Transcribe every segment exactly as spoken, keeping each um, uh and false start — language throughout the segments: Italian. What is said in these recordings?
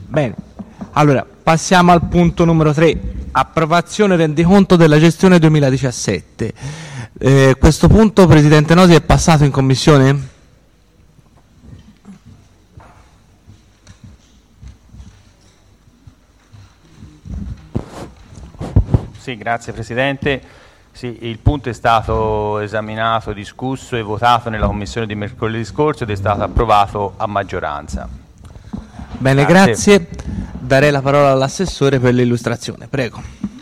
Bene, allora passiamo al punto numero tre, approvazione rendiconto della gestione duemiladiciassette. Eh, questo punto, Presidente Nosi, è passato in Commissione? Sì, grazie Presidente. Sì, il punto è stato esaminato, discusso e votato nella Commissione di mercoledì scorso ed è stato approvato a maggioranza. Bene, grazie. grazie. Darei la parola all'assessore per l'illustrazione. Prego.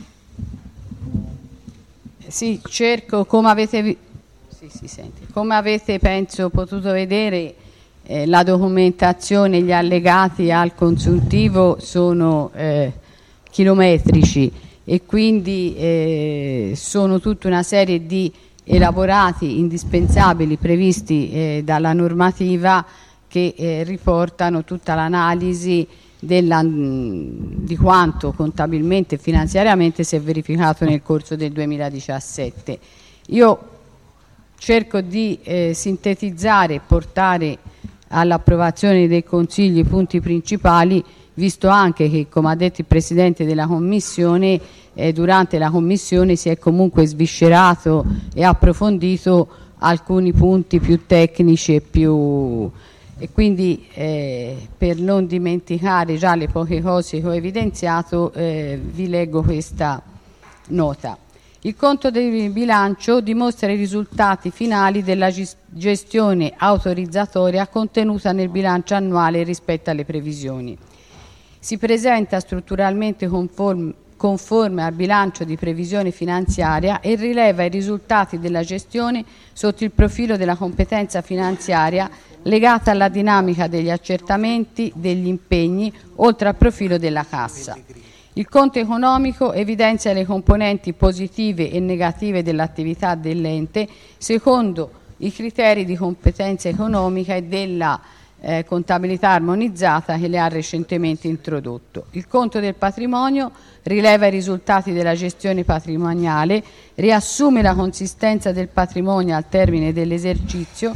Sì, cerco, come avete, vi- sì, si sente. Come avete penso potuto vedere, eh, la documentazione e gli allegati al consuntivo sono eh, chilometrici e quindi eh, sono tutta una serie di elaborati indispensabili previsti eh, dalla normativa che eh, riportano tutta l'analisi della, di quanto contabilmente e finanziariamente si è verificato nel corso del duemiladiciassette. Io cerco di eh, sintetizzare e portare all'approvazione dei consigli i punti principali, visto anche che, come ha detto il Presidente della Commissione, eh, durante la Commissione si è comunque sviscerato e approfondito alcuni punti più tecnici e più... e quindi eh, per non dimenticare già le poche cose che ho evidenziato eh, vi leggo questa nota. Il conto del bilancio dimostra i risultati finali della gestione autorizzatoria contenuta nel bilancio annuale rispetto alle previsioni. Si presenta strutturalmente conforme, conforme al bilancio di previsione finanziaria e rileva i risultati della gestione sotto il profilo della competenza finanziaria legata alla dinamica degli accertamenti, degli impegni, oltre al profilo della cassa. Il conto economico evidenzia le componenti positive e negative dell'attività dell'ente secondo i criteri di competenza economica e della eh, contabilità armonizzata che le ha recentemente introdotto. Il conto del patrimonio rileva i risultati della gestione patrimoniale, riassume la consistenza del patrimonio al termine dell'esercizio,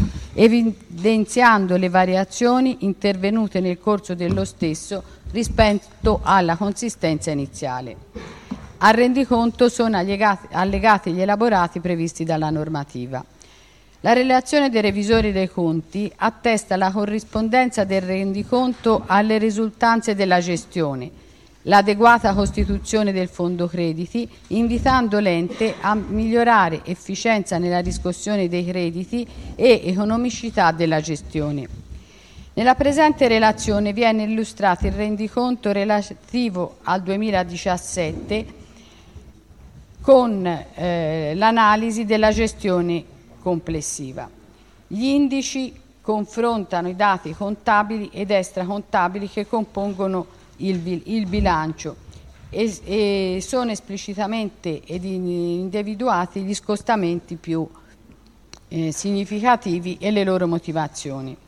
evidenziando le variazioni intervenute nel corso dello stesso rispetto alla consistenza iniziale. Al rendiconto sono allegati, allegati gli elaborati previsti dalla normativa. La relazione dei revisori dei conti attesta la corrispondenza del rendiconto alle risultanze della gestione, l'adeguata costituzione del fondo crediti, invitando l'ente a migliorare efficienza nella riscossione dei crediti e economicità della gestione. Nella presente relazione viene illustrato il rendiconto relativo al duemiladiciassette con eh, l'analisi della gestione complessiva. Gli indici confrontano i dati contabili ed extracontabili che compongono il, il bilancio e, e sono esplicitamente ed individuati gli scostamenti più eh, significativi e le loro motivazioni.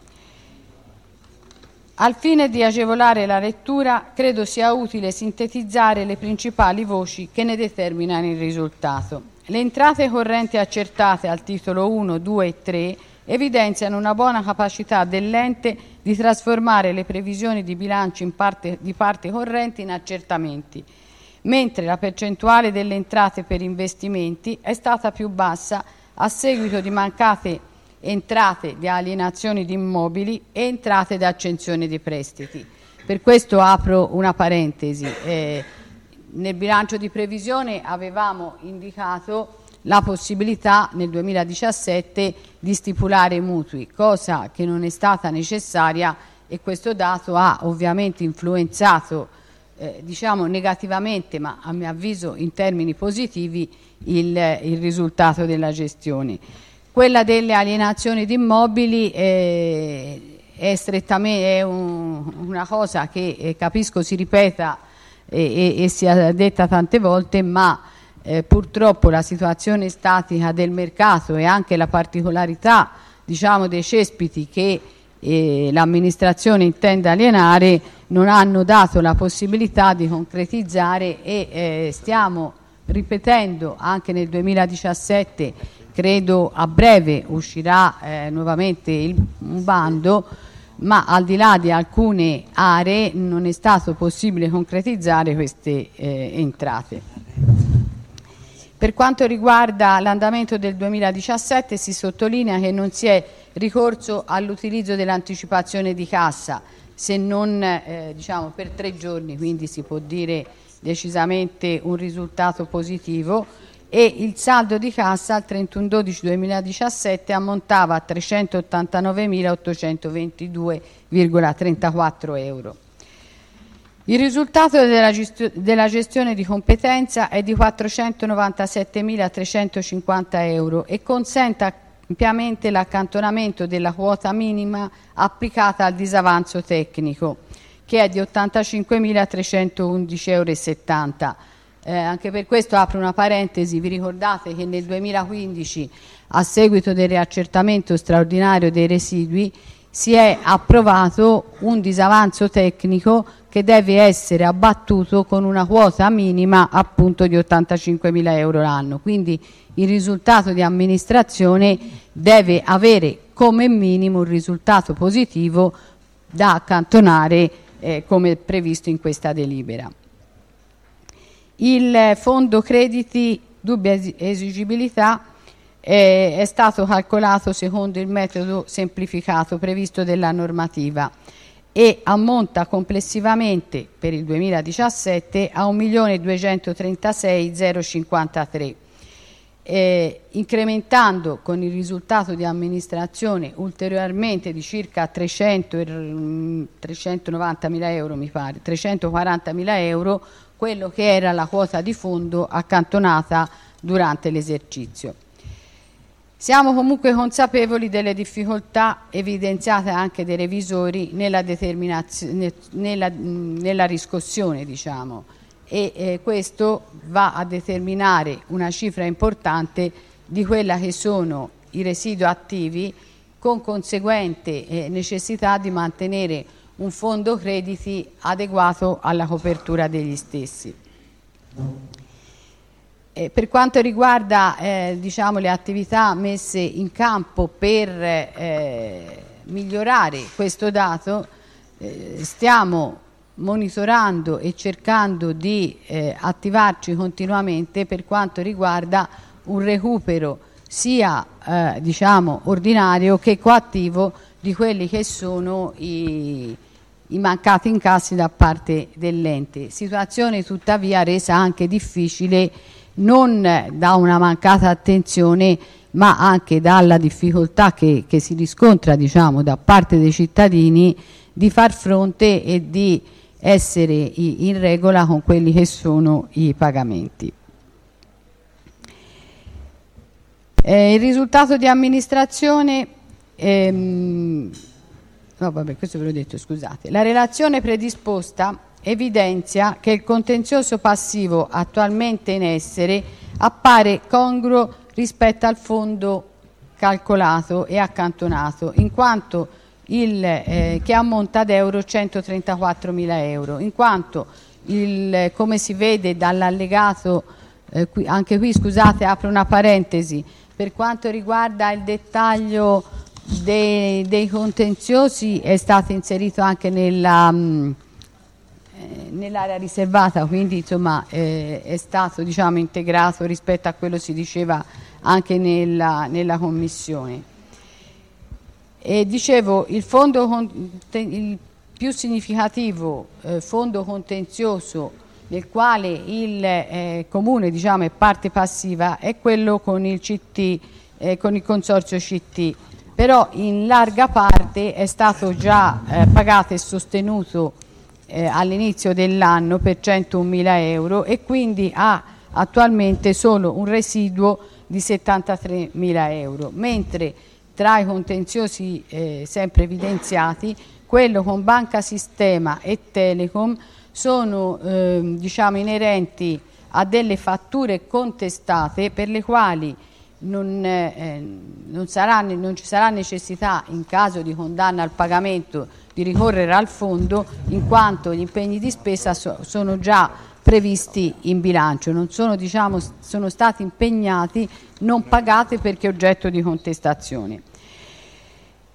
Al fine di agevolare la lettura, credo sia utile sintetizzare le principali voci che ne determinano il risultato. Le entrate correnti accertate al titolo uno, due e tre evidenziano una buona capacità dell'ente di trasformare le previsioni di bilancio in parte, di parte corrente in accertamenti, mentre la percentuale delle entrate per investimenti è stata più bassa a seguito di mancate entrate di alienazioni di immobili e entrate di accensione di prestiti. Per questo apro una parentesi. Eh, nel bilancio di previsione avevamo indicato la possibilità nel duemiladiciassette di stipulare mutui, cosa che non è stata necessaria e questo dato ha ovviamente influenzato eh, diciamo negativamente, ma a mio avviso in termini positivi, il, il risultato della gestione. Quella delle alienazioni di immobili eh, è strettamente è un, una cosa che eh, capisco si ripeta e, e, e sia detta tante volte, ma eh, purtroppo la situazione statica del mercato e anche la particolarità diciamo dei cespiti che eh, l'amministrazione intende alienare non hanno dato la possibilità di concretizzare e eh, stiamo ripetendo anche nel duemiladiciassette. Credo a breve uscirà eh, nuovamente il, un bando ma al di là di alcune aree non è stato possibile concretizzare queste eh, entrate. Per quanto riguarda l'andamento del duemiladiciassette, si sottolinea che non si è ricorso all'utilizzo dell'anticipazione di cassa, se non eh, diciamo per tre giorni, quindi si può dire decisamente un risultato positivo, e il saldo di cassa al trentuno dicembre duemiladiciassette ammontava a trecentottantanovemilaottocentoventidue virgola trentaquattro euro. Il risultato della, gestio- della gestione di competenza è di quattrocentonovantasettemilatrecentocinquanta euro e consente ampiamente l'accantonamento della quota minima applicata al disavanzo tecnico, che è di ottantacinquemilatrecentoundici virgola settanta euro. Eh, anche per questo apro una parentesi: vi ricordate che nel duemilaquindici, a seguito del riaccertamento straordinario dei residui, si è approvato un disavanzo tecnico che deve essere abbattuto con una quota minima appunto di ottantacinquemila euro l'anno. Quindi il risultato di amministrazione deve avere come minimo un risultato positivo da accantonare eh, come previsto in questa delibera. Il fondo crediti dubbia esigibilità eh, è stato calcolato secondo il metodo semplificato previsto dalla normativa e ammonta complessivamente per il duemiladiciassette a un milione duecentotrentasei miila cinquantatré, eh, incrementando con il risultato di amministrazione ulteriormente di circa trecento, trecentonovantamila euro, mi pare, trecentoquarantamila euro, quello che era la quota di fondo accantonata durante l'esercizio. Siamo comunque consapevoli delle difficoltà evidenziate anche dai revisori nella determinazione, nella, nella riscossione, diciamo, e eh, questo va a determinare una cifra importante di quella che sono i residui attivi, con conseguente eh, necessità di mantenere un fondo crediti adeguato alla copertura degli stessi. Eh, per quanto riguarda eh, diciamo, le attività messe in campo per eh, migliorare questo dato, eh, stiamo monitorando e cercando di eh, attivarci continuamente per quanto riguarda un recupero sia eh, diciamo, ordinario che coattivo di quelli che sono i i mancati incassi da parte dell'ente, situazione tuttavia resa anche difficile non da una mancata attenzione ma anche dalla difficoltà che, che si riscontra diciamo, da parte dei cittadini di far fronte e di essere in regola con quelli che sono i pagamenti. Eh, il risultato di amministrazione ehm, No, vabbè, questo ve l'ho detto, scusate. La relazione predisposta evidenzia che il contenzioso passivo attualmente in essere appare congruo rispetto al fondo calcolato e accantonato, in quanto il, eh, che ammonta ad euro centotrentaquattromila euro, in quanto il, come si vede dall'allegato, eh, qui, anche qui scusate, apro una parentesi, per quanto riguarda il dettaglio Dei, dei contenziosi è stato inserito anche nella, mh, eh, nell'area riservata, quindi insomma eh, è stato diciamo, integrato rispetto a quello che si diceva anche nella, nella commissione. E dicevo, il fondo il più significativo eh, fondo contenzioso nel quale il eh, comune diciamo, è parte passiva è quello con il C T, eh, con il consorzio C T. Però in larga parte è stato già eh, pagato e sostenuto eh, all'inizio dell'anno per centomila euro e quindi ha attualmente solo un residuo di settantatremila euro, mentre tra i contenziosi eh, sempre evidenziati quello con Banca Sistema e Telecom sono eh, diciamo, inerenti a delle fatture contestate per le quali Non, eh, non, sarà, non ci sarà necessità in caso di condanna al pagamento di ricorrere al fondo, in quanto gli impegni di spesa so, sono già previsti in bilancio, non sono, diciamo, sono stati impegnati non pagati perché oggetto di contestazione.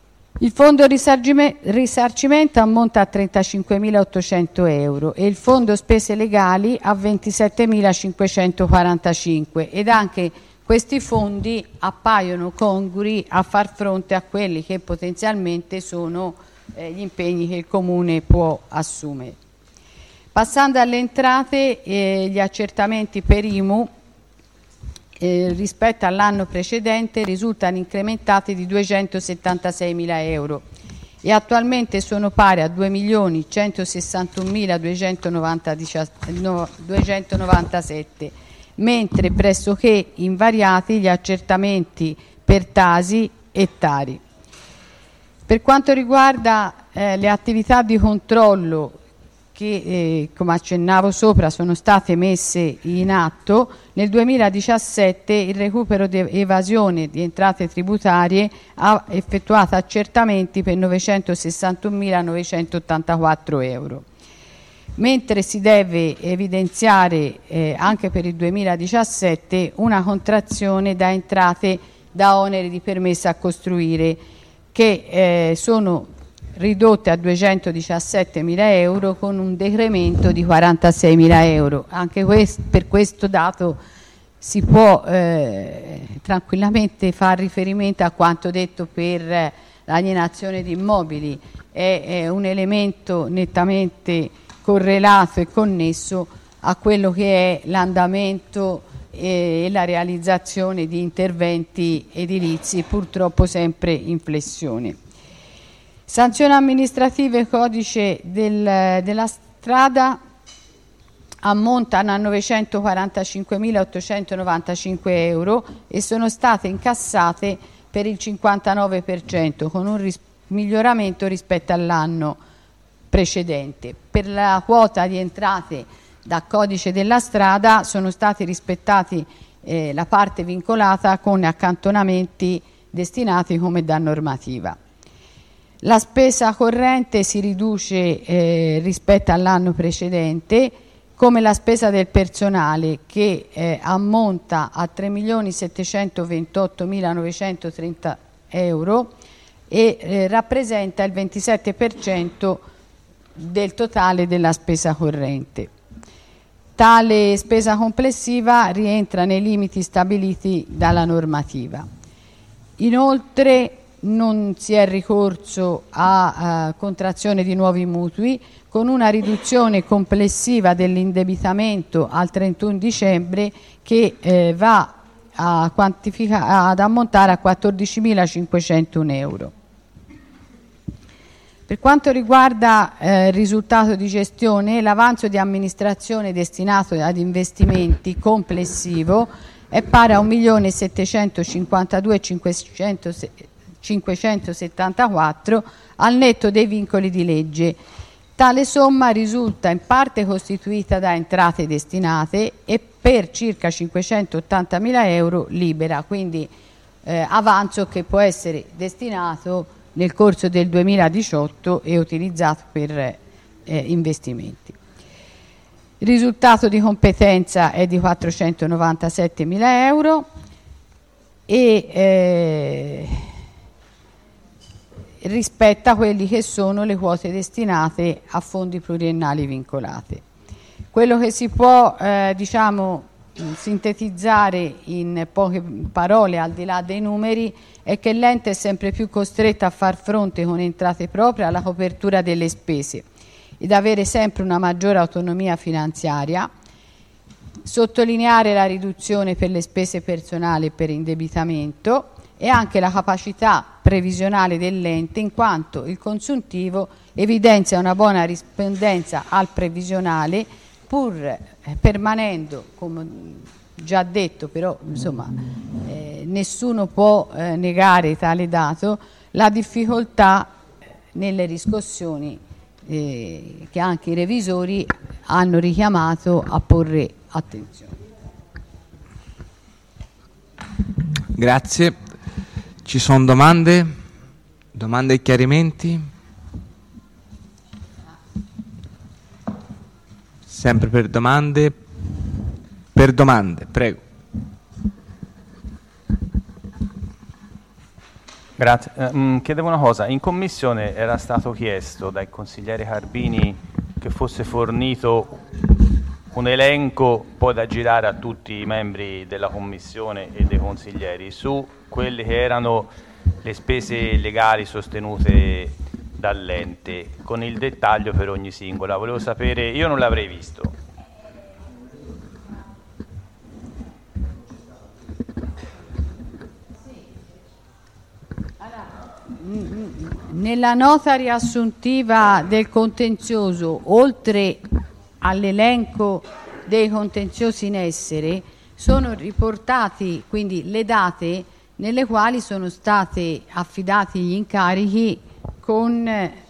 Il fondo risarcime- risarcimento ammonta a trentacinquemilaottocento euro e il fondo spese legali a ventisettemilacinquecentoquarantacinque, ed anche questi fondi appaiono congrui a far fronte a quelli che potenzialmente sono eh, gli impegni che il Comune può assumere. Passando alle entrate, eh, gli accertamenti per I M U eh, rispetto all'anno precedente risultano incrementati di duecentosettantaseimila euro e attualmente sono pari a due milioni centosessantunomiladuecentonovantasette, mentre pressoché invariati gli accertamenti per Tasi e Tari. Per quanto riguarda eh, le attività di controllo che, eh, come accennavo sopra, sono state messe in atto, nel duemiladiciassette il recupero di evasione di entrate tributarie ha effettuato accertamenti per novecentosessantunomilanovecentottantaquattro euro. Mentre si deve evidenziare eh, anche per il duemiladiciassette una contrazione da entrate da oneri di permessa a costruire che eh, sono ridotte a duecentodiciassettemila euro con un decremento di quarantaseimila euro. Anche quest- per questo dato si può eh, tranquillamente fare riferimento a quanto detto per l'alienazione di immobili, è, è un elemento nettamente correlato e connesso a quello che è l'andamento e la realizzazione di interventi edilizi, purtroppo sempre in flessione. Sanzioni amministrative, codice del, della strada, ammontano a novecentoquarantacinquemilaottocentonovantacinque euro e sono state incassate per il cinquantanove per cento, con un ris- miglioramento rispetto all'anno precedente. Per la quota di entrate da codice della strada sono stati rispettati eh, la parte vincolata con accantonamenti destinati come da normativa. La spesa corrente si riduce eh, rispetto all'anno precedente, come la spesa del personale che eh, ammonta a tre milioni settecentoventottomilanovecentottrenta euro e eh, rappresenta il ventisette per cento del totale della spesa corrente. Tale spesa complessiva rientra nei limiti stabiliti dalla normativa. Inoltre non si è ricorso a, a contrazione di nuovi mutui, con una riduzione complessiva dell'indebitamento al trentuno dicembre che eh, va a quantifica- ad ammontare a quattordicimilacinquecentouno euro. Per quanto riguarda eh, il risultato di gestione, l'avanzo di amministrazione destinato ad investimenti complessivo è pari a un milione settecentocinquantadue cinquecentosettantaquattro al netto dei vincoli di legge. Tale somma risulta in parte costituita da entrate destinate e per circa cinquecentottantamila euro libera, quindi eh, avanzo che può essere destinato nel corso del duemiladiciotto e utilizzato per eh, investimenti. Il risultato di competenza è di quattrocentonovantasettemila euro e eh, rispetta quelli che sono le quote destinate a fondi pluriennali vincolate. Quello che si può eh, diciamo sintetizzare in poche parole, al di là dei numeri, è che l'ente è sempre più costretto a far fronte con entrate proprie alla copertura delle spese ed avere sempre una maggiore autonomia finanziaria, sottolineare la riduzione per le spese personali e per indebitamento e anche la capacità previsionale dell'ente, in quanto il consuntivo evidenzia una buona rispondenza al previsionale, pur eh, permanendo, come già detto, però insomma eh, nessuno può eh, negare tale dato, la difficoltà nelle riscossioni eh, che anche i revisori hanno richiamato a porre attenzione. Grazie. Ci sono domande? Domande e chiarimenti? Sempre per domande? Per domande, prego. Grazie. Eh, chiedevo una cosa, in commissione era stato chiesto dai consiglieri Carbini che fosse fornito un elenco poi da girare a tutti i membri della commissione e dei consiglieri su quelle che erano le spese legali sostenute dall'ente, con il dettaglio per ogni singola. Volevo sapere, io non l'avrei visto. Nella nota riassuntiva del contenzioso, oltre all'elenco dei contenziosi in essere, sono riportati quindi le date nelle quali sono stati affidati gli incarichi con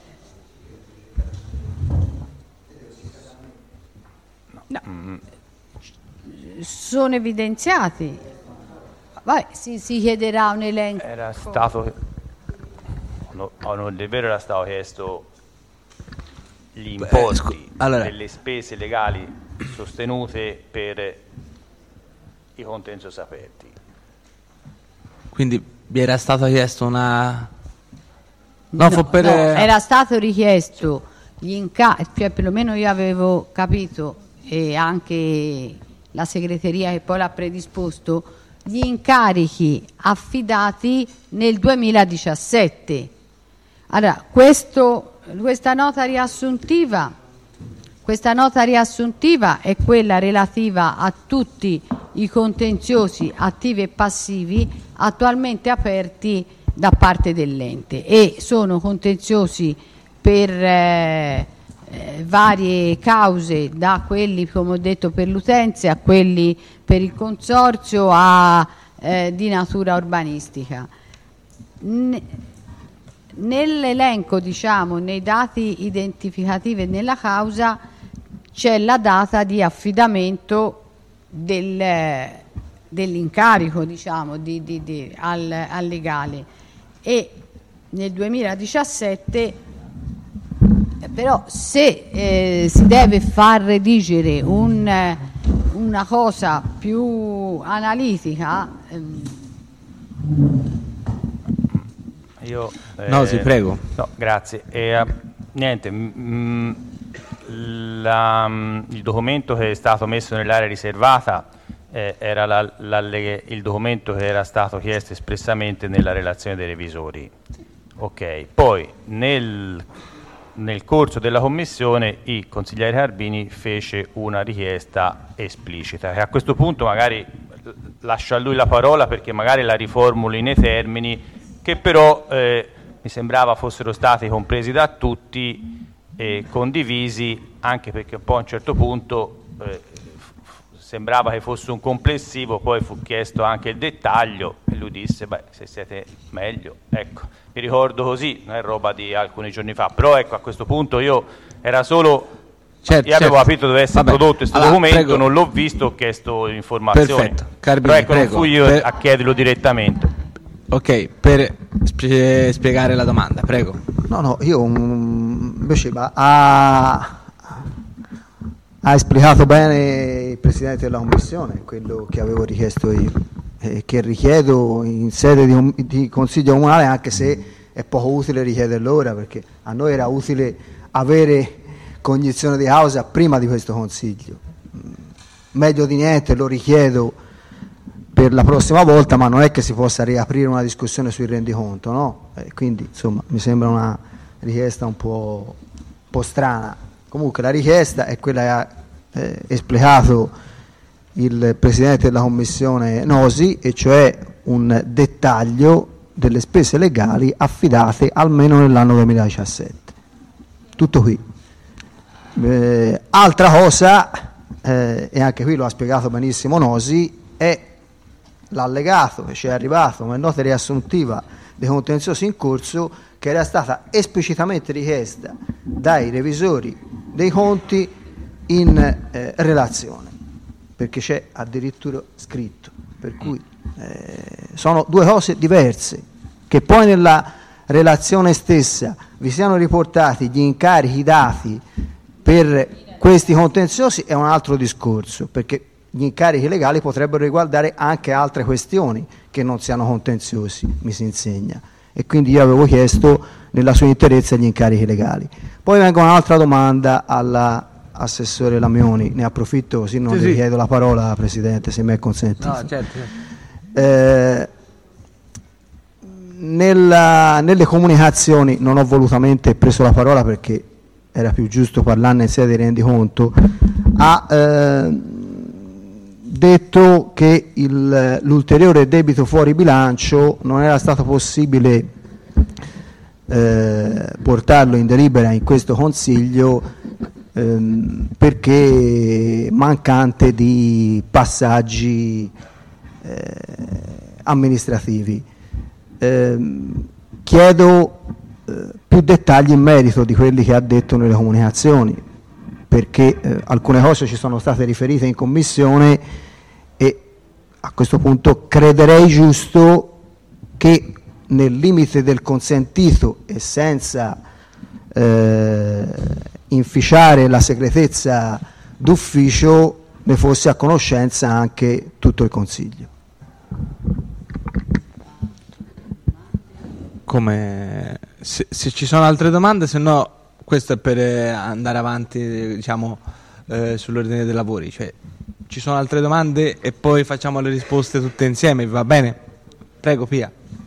no, mm. sono evidenziati. Vai, si, si chiederà un elenco. Era stato, no, non è vero, era stato chiesto gli importi Beh, allora. delle spese legali sostenute per i contenziosi aperti. Quindi vi era stato chiesto una... No, no, per... no, era stato richiesto gli incarichi, cioè perlomeno io avevo capito, e anche la segreteria che poi l'ha predisposto, gli incarichi affidati nel duemiladiciassette. Allora, questo, questa nota riassuntiva, questa nota riassuntiva è quella relativa a tutti i contenziosi attivi e passivi attualmente aperti da parte dell'ente, e sono contenziosi per eh, eh, varie cause, da quelli, come ho detto, per l'utenza, a quelli per il consorzio, a eh, di natura urbanistica. Ne, nell'elenco, diciamo, nei dati identificativi e nella causa c'è la data di affidamento del, dell'incarico, diciamo, di, di, di, al, al legale, e nel duemiladiciassette però se eh, si deve far redigere un, una cosa più analitica ehm. io eh, no, sì, prego. No, grazie. E, uh, niente, mh, la, mh, il documento che è stato messo nell'area riservata eh, era la, la, le, il documento che era stato chiesto espressamente nella relazione dei revisori. Ok, poi nel, nel corso della commissione il consigliere Carbini fece una richiesta esplicita, che a questo punto magari lascio a lui la parola perché magari la riformulo nei termini che però eh, mi sembrava fossero stati compresi da tutti e condivisi, anche perché un po' a un certo punto eh, sembrava che fosse un complessivo, poi fu chiesto anche il dettaglio e lui disse, beh, se siete meglio, ecco, mi ricordo così, non è roba di alcuni giorni fa, però ecco, a questo punto io era solo, certo, io avevo certo. capito dove essere Vabbè, prodotto questo allora, documento, prego. non l'ho visto, ho chiesto informazioni, Perfetto, Carbini, però ecco, prego. non fui io Per... a chiederlo direttamente. Ok, per spie- spiegare la domanda, prego. No, no, io um, invece ha, ha esplicato bene il Presidente della Commissione quello che avevo richiesto io, e che richiedo in sede di, di Consiglio Comunale, anche se è poco utile richiederlo ora, perché a noi era utile avere cognizione di causa prima di questo Consiglio. Meglio di niente, lo richiedo per la prossima volta, ma non è che si possa riaprire una discussione sul rendiconto, no? Eh, quindi insomma mi sembra una richiesta un po', un po' strana. Comunque la richiesta è quella che ha eh, esplicato il Presidente della Commissione Nosi, e cioè un dettaglio delle spese legali affidate almeno nell'anno duemiladiciassette. Tutto qui. Eh, altra cosa, eh, e anche qui lo ha spiegato benissimo Nosi, è l'allegato che ci è arrivato come nota riassuntiva dei contenziosi in corso, che era stata esplicitamente richiesta dai revisori dei conti in eh, relazione, perché c'è addirittura scritto, per cui eh, sono due cose diverse. Che poi nella relazione stessa vi siano riportati gli incarichi dati per questi contenziosi è un altro discorso, perché gli incarichi legali potrebbero riguardare anche altre questioni che non siano contenziosi, mi si insegna, e quindi io avevo chiesto nella sua interezza gli incarichi legali. Poi vengo a un'altra domanda all'assessore Lamioni, ne approfitto così non sì, le sì. chiedo la parola, Presidente, se mi è consentito. No, certo. Eh, nella, nelle comunicazioni non ho volutamente preso la parola perché era più giusto parlarne in sede di rendiconto, ha eh, detto che il, l'ulteriore debito fuori bilancio non era stato possibile eh, portarlo in delibera in questo Consiglio ehm, perché mancante di passaggi eh, amministrativi. Eh, chiedo eh, più dettagli in merito di quelli che ha detto nelle comunicazioni, perché eh, alcune cose ci sono state riferite in commissione e a questo punto crederei giusto che nel limite del consentito e senza eh, inficiare la segretezza d'ufficio ne fosse a conoscenza anche tutto il Consiglio. Come se, se ci sono altre domande, se no questo è per eh, andare avanti, diciamo, eh, sull'ordine dei lavori. Cioè, ci sono altre domande e poi facciamo le risposte tutte insieme, va bene? Prego, Pia.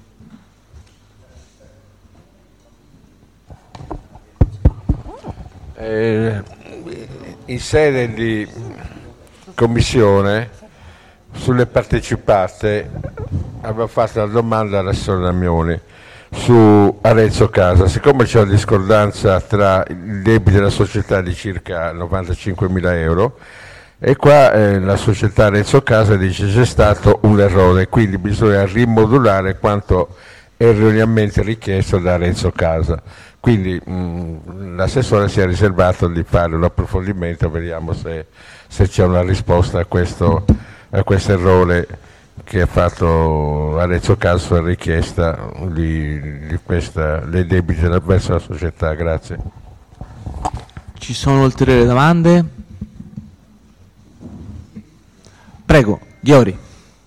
Eh, in sede di commissione sulle partecipate avevo fatto una domanda all'assessore Lamioni su Arezzo Casa. Siccome c'è una discordanza tra il debito della società di circa novantacinquemila euro e qua eh, la società Arezzo Casa dice c'è stato un errore, quindi bisogna rimodulare quanto erroneamente richiesto da Arezzo Casa. Quindi mh, l'assessore si è riservato di fare un approfondimento, vediamo se, se c'è una risposta a questo, a questo errore che ha fatto Arezzo Casa sulla richiesta di, di questa, dei debiti verso la società. Grazie. Ci sono ulteriori domande? Prego, Ghiori.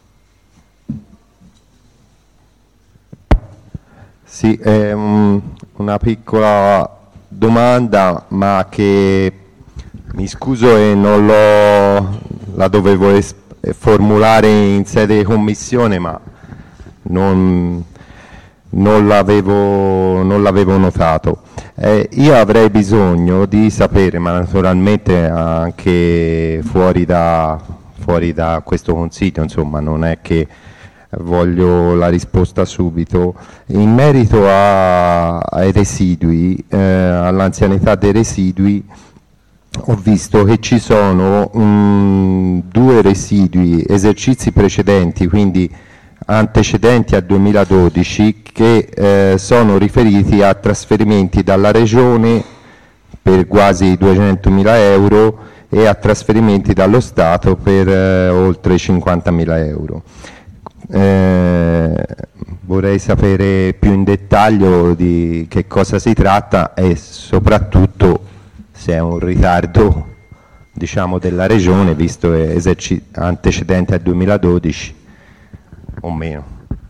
Sì, è un, una piccola domanda, ma che mi scuso e non l'ho, la dovevo es- formulare in sede di commissione, ma non, non, l'avevo, non l'avevo notato. Eh, io avrei bisogno di sapere, ma naturalmente anche fuori da, fuori da questo consiglio, insomma, non è che voglio la risposta subito, in merito a, ai residui, eh, all'anzianità dei residui. Ho visto che ci sono um, due residui, esercizi precedenti, quindi antecedenti al duemiladodici, che eh, sono riferiti a trasferimenti dalla Regione per quasi duecentomila euro e a trasferimenti dallo Stato per eh, oltre cinquantamila euro. Eh, vorrei sapere più in dettaglio di che cosa si tratta e soprattutto se è un ritardo, diciamo, della Regione, visto che eserci- antecedente al duemiladodici o meno.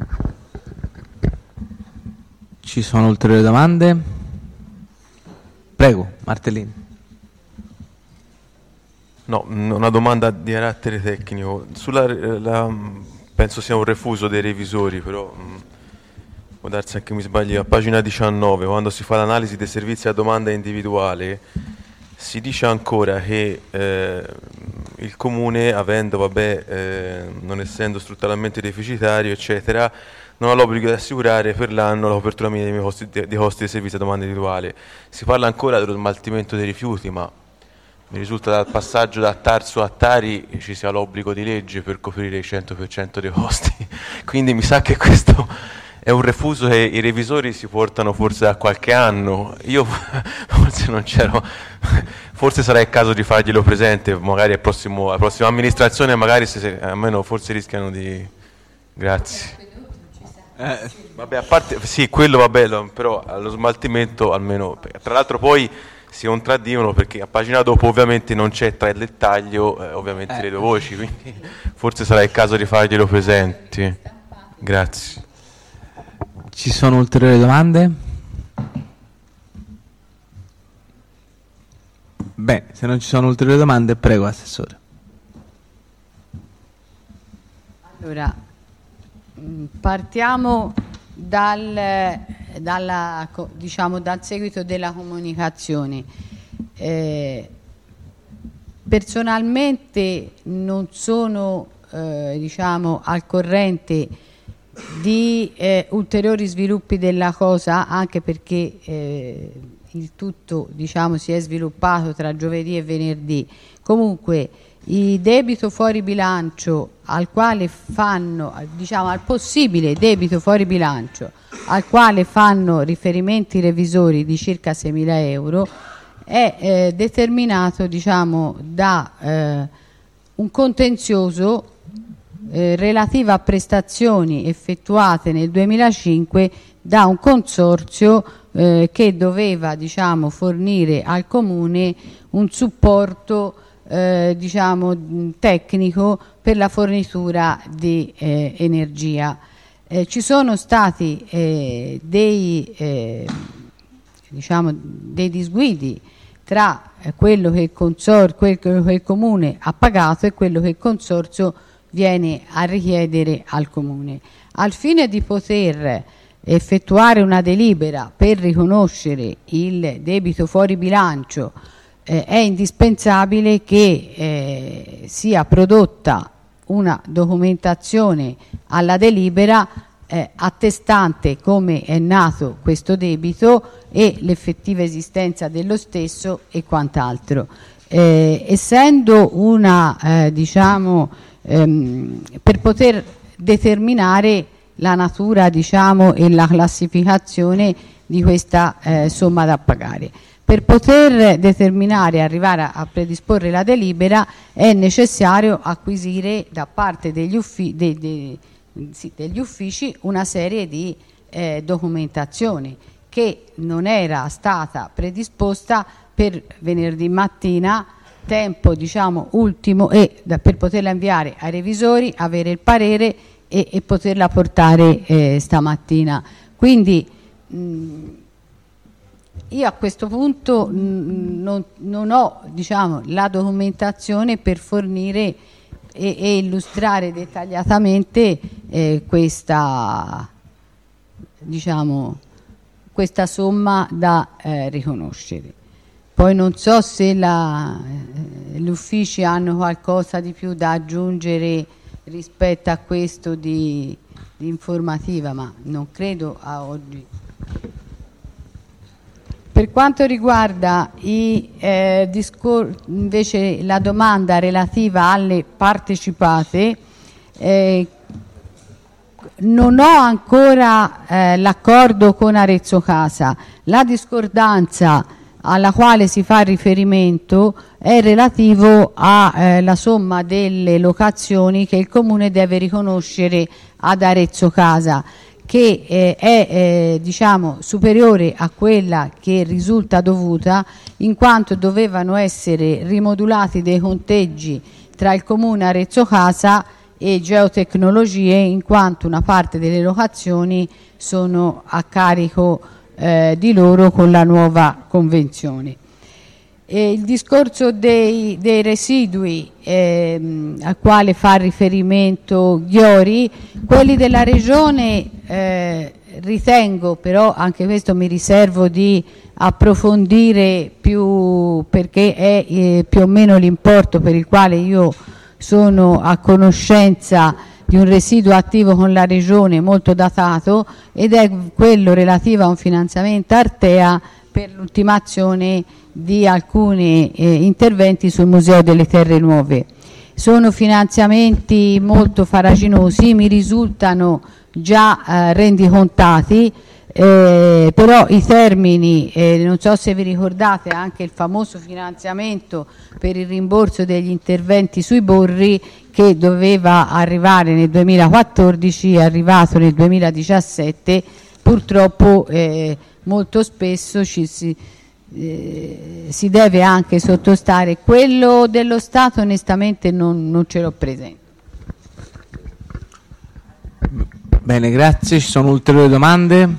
Ci sono ulteriori domande? Prego, Martellini. No, una domanda di carattere tecnico. Sulla, la, penso sia un refuso dei revisori, però mh, può darsi anche mi sbagli. A pagina diciannove, quando si fa l'analisi dei servizi a domanda individuale, si dice ancora che eh, il comune, avendo, vabbè, eh, non essendo strutturalmente deficitario, eccetera, non ha l'obbligo di assicurare per l'anno la copertura minima dei costi, dei costi dei servizi a domanda individuale. Si parla ancora dello smaltimento dei rifiuti, ma mi risulta dal passaggio da Tarso a Tari ci sia l'obbligo di legge per coprire il cento per cento dei costi. Quindi mi sa che questo è un refuso che i revisori si portano forse da qualche anno. Io forse non c'ero, forse sarà il caso di farglielo presente, magari al prossimo, alla prossima amministrazione, magari se, se, almeno forse rischiano di... Grazie. Eh. Vabbè, a parte, sì, quello va bello, però allo smaltimento almeno, tra l'altro poi si contraddicono perché a pagina dopo ovviamente non c'è tra il dettaglio eh, ovviamente eh. le due voci, quindi forse sarà il caso di farglielo presenti. Grazie. Ci sono ulteriori domande? Bene, se non ci sono ulteriori domande, prego, Assessore. Allora, partiamo dal, dalla, diciamo, dal seguito della comunicazione. Eh, personalmente non sono eh, diciamo, al corrente di eh, ulteriori sviluppi della cosa, anche perché eh, il tutto, diciamo, si è sviluppato tra giovedì e venerdì. Comunque il debito fuori bilancio al quale fanno, diciamo, al possibile debito fuori bilancio al quale fanno riferimenti i revisori di circa seimila euro è eh, determinato, diciamo, da eh, un contenzioso eh, relativo a prestazioni effettuate nel duemilacinque da un consorzio eh, che doveva, diciamo, fornire al Comune un supporto eh, diciamo, tecnico per la fornitura di eh, energia. Eh, ci sono stati eh, dei, eh, diciamo, dei disguidi tra quello che, il consor- quello che il Comune ha pagato e quello che il Consorzio viene a richiedere al Comune. Al fine di poter effettuare una delibera per riconoscere il debito fuori bilancio, eh, è indispensabile che eh, sia prodotta una documentazione alla delibera eh, attestante come è nato questo debito e l'effettiva esistenza dello stesso e quant'altro. Eh, essendo una, eh, diciamo, ehm, per poter determinare la natura, diciamo, e la classificazione di questa eh, somma da pagare. Per poter determinare e arrivare a, a predisporre la delibera è necessario acquisire da parte degli, uffi- de- de- sì, degli uffici una serie di eh, documentazioni che non era stata predisposta per venerdì mattina, tempo, diciamo, ultimo, e da, per poterla inviare ai revisori, avere il parere e, e poterla portare eh, stamattina. Quindi mh, io a questo punto mh, non, non ho, diciamo, la documentazione per fornire e, e illustrare dettagliatamente eh, questa, diciamo, questa somma da eh, riconoscere. Poi non so se la, eh, gli uffici hanno qualcosa di più da aggiungere rispetto a questo di, di informativa, ma non credo a oggi. Per quanto riguarda i, eh, discor- invece la domanda relativa alle partecipate, eh, non ho ancora eh, l'accordo con Arezzo Casa. La discordanza alla quale si fa riferimento è relativo alla eh, somma delle locazioni che il Comune deve riconoscere ad Arezzo Casa, che eh, è eh, diciamo, superiore a quella che risulta dovuta, in quanto dovevano essere rimodulati dei conteggi tra il Comune Arezzo Casa e Geotecnologie, in quanto una parte delle locazioni sono a carico eh, di loro con la nuova convenzione. E il discorso dei, dei residui ehm, al quale fa riferimento Ghiori, quelli della Regione eh, ritengo, però anche questo mi riservo di approfondire più, perché è eh, più o meno l'importo per il quale io sono a conoscenza di un residuo attivo con la Regione molto datato, ed è quello relativo a un finanziamento Artea per l'ultimazione di alcuni eh, interventi sul Museo delle Terre Nuove. Sono finanziamenti molto farraginosi, mi risultano già eh, rendicontati, eh, però i termini, eh, non so se vi ricordate anche il famoso finanziamento per il rimborso degli interventi sui borri, che doveva arrivare nel duemilaquattordici, è arrivato nel duemiladiciassette, purtroppo eh, molto spesso ci si, eh, si deve anche sottostare. Quello dello Stato onestamente non, non ce l'ho presente. Bene, grazie. Ci sono ulteriori domande?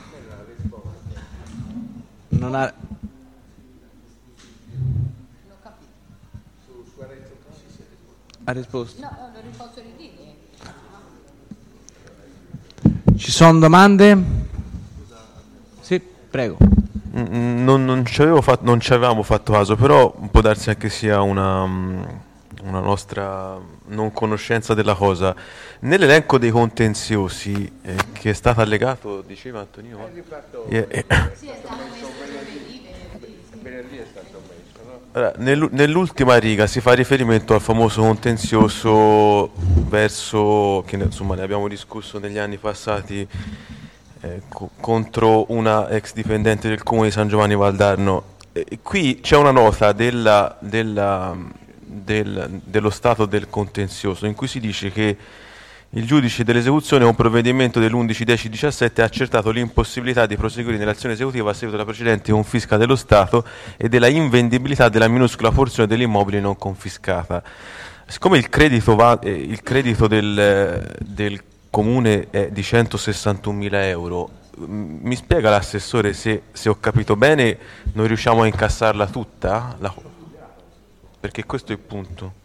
Non ha... Ha risposto? No, non posso ridire. Ci sono domande? Sì, prego. Mm, Non, non, ci avevo fatto, non ci avevamo fatto caso, però può darsi anche sia una, una nostra non conoscenza della cosa. Nell'elenco dei contenziosi eh, che è stato allegato, diceva Antonio? Eh, eh, allora, nell'u- nell'ultima riga si fa riferimento al famoso contenzioso verso, che ne- insomma ne abbiamo discusso negli anni passati, eh, co- contro una ex dipendente del comune di San Giovanni Valdarno. E qui c'è una nota della, della, del- dello stato del contenzioso in cui si dice che il giudice dell'esecuzione, con provvedimento dell'undici dieci diciassette, ha accertato l'impossibilità di proseguire nell'azione esecutiva a seguito della precedente confisca dello Stato e della invendibilità della minuscola porzione dell'immobile non confiscata. Siccome il credito, va, eh, il credito del, del comune è di centosessantunomila euro, m- mi spiega l'assessore se, se ho capito bene, noi riusciamo a incassarla tutta? La- perché questo è il punto.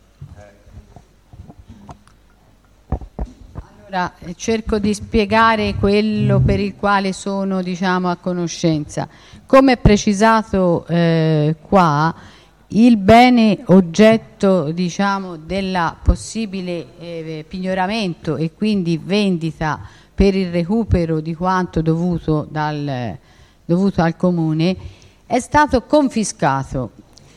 Allora, eh, cerco di spiegare quello per il quale sono, diciamo, a conoscenza. Come è precisato eh, qua, il bene oggetto, diciamo, della possibile eh, pignoramento e quindi vendita per il recupero di quanto dovuto, dal, dovuto al comune è stato confiscato.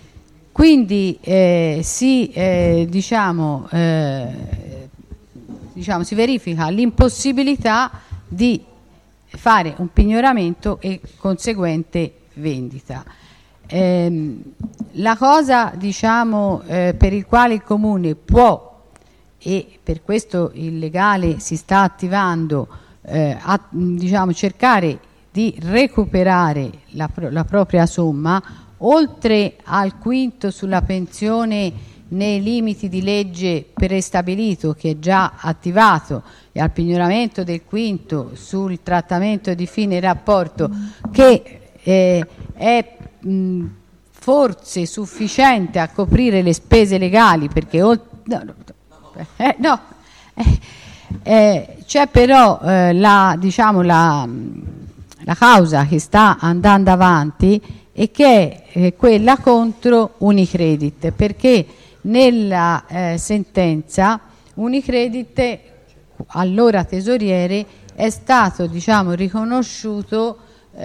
Quindi eh, si, eh, diciamo, eh, diciamo, si verifica l'impossibilità di fare un pignoramento e conseguente vendita. Ehm, la cosa, diciamo, eh, per il quale il comune può, e per questo il legale si sta attivando eh, a, diciamo, cercare di recuperare la, la propria somma, oltre al quinto sulla pensione nei limiti di legge prestabilito che è già attivato e al pignoramento del quinto sul trattamento di fine rapporto che eh, è mh, forse sufficiente a coprire le spese legali, perché olt- no, no, eh, no, eh, eh, c'è però eh, la, diciamo, la, la causa che sta andando avanti e che è eh, quella contro Unicredit, perché nella eh, sentenza Unicredit, allora tesoriere, è stato, diciamo, riconosciuto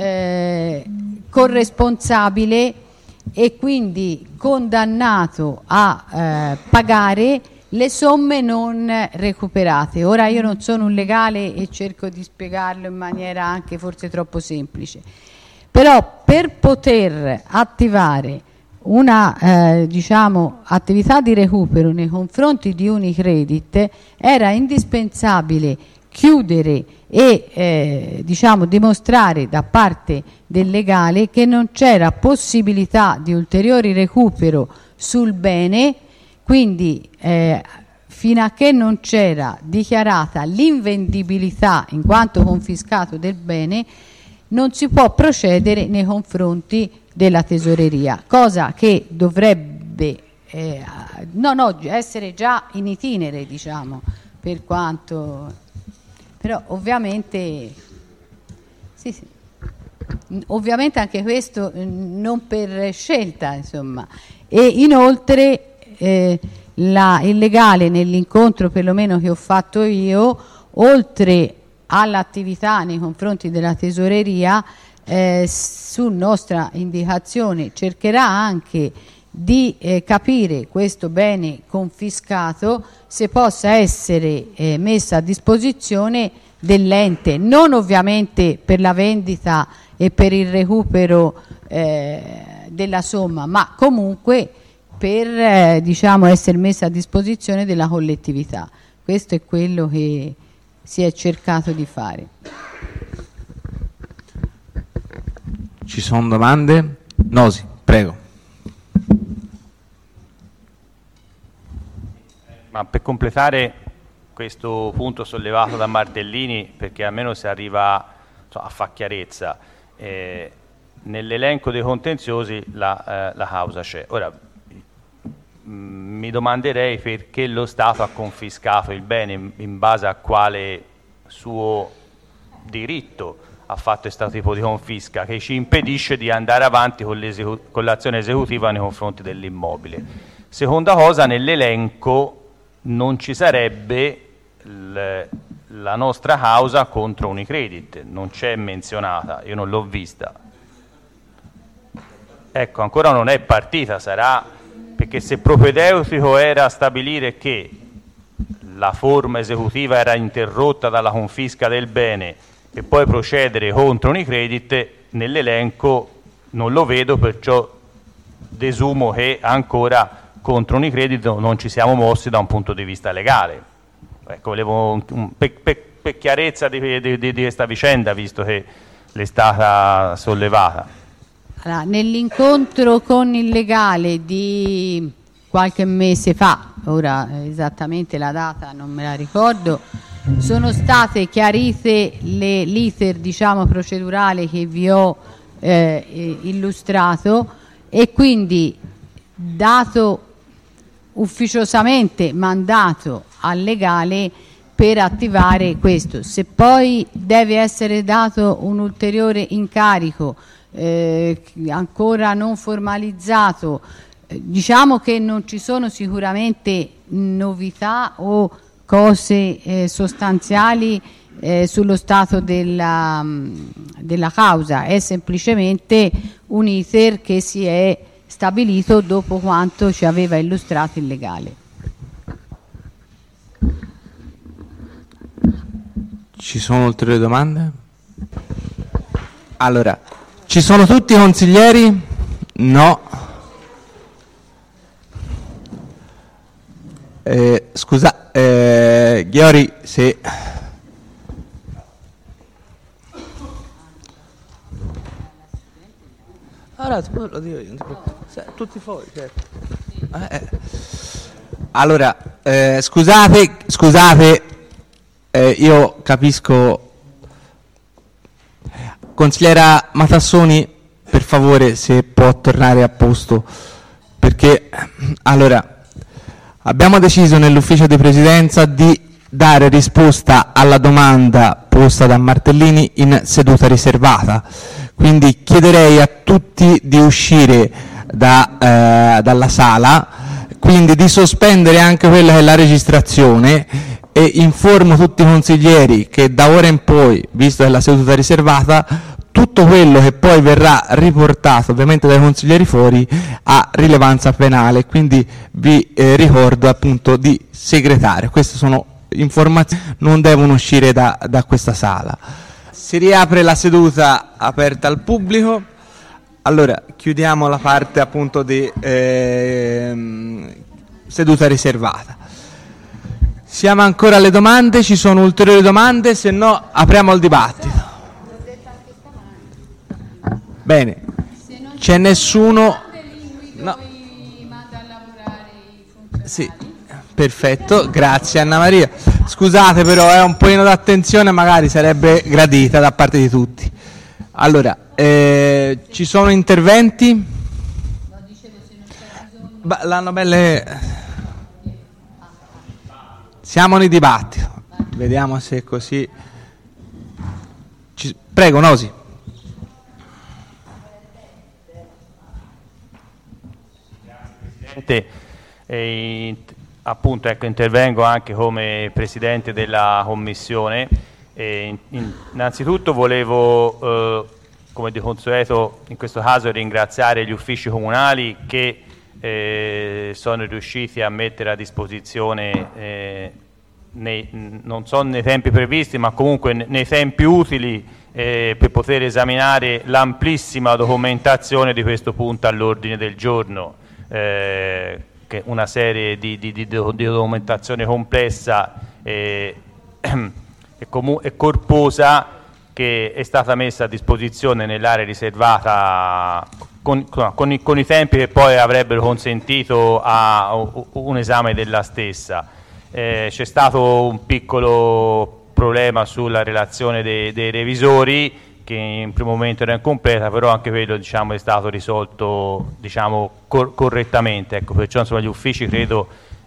eh, corresponsabile e quindi condannato a eh, pagare le somme non recuperate. Ora io non sono un legale e cerco di spiegarlo in maniera anche forse troppo semplice, però per poter attivare una eh, diciamo, attività di recupero nei confronti di Unicredit era indispensabile chiudere e eh, diciamo, dimostrare da parte del legale che non c'era possibilità di ulteriore recupero sul bene, quindi eh, fino a che non c'era dichiarata l'invendibilità in quanto confiscato del bene non si può procedere nei confronti della tesoreria, cosa che dovrebbe eh, non oggi essere già in itinere, diciamo, per quanto, però ovviamente sì, sì. Ovviamente anche questo non per scelta, insomma. E inoltre eh, la, il legale nell'incontro perlomeno che ho fatto io, oltre all'attività nei confronti della tesoreria, eh, su nostra indicazione cercherà anche di eh, capire questo bene confiscato se possa essere eh, messo a disposizione dell'ente, non ovviamente per la vendita e per il recupero eh, della somma, ma comunque per eh, diciamo, essere messa a disposizione della collettività. Questo è quello che si è cercato di fare. Ci sono domande? Nosi, prego. Ma per completare questo punto sollevato da Martellini, perché almeno si arriva, insomma, a far chiarezza. Eh, nell'elenco dei contenziosi la, eh, la causa c'è. Ora, mh, mi domanderei perché lo Stato ha confiscato il bene in, in base a quale suo diritto ha fatto questo tipo di confisca che ci impedisce di andare avanti con, con l'azione esecutiva nei confronti dell'immobile. Seconda cosa, nell'elenco non ci sarebbe l, la nostra causa contro Unicredit, non c'è menzionata, io non l'ho vista. Ecco, ancora non è partita, sarà perché se propedeutico era stabilire che la forma esecutiva era interrotta dalla confisca del bene e poi procedere contro Unicredit, nell'elenco non lo vedo, perciò desumo che ancora contro Unicredit non ci siamo mossi da un punto di vista legale. Ecco, volevo un, un, per, per, per chiarezza di, di, di, di questa vicenda, visto che l'è stata sollevata. Allora, nell'incontro con il legale di qualche mese fa, ora esattamente la data non me la ricordo, sono state chiarite le l'iter, diciamo, procedurale che vi ho eh, illustrato, e quindi, dato ufficiosamente mandato al legale per attivare questo. Se poi deve essere dato un ulteriore incarico eh, ancora non formalizzato, eh, diciamo che non ci sono sicuramente novità o cose eh, sostanziali eh, sullo stato della, della causa, è semplicemente un iter che si è stabilito dopo quanto ci aveva illustrato il legale. Ci sono ulteriori domande? Allora, ci sono tutti i consiglieri? No. Eh, scusa, eh, Ghiori, se... Allora, lo dico io, non ti preoccupare. Tutti fuori, certo. Eh, eh. Allora, eh, scusate, scusate, eh, io capisco. Consigliera Matassoni, per favore, se può tornare a posto, perché allora abbiamo deciso nell'ufficio di presidenza di dare risposta alla domanda posta da Martellini in seduta riservata, quindi chiederei a tutti di uscire da, eh, dalla sala, quindi di sospendere anche quella che è la registrazione, e informo tutti i consiglieri che da ora in poi, visto che la seduta è riservata, tutto quello che poi verrà riportato ovviamente dai consiglieri fuori ha rilevanza penale, quindi vi eh, ricordo appunto di segretare. Queste sono informazioni, non devono uscire da, da questa sala. Si riapre la seduta aperta al pubblico. Allora, chiudiamo la parte appunto di eh, seduta riservata. Siamo ancora alle domande, ci sono ulteriori domande, se no apriamo il dibattito. Bene, c'è nessuno? No. Sì, perfetto, grazie Anna Maria. Scusate però, è un pochino d'attenzione, magari sarebbe gradita da parte di tutti. Allora, eh, ci sono interventi? Ba- l'hanno belle... Siamo nel dibattito, vediamo se è così. Ci... Prego, Nosi. Presidente, eh, appunto, ecco, intervengo anche come Presidente della Commissione. Eh, in, innanzitutto volevo, eh, come di consueto in questo caso, ringraziare gli uffici comunali che Eh, sono riusciti a mettere a disposizione, eh, nei, non so nei tempi previsti, ma comunque nei tempi utili eh, per poter esaminare l'amplissima documentazione di questo punto all'ordine del giorno, eh, che una serie di, di, di, di documentazione complessa e, e, comu- e corposa che è stata messa a disposizione nell'area riservata Con, con, con i tempi che poi avrebbero consentito a, a un esame della stessa. Eh, c'è stato un piccolo problema sulla relazione dei, dei revisori, che in primo momento era incompleta, però anche quello, diciamo, è stato risolto, diciamo, cor- correttamente. Ecco, perciò insomma, gli uffici credo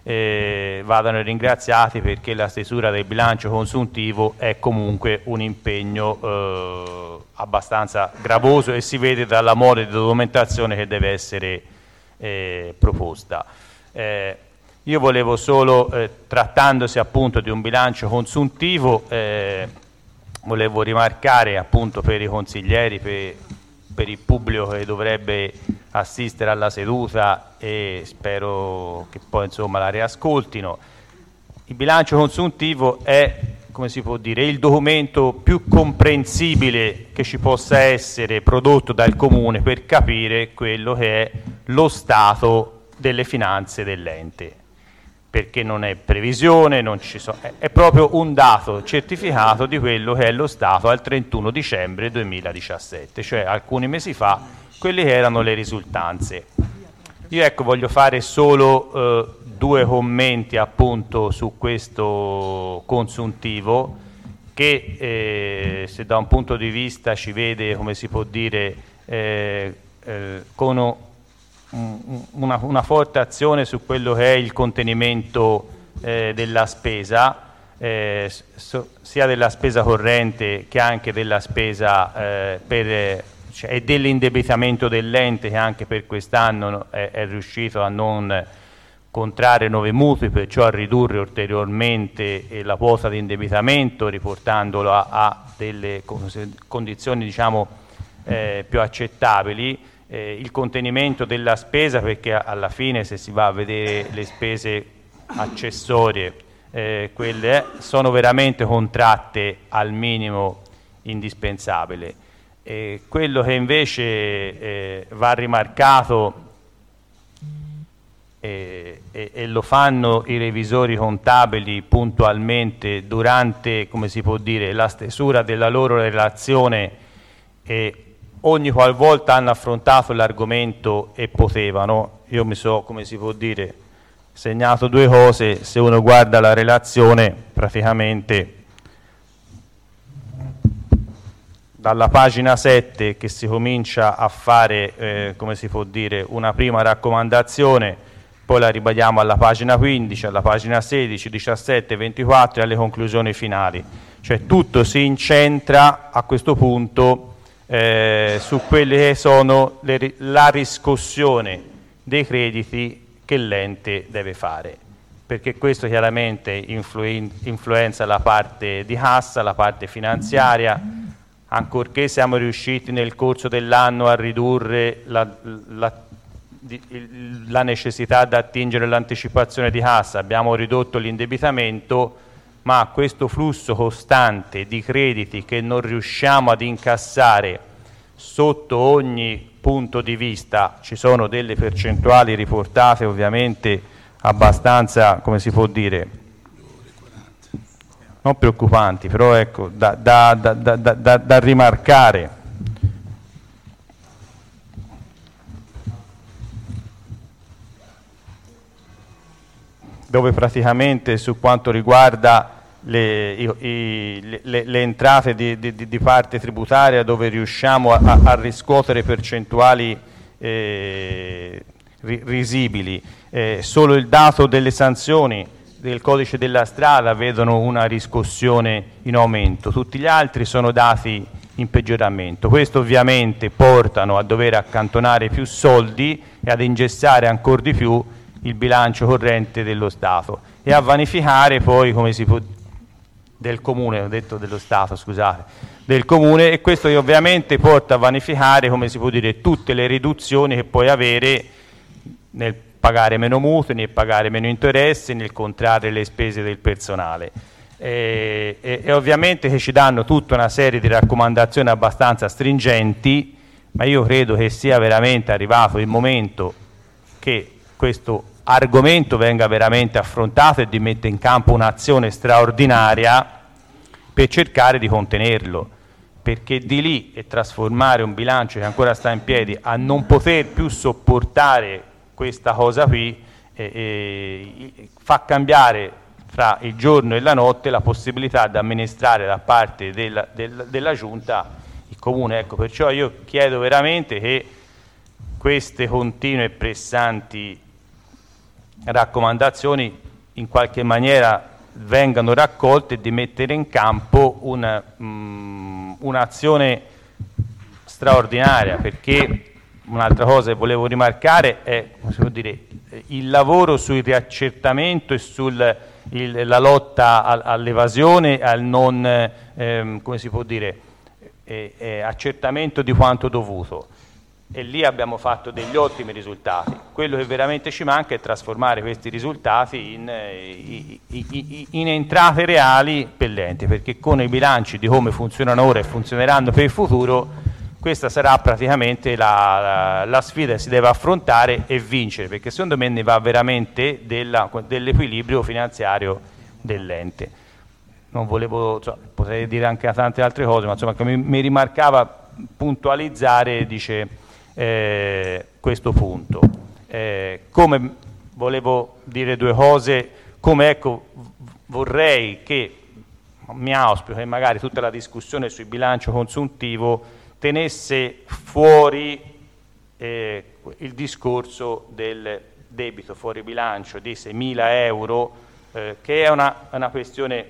eh, vadano ringraziati, perché la stesura del bilancio consuntivo è comunque un impegno eh, abbastanza gravoso, e si vede dalla mole di documentazione che deve essere eh, proposta. Eh, io volevo solo, eh, trattandosi appunto di un bilancio consuntivo, eh, volevo rimarcare appunto per i consiglieri, per, per il pubblico che dovrebbe assistere alla seduta, e spero che poi insomma la riascoltino, il bilancio consuntivo è, come si può dire, il documento più comprensibile che ci possa essere prodotto dal Comune per capire quello che è lo stato delle finanze dell'ente, perché non è previsione, non ci so, è, è proprio un dato certificato di quello che è lo stato al trentuno dicembre duemiladiciassette, cioè alcuni mesi fa, quelle che erano le risultanze. Io ecco voglio fare solo eh, due commenti appunto su questo consuntivo, che eh, se da un punto di vista ci vede, come si può dire, eh, eh, con una, una forte azione su quello che è il contenimento eh, della spesa, eh, so, sia della spesa corrente che anche della spesa eh, per, cioè, e dell'indebitamento dell'ente, che anche per quest'anno è, è riuscito a non contrarre nuovi mutui, perciò a ridurre ulteriormente eh, la quota di indebitamento, riportandolo a, a delle condizioni, diciamo, eh, più accettabili. Eh, il contenimento della spesa, perché alla fine, se si va a vedere le spese accessorie, eh, quelle sono veramente contratte al minimo indispensabile. Eh, quello che invece eh, va rimarcato, eh, e, e lo fanno i revisori contabili puntualmente durante, come si può dire, la stesura della loro relazione, e ogni qualvolta hanno affrontato l'argomento e potevano, io mi so, come si può dire, segnato due cose. Se uno guarda la relazione, praticamente dalla pagina sette che si comincia a fare, eh, come si può dire, una prima raccomandazione, poi la ribadiamo alla pagina quindici, alla pagina sedici, diciassette, ventiquattro e alle conclusioni finali. Cioè tutto si incentra a questo punto Eh, su quelle che sono le, la riscossione dei crediti che l'ente deve fare, perché questo chiaramente influen- influenza la parte di cassa, la parte finanziaria, ancorché siamo riusciti nel corso dell'anno a ridurre la, la, di, la necessità di attingere l'anticipazione di cassa, abbiamo ridotto l'indebitamento, ma questo flusso costante di crediti che non riusciamo ad incassare sotto ogni punto di vista, ci sono delle percentuali riportate ovviamente abbastanza, come si può dire, non preoccupanti, però ecco, da, da, da, da, da, da rimarcare. Dove praticamente su quanto riguarda le, i, i, le, le entrate di, di, di parte tributaria, dove riusciamo a, a riscuotere percentuali eh, risibili, eh, solo il dato delle sanzioni del codice della strada vedono una riscossione in aumento, tutti gli altri sono dati in peggioramento. Questo ovviamente portano a dover accantonare più soldi e ad ingessare ancora di più il bilancio corrente dello Stato e a vanificare poi, come si può, del Comune, ho detto dello Stato, scusate, del Comune, e questo ovviamente porta a vanificare, come si può dire, tutte le riduzioni che puoi avere nel pagare meno mutui, nel pagare meno interessi, nel contrarre le spese del personale. E, e, e ovviamente che ci danno tutta una serie di raccomandazioni abbastanza stringenti, ma io credo che sia veramente arrivato il momento che questo argomento venga veramente affrontato e di mettere in campo un'azione straordinaria per cercare di contenerlo, perché di lì e trasformare un bilancio che ancora sta in piedi a non poter più sopportare questa cosa qui eh, eh, fa cambiare fra il giorno e la notte la possibilità di amministrare da parte della, della, della Giunta il Comune. Ecco, perciò io chiedo veramente che queste continue e pressanti raccomandazioni in qualche maniera vengano raccolte e di mettere in campo una, um, un'azione straordinaria, perché un'altra cosa che volevo rimarcare è, come si può dire, il lavoro sul riaccertamento e sulla lotta al, all'evasione, al non, ehm, come si può dire, eh, eh, accertamento di quanto dovuto. E lì abbiamo fatto degli ottimi risultati. Quello che veramente ci manca è trasformare questi risultati in, in, in, in entrate reali per l'ente, perché con i bilanci di come funzionano ora e funzioneranno per il futuro, questa sarà praticamente la, la, la sfida che si deve affrontare e vincere, perché secondo me ne va veramente della, dell'equilibrio finanziario dell'ente. Non volevo, insomma, potrei dire anche tante altre cose, ma insomma, che mi, mi rimarcava puntualizzare, dice, Eh, questo punto. Eh, come volevo dire due cose, come ecco vorrei che, mi auspico che magari tutta la discussione sul bilancio consuntivo tenesse fuori eh, il discorso del debito fuori bilancio di seimila euro, eh, che è una, una questione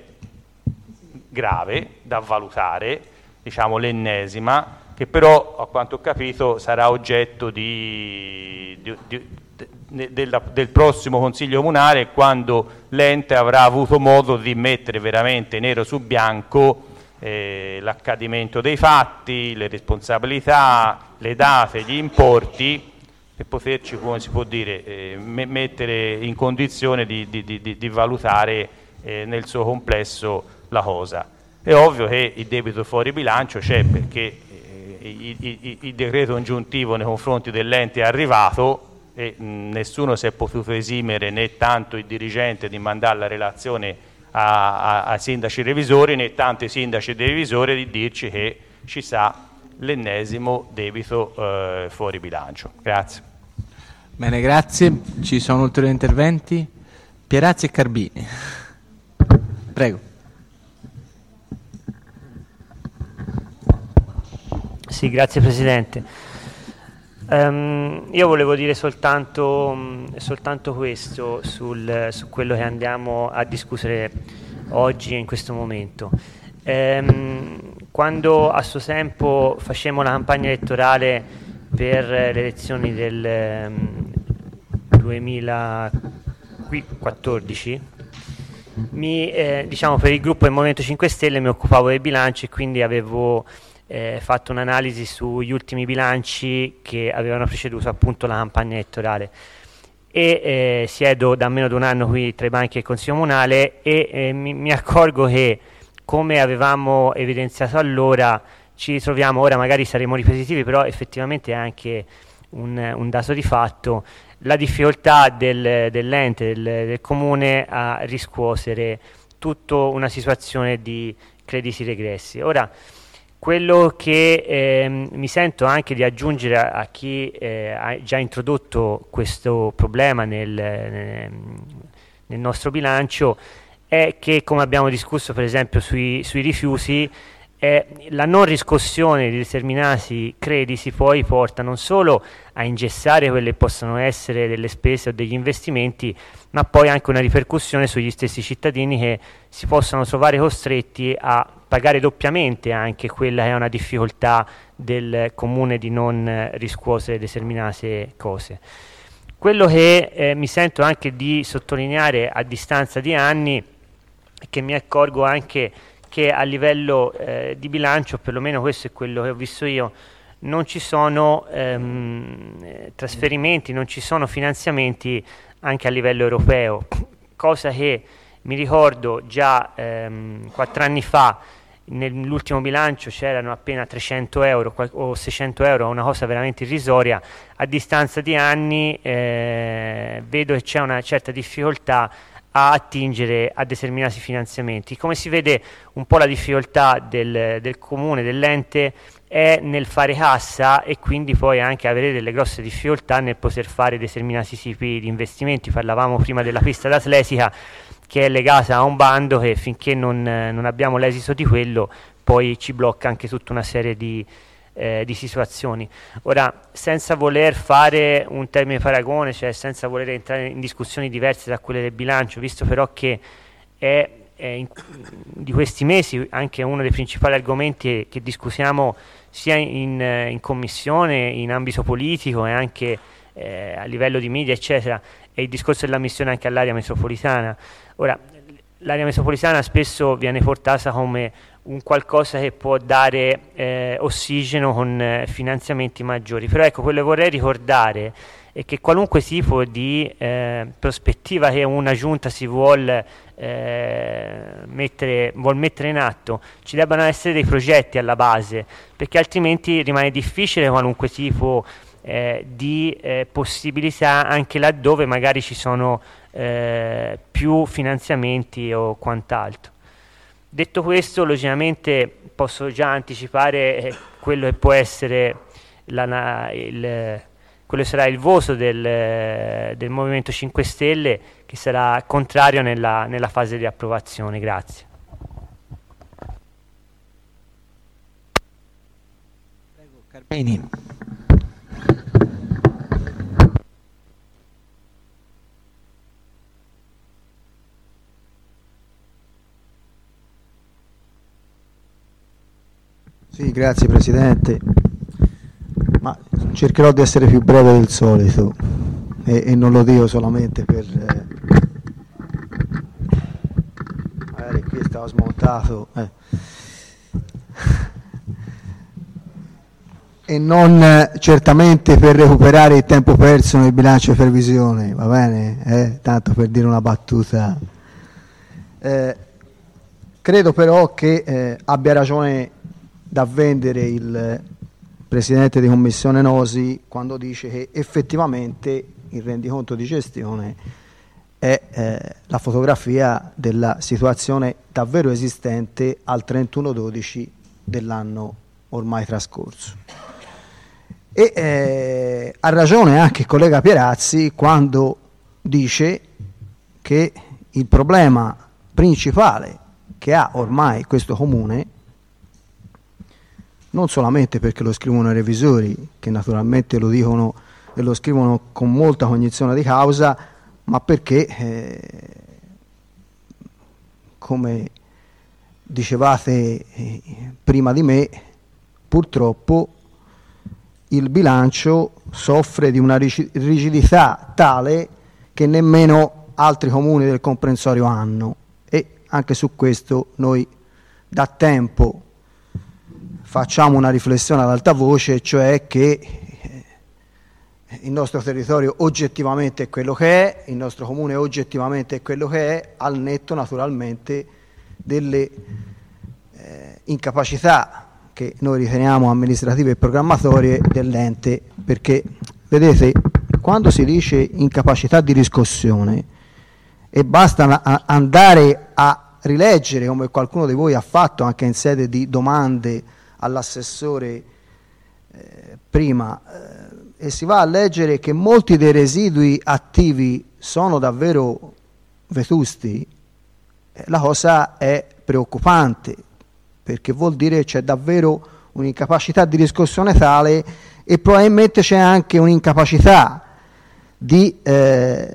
grave da valutare, diciamo l'ennesima, che però a quanto ho capito sarà oggetto di, di, di, de, de, del prossimo Consiglio Comunale, quando l'ente avrà avuto modo di mettere veramente nero su bianco eh, l'accadimento dei fatti, le responsabilità, le date, gli importi, per poterci, come si può dire, eh, me, mettere in condizione di, di, di, di valutare eh, nel suo complesso la cosa. È ovvio che il debito fuori bilancio c'è, perché Il, il, il decreto ingiuntivo nei confronti dell'ente è arrivato e mh, nessuno si è potuto esimere, né tanto il dirigente di mandare la relazione ai sindaci revisori, né tanto i sindaci e revisori di dirci che ci sarà l'ennesimo debito eh, fuori bilancio. Grazie. Bene, grazie. Ci sono ulteriori interventi? Pierazzi e Carbini. Prego. Sì, grazie Presidente. Um, io volevo dire soltanto, um, soltanto questo sul, su quello che andiamo a discutere oggi in questo momento. Um, quando a suo tempo facemmo la campagna elettorale per le elezioni del um, duemilaquattordici, mi, eh, diciamo, per il gruppo del Movimento cinque Stelle mi occupavo del bilancio e quindi avevo Eh, fatto un'analisi sugli ultimi bilanci che avevano preceduto appunto la campagna elettorale e eh, siedo da meno di un anno qui tra i banchi del Consiglio Comunale e eh, mi, mi accorgo che, come avevamo evidenziato allora, ci ritroviamo ora, magari saremo ripetitivi, però effettivamente è anche un, un dato di fatto, la difficoltà del, dell'ente, del, del Comune a riscuotere tutta una situazione di crediti regressi. Ora, quello che eh, mi sento anche di aggiungere a, a chi eh, ha già introdotto questo problema nel, nel, nel nostro bilancio è che, come abbiamo discusso per esempio sui, sui rifiuti, eh, la non riscossione di determinati crediti poi porta non solo a ingessare quelle che possono essere delle spese o degli investimenti, ma poi anche una ripercussione sugli stessi cittadini che si possono trovare costretti a pagare doppiamente anche quella che è una difficoltà del Comune di non riscuotere determinate cose. Quello che eh, mi sento anche di sottolineare a distanza di anni è che mi accorgo anche che a livello eh, di bilancio, perlomeno questo è quello che ho visto io, non ci sono ehm, trasferimenti, non ci sono finanziamenti anche a livello europeo, cosa che mi ricordo già ehm, quattro anni fa. Nell'ultimo bilancio c'erano appena trecento euro o seicento euro, una cosa veramente irrisoria. A distanza di anni eh, vedo che c'è una certa difficoltà a attingere a determinati finanziamenti. Come si vede, un po' la difficoltà del, del comune, dell'ente, è nel fare cassa e quindi poi anche avere delle grosse difficoltà nel poter fare determinati tipi di investimenti. Parlavamo prima della pista d'atletica, che è legata a un bando che finché non, non abbiamo l'esito di quello poi ci blocca anche tutta una serie di, eh, di situazioni. Ora, senza voler fare un termine paragone, cioè senza voler entrare in discussioni diverse da quelle del bilancio, visto però che è, è in, di questi mesi anche uno dei principali argomenti che discutiamo sia in, in commissione, in ambito politico e anche eh, a livello di media, eccetera, è il discorso dell'ammissione anche all'area metropolitana. Ora, l'area metropolitana spesso viene portata come un qualcosa che può dare eh, ossigeno con eh, finanziamenti maggiori, però ecco, quello che vorrei ricordare è che qualunque tipo di eh, prospettiva che una giunta si vuol, eh, mettere, vuol mettere in atto, ci debbano essere dei progetti alla base, perché altrimenti rimane difficile qualunque tipo eh, di eh, possibilità, anche laddove magari ci sono eh, più finanziamenti o quant'altro. Detto questo, logicamente posso già anticipare eh, quello che può essere la, la, il, quello sarà il voto del, del Movimento cinque Stelle, che sarà contrario nella, nella fase di approvazione. Grazie. Prego, Carpini. Sì, grazie Presidente, ma cercherò di essere più breve del solito e, e non lo dico solamente per... Eh, magari qui stavo smontato, eh. E non eh, certamente per recuperare il tempo perso nel bilancio di previsione, va bene? Eh? Tanto per dire una battuta. Eh, credo però che eh, abbia ragione da vendere il Presidente di Commissione Nosi quando dice che effettivamente il rendiconto di gestione è eh, la fotografia della situazione davvero esistente al trentuno dodici dell'anno ormai trascorso. E eh, ha ragione anche il collega Pierazzi quando dice che il problema principale che ha ormai questo Comune, non solamente perché lo scrivono i revisori, che naturalmente lo dicono e lo scrivono con molta cognizione di causa, ma perché, eh, come dicevate eh, prima di me, purtroppo il bilancio soffre di una rigidità tale che nemmeno altri comuni del comprensorio hanno, e anche su questo noi da tempo facciamo una riflessione ad alta voce, cioè che il nostro territorio oggettivamente è quello che è, il nostro comune oggettivamente è quello che è, al netto naturalmente delle eh, incapacità che noi riteniamo amministrative e programmatorie dell'ente, perché vedete, quando si dice incapacità di riscossione e basta a andare a rileggere, come qualcuno di voi ha fatto anche in sede di domande all'assessore eh, prima, eh, e si va a leggere che molti dei residui attivi sono davvero vetusti, eh, la cosa è preoccupante, perché vuol dire che c'è davvero un'incapacità di riscossione tale, e probabilmente c'è anche un'incapacità di eh,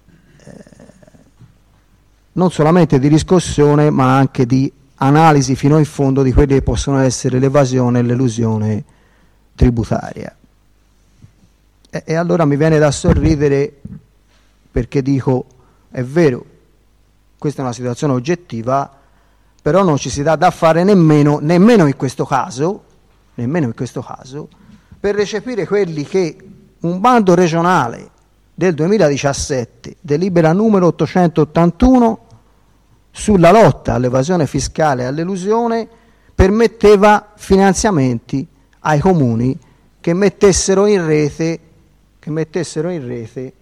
non solamente di riscossione ma anche di analisi fino in fondo di quelle che possono essere l'evasione e l'elusione tributaria. E, e allora mi viene da sorridere, perché dico, è vero, questa è una situazione oggettiva, però non ci si dà da fare nemmeno, nemmeno in questo caso, nemmeno in questo caso, per recepire quelli che un bando regionale del duemiladiciassette, delibera numero ottocentottantuno, sulla lotta all'evasione fiscale e all'elusione, permetteva finanziamenti ai comuni che mettessero in rete, che mettessero in rete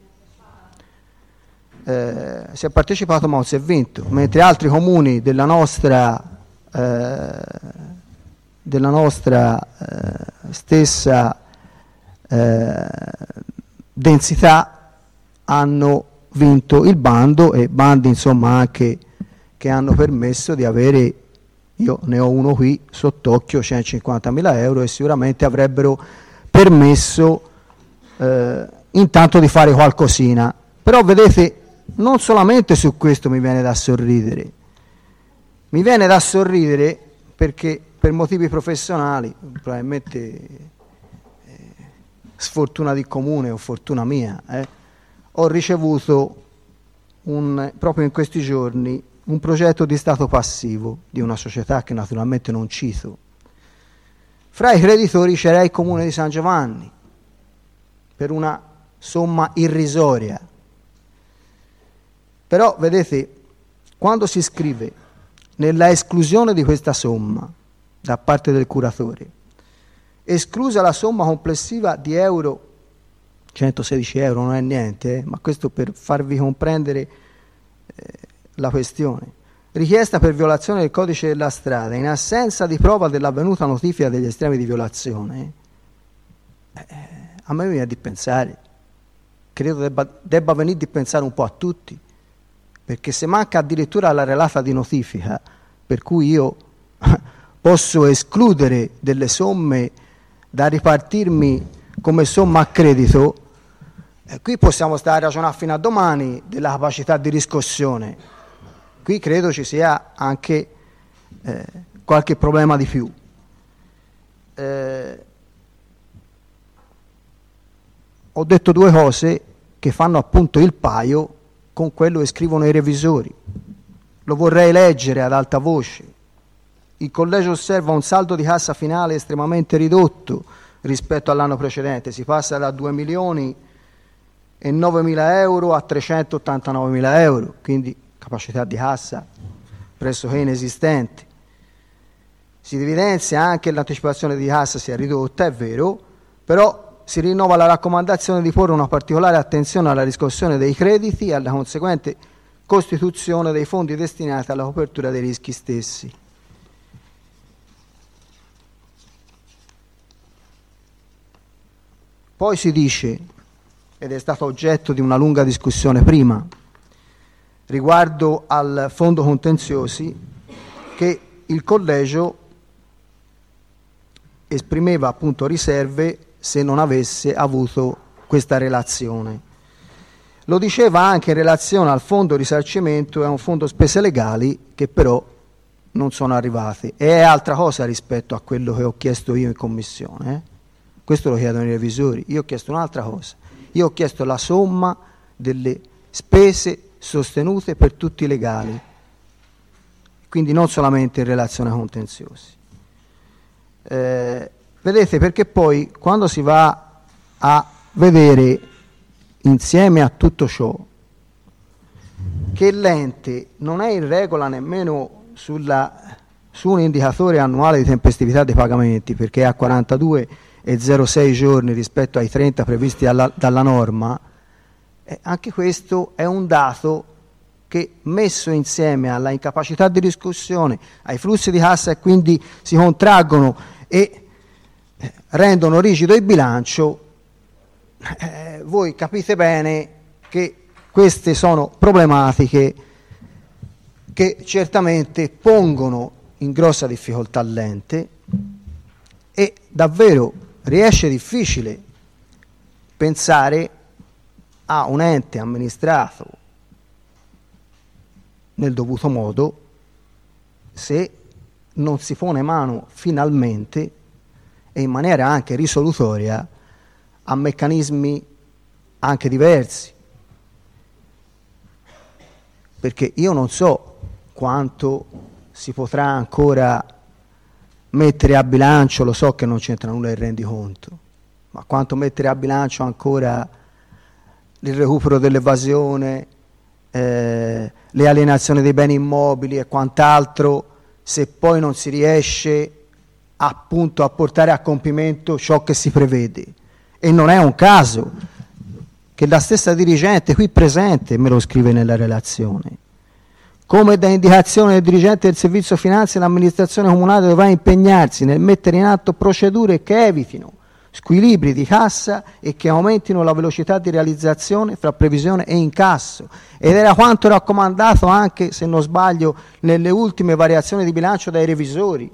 eh, si è partecipato ma non si è vinto, mentre altri comuni della nostra eh, della nostra eh, stessa eh, densità hanno vinto il bando, e bandi insomma anche che hanno permesso di avere, io ne ho uno qui sott'occhio, centocinquantamila euro, e sicuramente avrebbero permesso eh, intanto di fare qualcosina. Però vedete, non solamente su questo mi viene da sorridere, mi viene da sorridere perché per motivi professionali, probabilmente eh, sfortuna di comune o fortuna mia, eh, ho ricevuto un, proprio in questi giorni un progetto di stato passivo di una società che naturalmente non cito. Fra i creditori c'era il comune di San Giovanni per una somma irrisoria. Però vedete, quando si scrive nella esclusione di questa somma da parte del curatore, esclusa la somma complessiva di euro, centosedici euro non è niente, eh, ma questo per farvi comprendere eh, la questione, richiesta per violazione del codice della strada in assenza di prova dell'avvenuta notifica degli estremi di violazione, eh, a me viene di pensare, credo debba, debba venire di pensare un po' a tutti, perché se manca addirittura la relata di notifica, per cui io posso escludere delle somme da ripartirmi come somma a credito, eh, qui possiamo stare a ragionare fino a domani della capacità di riscossione. Qui credo ci sia anche eh, qualche problema di più. Eh, ho detto due cose che fanno appunto il paio con quello che scrivono i revisori. Lo vorrei leggere ad alta voce. Il collegio osserva un saldo di cassa finale estremamente ridotto rispetto all'anno precedente, si passa da due milioni e novemila euro a trecentottantanovemila euro, quindi capacità di cassa pressoché inesistente. Si evidenzia anche che l'anticipazione di cassa sia ridotta, è vero, però si rinnova la raccomandazione di porre una particolare attenzione alla riscossione dei crediti e alla conseguente costituzione dei fondi destinati alla copertura dei rischi stessi. Poi si dice, ed è stato oggetto di una lunga discussione prima, riguardo al fondo contenziosi, che il collegio esprimeva appunto riserve se non avesse avuto questa relazione. Lo diceva anche in relazione al fondo risarcimento e a un fondo spese legali che però non sono arrivate. E è altra cosa rispetto a quello che ho chiesto io in commissione. Eh? Questo lo chiedono i revisori. Io ho chiesto un'altra cosa. Io ho chiesto la somma delle spese sostenute per tutti i legali, quindi non solamente in relazione ai contenziosi. Eh, vedete, perché poi quando si va a vedere insieme a tutto ciò che l'ente non è in regola nemmeno sulla, su un indicatore annuale di tempestività dei pagamenti, perché è a quarantadue e zero sei giorni rispetto ai trenta previsti alla, dalla norma, eh, anche questo è un dato che, messo insieme alla incapacità di riscossione, ai flussi di cassa e quindi si contraggono e eh, rendono rigido il bilancio, eh, voi capite bene che queste sono problematiche che certamente pongono in grossa difficoltà l'ente, e davvero riesce difficile pensare a un ente amministrato nel dovuto modo se non si pone mano finalmente e in maniera anche risolutoria a meccanismi anche diversi, perché io non so quanto si potrà ancora mettere a bilancio, lo so che non c'entra nulla il rendiconto, ma quanto mettere a bilancio ancora il recupero dell'evasione, eh, le alienazioni dei beni immobili e quant'altro, se poi non si riesce appunto a portare a compimento ciò che si prevede. E non è un caso che la stessa dirigente qui presente me lo scrive nella relazione. Come da indicazione del dirigente del servizio finanze, l'amministrazione comunale dovrà impegnarsi nel mettere in atto procedure che evitino squilibri di cassa e che aumentino la velocità di realizzazione fra previsione e incasso. Ed era quanto raccomandato anche, se non sbaglio, nelle ultime variazioni di bilancio dai revisori,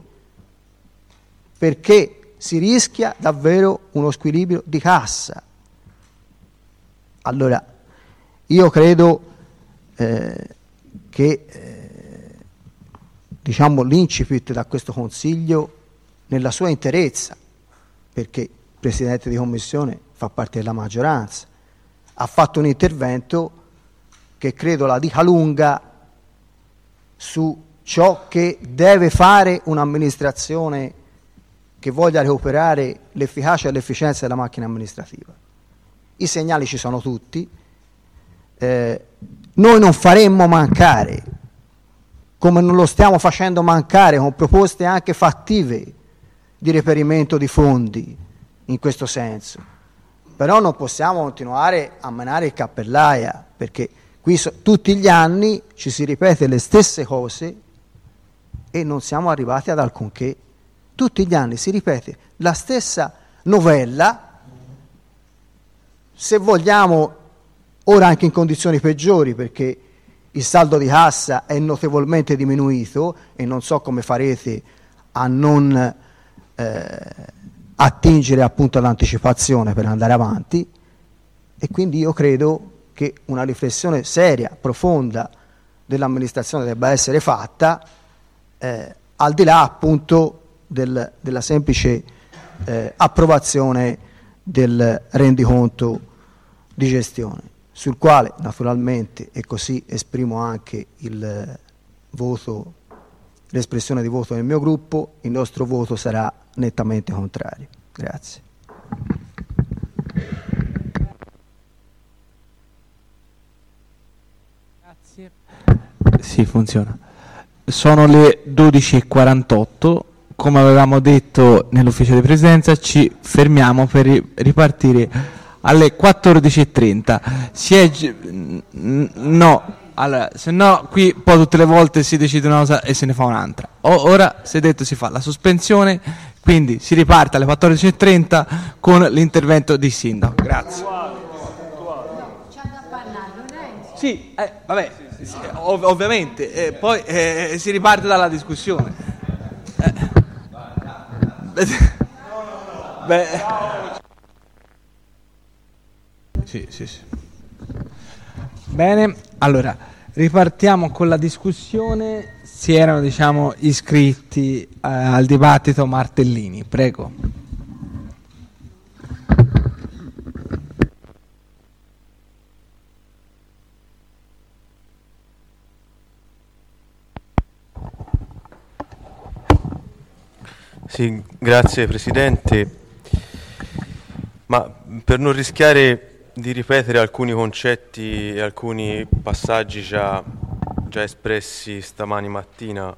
perché si rischia davvero uno squilibrio di cassa. Allora, io credo eh, che eh, diciamo l'incipit da questo Consiglio nella sua interezza, perché il Presidente di Commissione fa parte della maggioranza, ha fatto un intervento che credo la dica lunga su ciò che deve fare un'amministrazione che voglia recuperare l'efficacia e l'efficienza della macchina amministrativa. I segnali ci sono tutti, eh, noi non faremmo mancare, come non lo stiamo facendo mancare, con proposte anche fattive di reperimento di fondi in questo senso, però non possiamo continuare a menare il cappellaia, perché qui so, tutti gli anni ci si ripete le stesse cose e non siamo arrivati ad alcunché. Tutti gli anni si ripete la stessa novella, se vogliamo ora anche in condizioni peggiori, perché il saldo di cassa è notevolmente diminuito e non so come farete a non eh, attingere appunto all'anticipazione per andare avanti, e quindi io credo che una riflessione seria, profonda dell'amministrazione debba essere fatta, eh, al di là appunto del, della semplice eh, approvazione del rendiconto di gestione, sul quale naturalmente, e così esprimo anche il voto, l'espressione di voto del mio gruppo, il nostro voto sarà nettamente contrario. Grazie. Grazie. Sì, funziona. Sono le dodici e quarantotto, come avevamo detto nell'ufficio di presenza ci fermiamo per ripartire alle quattordici e trenta. Si è no, allora, se no qui poi tutte le volte si decide una cosa e se ne fa un'altra. O, ora si è detto si fa la sospensione, quindi si riparte alle quattordici e trenta con l'intervento di sindaco. Grazie. Sì, eh, vabbè, sì, ov- ovviamente, eh, poi eh, si riparte dalla discussione. Eh. Beh. Sì, sì, sì. Bene, allora ripartiamo con la discussione. Si erano, diciamo, iscritti eh, al dibattito Martellini, prego. Sì, grazie Presidente. Ma per non rischiare di ripetere alcuni concetti e alcuni passaggi già, già espressi stamani mattina,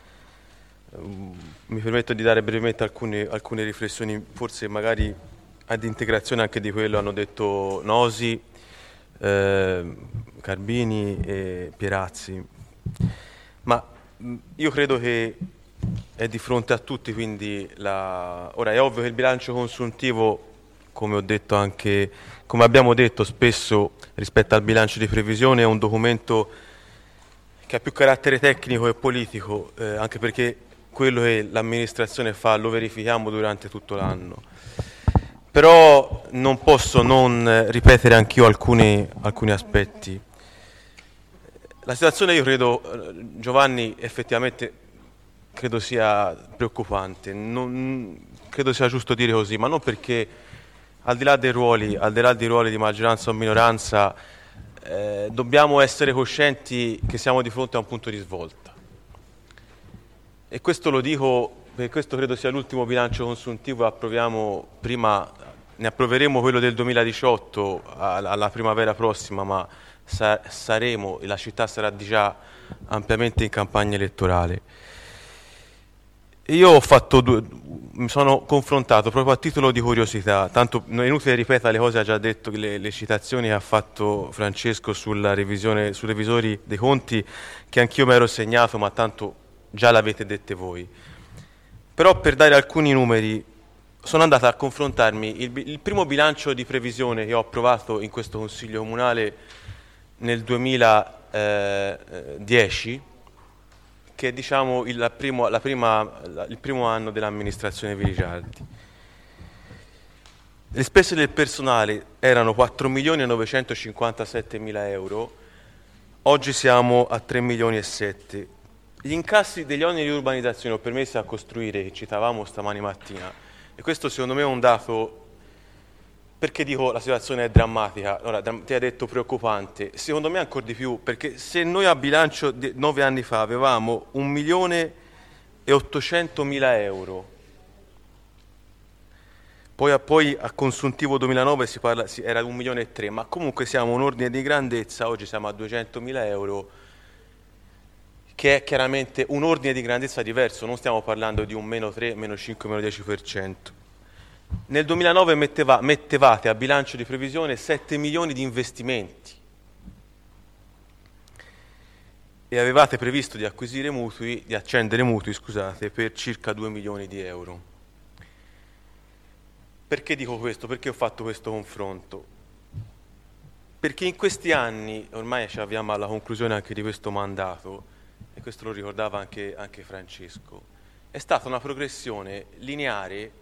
mi permetto di dare brevemente alcune, alcune riflessioni, forse magari ad integrazione anche di quello hanno detto Nosi, eh, Carbini e Pierazzi. Ma io credo che è di fronte a tutti, quindi la... ora è ovvio che il bilancio consuntivo, come ho detto anche, come abbiamo detto spesso rispetto al bilancio di previsione, è un documento che ha più carattere tecnico e politico, eh, anche perché quello che l'amministrazione fa lo verifichiamo durante tutto l'anno. Però non posso non ripetere anch'io alcuni, alcuni aspetti. La situazione, io credo, Giovanni, effettivamente credo sia preoccupante, non, credo sia giusto dire così, ma non perché al di là dei ruoli, al di là dei ruoli di maggioranza o minoranza, eh, dobbiamo essere coscienti che siamo di fronte a un punto di svolta. E questo lo dico perché questo credo sia l'ultimo bilancio consuntivo, approviamo prima, ne approveremo quello del duemiladiciotto alla primavera prossima, ma sa- saremo, e la città sarà già ampiamente in campagna elettorale. Io ho fatto due, mi sono confrontato proprio a titolo di curiosità, tanto non è inutile ripetere le cose, ha già detto, le, le citazioni che ha fatto Francesco sulla revisione, sui revisori dei conti, che anch'io mi ero segnato, ma tanto già l'avete dette voi. Però per dare alcuni numeri, sono andato a confrontarmi il, il primo bilancio di previsione che ho approvato in questo Consiglio Comunale nel duemiladieci, che è diciamo il primo, la prima, il primo anno dell'amministrazione Virigiardi. Le spese del personale erano quattro milioni novecentocinquantasette mila euro, oggi siamo a tre milioni e sette. Gli incassi degli oneri di urbanizzazione o permessi a costruire, che citavamo stamani mattina, e questo secondo me è un dato. Perché dico la situazione è drammatica? Ora, ti ha detto preoccupante, secondo me ancora di più, perché se noi a bilancio di nove anni fa avevamo un milione e ottocentomila euro, poi a, poi a consuntivo duemilanove si parla, si, era un milione e tre, ma comunque siamo un ordine di grandezza, oggi siamo a duecentomila euro, che è chiaramente un ordine di grandezza diverso, non stiamo parlando di un meno tre, meno cinque, meno dieci per cento. Nel duemilanove metteva, mettevate a bilancio di previsione sette milioni di investimenti e avevate previsto di acquisire mutui, di accendere mutui, scusate, per circa due milioni di euro. Perché dico questo? Perché ho fatto questo confronto? Perché in questi anni, ormai ci avviamo alla conclusione anche di questo mandato, e questo lo ricordava anche, anche Francesco, è stata una progressione lineare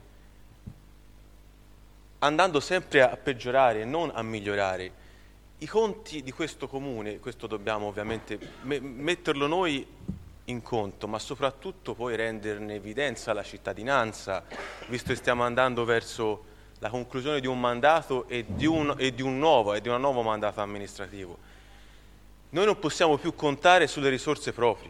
andando sempre a peggiorare e non a migliorare. I conti di questo comune, questo dobbiamo ovviamente me- metterlo noi in conto, ma soprattutto poi renderne evidenza alla cittadinanza, visto che stiamo andando verso la conclusione di un mandato e di un, e di un nuovo, e di un nuovo mandato amministrativo. Noi non possiamo più contare sulle risorse proprie.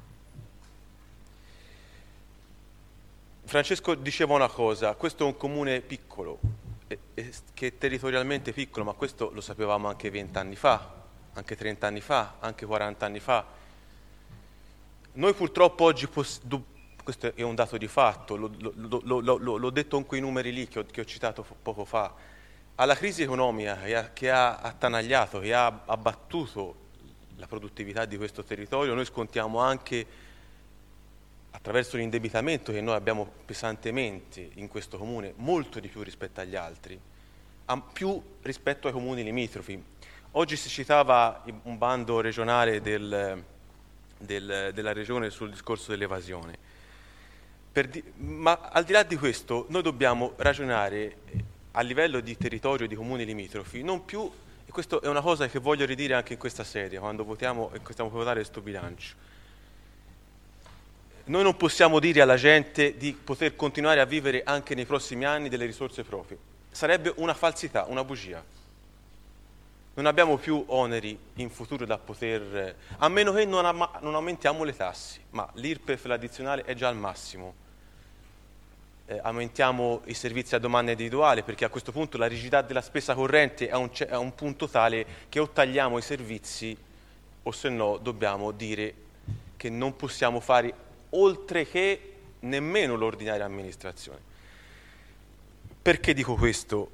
Francesco diceva una cosa, questo è un comune piccolo, che è territorialmente piccolo, ma questo lo sapevamo anche vent'anni fa, anche trent'anni fa, anche quarant'anni fa. Noi purtroppo oggi, poss- do- questo è un dato di fatto, lo, lo, lo, lo, lo, l'ho detto con quei numeri lì che ho, che ho citato f- poco fa, alla crisi economica che ha, che ha attanagliato, che ha abbattuto la produttività di questo territorio, noi scontiamo anche, attraverso l'indebitamento che noi abbiamo pesantemente in questo comune, molto di più rispetto agli altri, più rispetto ai comuni limitrofi. Oggi si citava un bando regionale del, del, della regione sul discorso dell'evasione. Per di, ma al di là di questo, noi dobbiamo ragionare a livello di territorio di comuni limitrofi, non più, e questa è una cosa che voglio ridire anche in questa sede, quando votiamo e stiamo per votare questo bilancio. Noi non possiamo dire alla gente di poter continuare a vivere anche nei prossimi anni delle risorse proprie. Sarebbe una falsità, una bugia. Non abbiamo più oneri in futuro da poter, a meno che non, am- non aumentiamo le tasse, ma l'I R P E F, l'addizionale, è già al massimo. Eh, aumentiamo i servizi a domanda individuale, perché a questo punto la rigidità della spesa corrente è a un, c- a un punto tale che o tagliamo i servizi o se no dobbiamo dire che non possiamo fare oltre che nemmeno l'ordinaria amministrazione. Perché dico questo?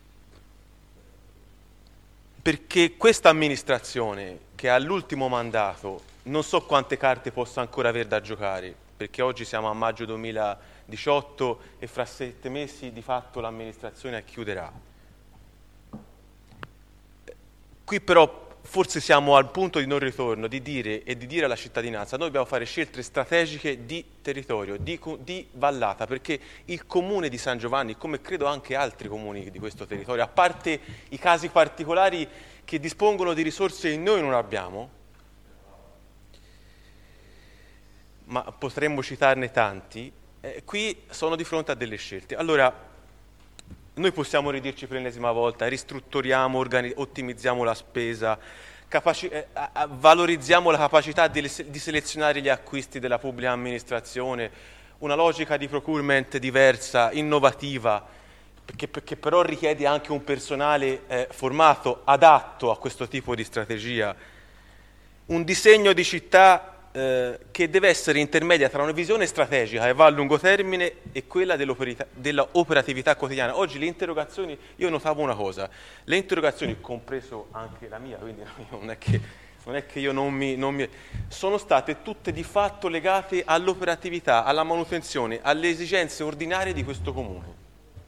Perché questa amministrazione, che ha l'ultimo mandato, non so quante carte possa ancora aver da giocare, perché oggi siamo a maggio duemiladiciotto e fra sette mesi di fatto l'amministrazione chiuderà. Qui però forse siamo al punto di non ritorno di dire e di dire alla cittadinanza: noi dobbiamo fare scelte strategiche di territorio, di, di vallata, perché il comune di San Giovanni, come credo anche altri comuni di questo territorio, a parte i casi particolari che dispongono di risorse che noi non abbiamo, ma potremmo citarne tanti, eh, qui sono di fronte a delle scelte. Allora, noi possiamo ridirci per l'ennesima volta, ristrutturiamo, organi- ottimizziamo la spesa, capaci- eh, valorizziamo la capacità di, di selezionare gli acquisti della pubblica amministrazione, una logica di procurement diversa, innovativa, perché, perché però richiede anche un personale eh, formato, adatto a questo tipo di strategia, un disegno di città Eh, che deve essere intermedia tra una visione strategica e va a lungo termine e quella dell'operatività quotidiana. Oggi le interrogazioni, io notavo una cosa, le interrogazioni, compreso anche la mia, quindi non è che, non è che io non mi, non mi... sono state tutte di fatto legate all'operatività, alla manutenzione, alle esigenze ordinarie di questo comune.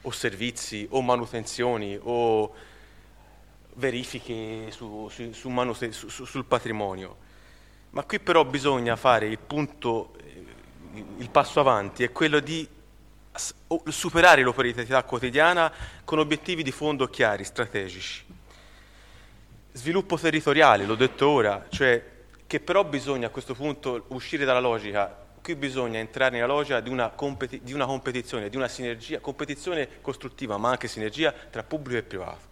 o servizi o manutenzioni o verifiche su, su, su manute- su, su, sul patrimonio. Ma qui però bisogna fare il punto, il passo avanti, è quello di superare l'operatività quotidiana con obiettivi di fondo chiari, strategici. Sviluppo territoriale, l'ho detto ora, cioè che però bisogna a questo punto uscire dalla logica, qui bisogna entrare nella logica di una, competi- di una competizione, di una sinergia, competizione costruttiva ma anche sinergia tra pubblico e privato.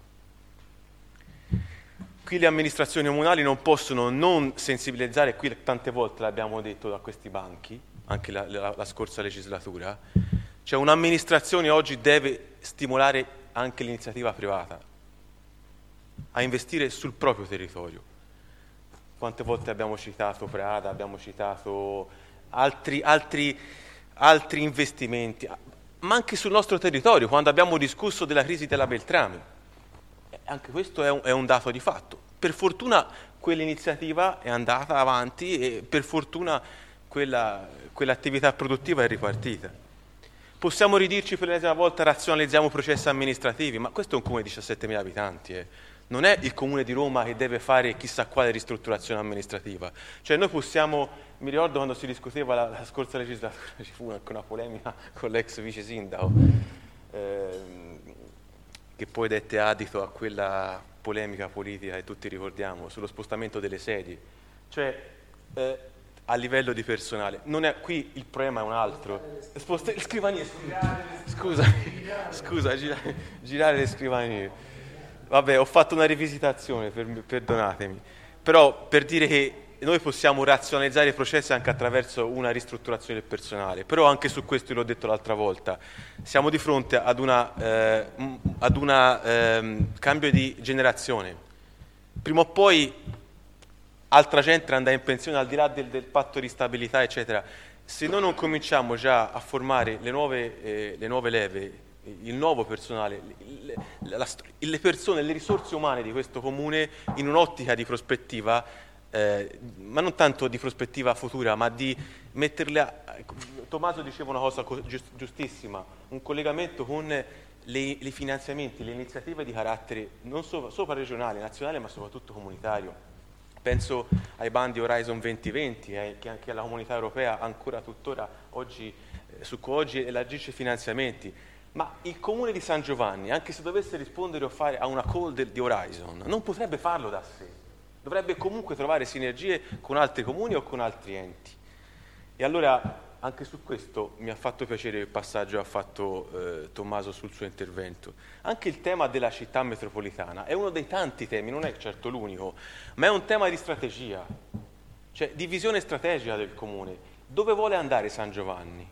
Qui le amministrazioni comunali non possono non sensibilizzare, qui tante volte l'abbiamo detto da questi banchi, anche la, la, la scorsa legislatura, cioè un'amministrazione oggi deve stimolare anche l'iniziativa privata a investire sul proprio territorio. Quante volte abbiamo citato Prada, abbiamo citato altri, altri, altri investimenti, ma anche sul nostro territorio, quando abbiamo discusso della crisi della Beltrami. Anche questo è un, è un dato di fatto. Per fortuna quell'iniziativa è andata avanti e per fortuna quella, quell'attività produttiva è ripartita. Possiamo ridirci per l'ennesima volta razionalizziamo processi amministrativi, ma questo è un comune di diciassettemila abitanti, eh. Non è il comune di Roma che deve fare chissà quale ristrutturazione amministrativa. Cioè noi possiamo, mi ricordo quando si discuteva la, la scorsa legislatura, ci fu anche una polemica con l'ex vice sindaco, eh, che poi dette adito a quella polemica politica che tutti ricordiamo, sullo spostamento delle sedie. Cioè, eh, a livello di personale. Non è, qui il problema è un altro. Sposta, scrivanie, scusa, scusa, girare, girare le scrivanie. Vabbè, ho fatto una rivisitazione, per, perdonatemi. Però per dire che noi possiamo razionalizzare i processi anche attraverso una ristrutturazione del personale. Però anche su questo, l'ho detto l'altra volta, siamo di fronte ad una, eh, ad una eh, cambio di generazione. Prima o poi altra gente andrà in pensione al di là del, del patto di stabilità, eccetera. Se noi non cominciamo già a formare le nuove, eh, le nuove leve, il nuovo personale, le, la, le persone, le risorse umane di questo comune in un'ottica di prospettiva, eh, ma non tanto di prospettiva futura, ma di metterle a, Tommaso diceva una cosa giustissima, un collegamento con le, i finanziamenti, le iniziative di carattere non solo sopra-regionale, nazionale, ma soprattutto comunitario. Penso ai bandi Horizon duemilaventi, eh, che anche la comunità europea ancora tuttora oggi, eh, su cui oggi elargisce finanziamenti. Ma il comune di San Giovanni, anche se dovesse rispondere o fare a una call del, di Horizon, non potrebbe farlo da sé. Dovrebbe comunque trovare sinergie con altri comuni o con altri enti. E allora anche su questo mi ha fatto piacere il passaggio che ha fatto eh, Tommaso sul suo intervento. Anche il tema della città metropolitana è uno dei tanti temi, non è certo l'unico, ma è un tema di strategia, cioè di visione strategica del comune. Dove vuole andare San Giovanni?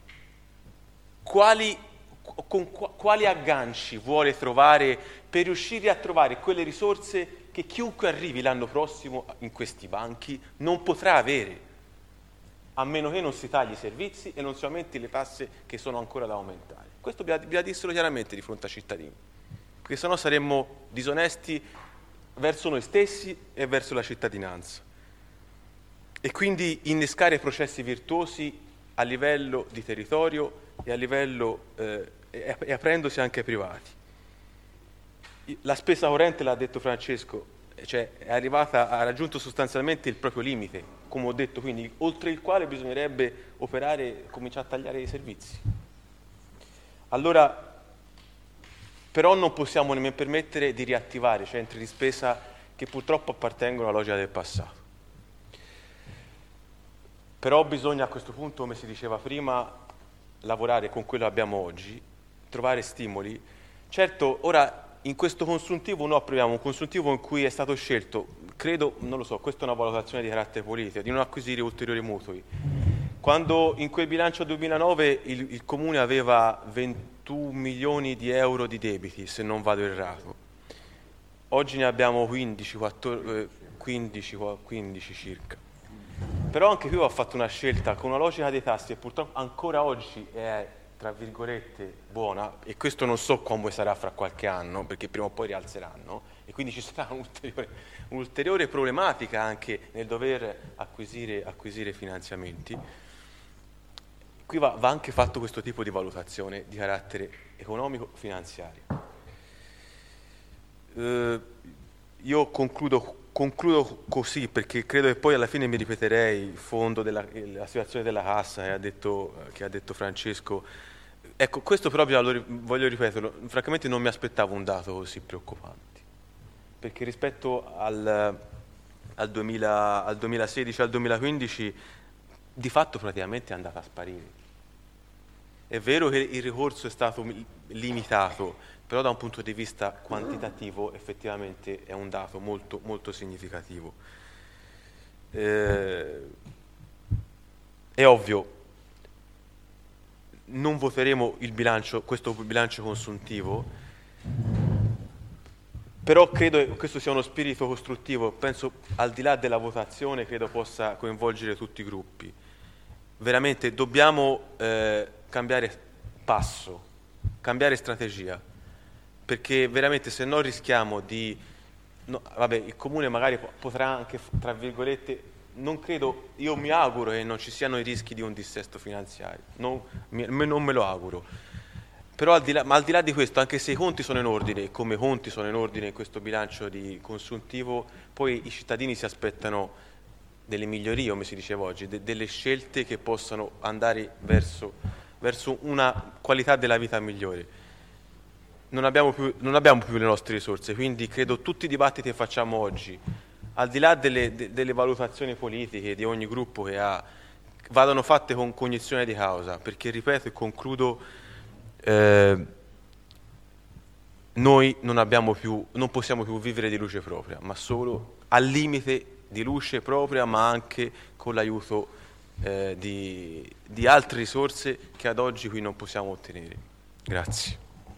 Quali, con quali agganci vuole trovare per riuscire a trovare quelle risorse che chiunque arrivi l'anno prossimo in questi banchi non potrà avere, a meno che non si tagli i servizi e non si aumenti le tasse che sono ancora da aumentare. Questo bisogna dirlo chiaramente di fronte ai cittadini, perché sennò saremmo disonesti verso noi stessi e verso la cittadinanza. E quindi innescare processi virtuosi a livello di territorio e a livello eh, e aprendosi anche ai privati. La spesa corrente, l'ha detto Francesco, cioè è arrivata, ha raggiunto sostanzialmente il proprio limite, come ho detto, quindi oltre il quale bisognerebbe operare, cominciare a tagliare i servizi. Allora, però non possiamo nemmeno permettere di riattivare centri di spesa che purtroppo appartengono alla logica del passato. Però bisogna a questo punto, come si diceva prima, lavorare con quello che abbiamo oggi, trovare stimoli. Certo, ora in questo consuntivo noi approviamo un consuntivo in cui è stato scelto, credo, non lo so, questa è una valutazione di carattere politico, di non acquisire ulteriori mutui. Quando in quel bilancio duemilanove il, il Comune aveva ventuno milioni di euro di debiti, se non vado errato, oggi ne abbiamo quindici, quattordici, quindici, quindici circa. Però anche qui ho fatto una scelta con una logica dei tassi e purtroppo ancora oggi è, tra virgolette, buona, e questo non so come sarà fra qualche anno, perché prima o poi rialzeranno, e quindi ci sarà un'ulteriore, un'ulteriore problematica anche nel dover acquisire, acquisire finanziamenti. qui va, va anche fatto questo tipo di valutazione di carattere economico-finanziario. Eh, io concludo, concludo così, perché credo che poi alla fine mi ripeterei il fondo della la situazione della cassa che ha detto, che ha detto Francesco. Ecco, questo proprio, lo, voglio ripeterlo, francamente non mi aspettavo un dato così preoccupante, perché rispetto al, al, duemila, al duemilasedici, al duemilaquindici, di fatto praticamente è andata a sparire. È vero che il ricorso è stato limitato, però da un punto di vista quantitativo effettivamente è un dato molto, molto significativo. Eh, è ovvio, non voteremo il bilancio, questo bilancio consuntivo, però credo che questo sia uno spirito costruttivo, penso al di là della votazione credo possa coinvolgere tutti i gruppi. Veramente dobbiamo eh, cambiare passo, cambiare strategia, perché veramente se no rischiamo di... No, vabbè, il Comune magari potrà anche, tra virgolette, non credo, io mi auguro che non ci siano i rischi di un dissesto finanziario, non, mi, non me lo auguro, però al di là, ma al di là di questo, anche se i conti sono in ordine, come i conti sono in ordine in questo bilancio di consuntivo, poi i cittadini si aspettano delle migliorie, come si diceva oggi, de, delle scelte che possano andare verso, verso una qualità della vita migliore. Non abbiamo più, non abbiamo più le nostre risorse, quindi credo tutti i dibattiti che facciamo oggi, al di là delle, de, delle valutazioni politiche di ogni gruppo che ha, vadano fatte con cognizione di causa, perché ripeto e concludo, eh, noi non abbiamo più, non possiamo più vivere di luce propria, ma solo al limite di luce propria, ma anche con l'aiuto eh, di, di altre risorse che ad oggi qui non possiamo ottenere. Grazie.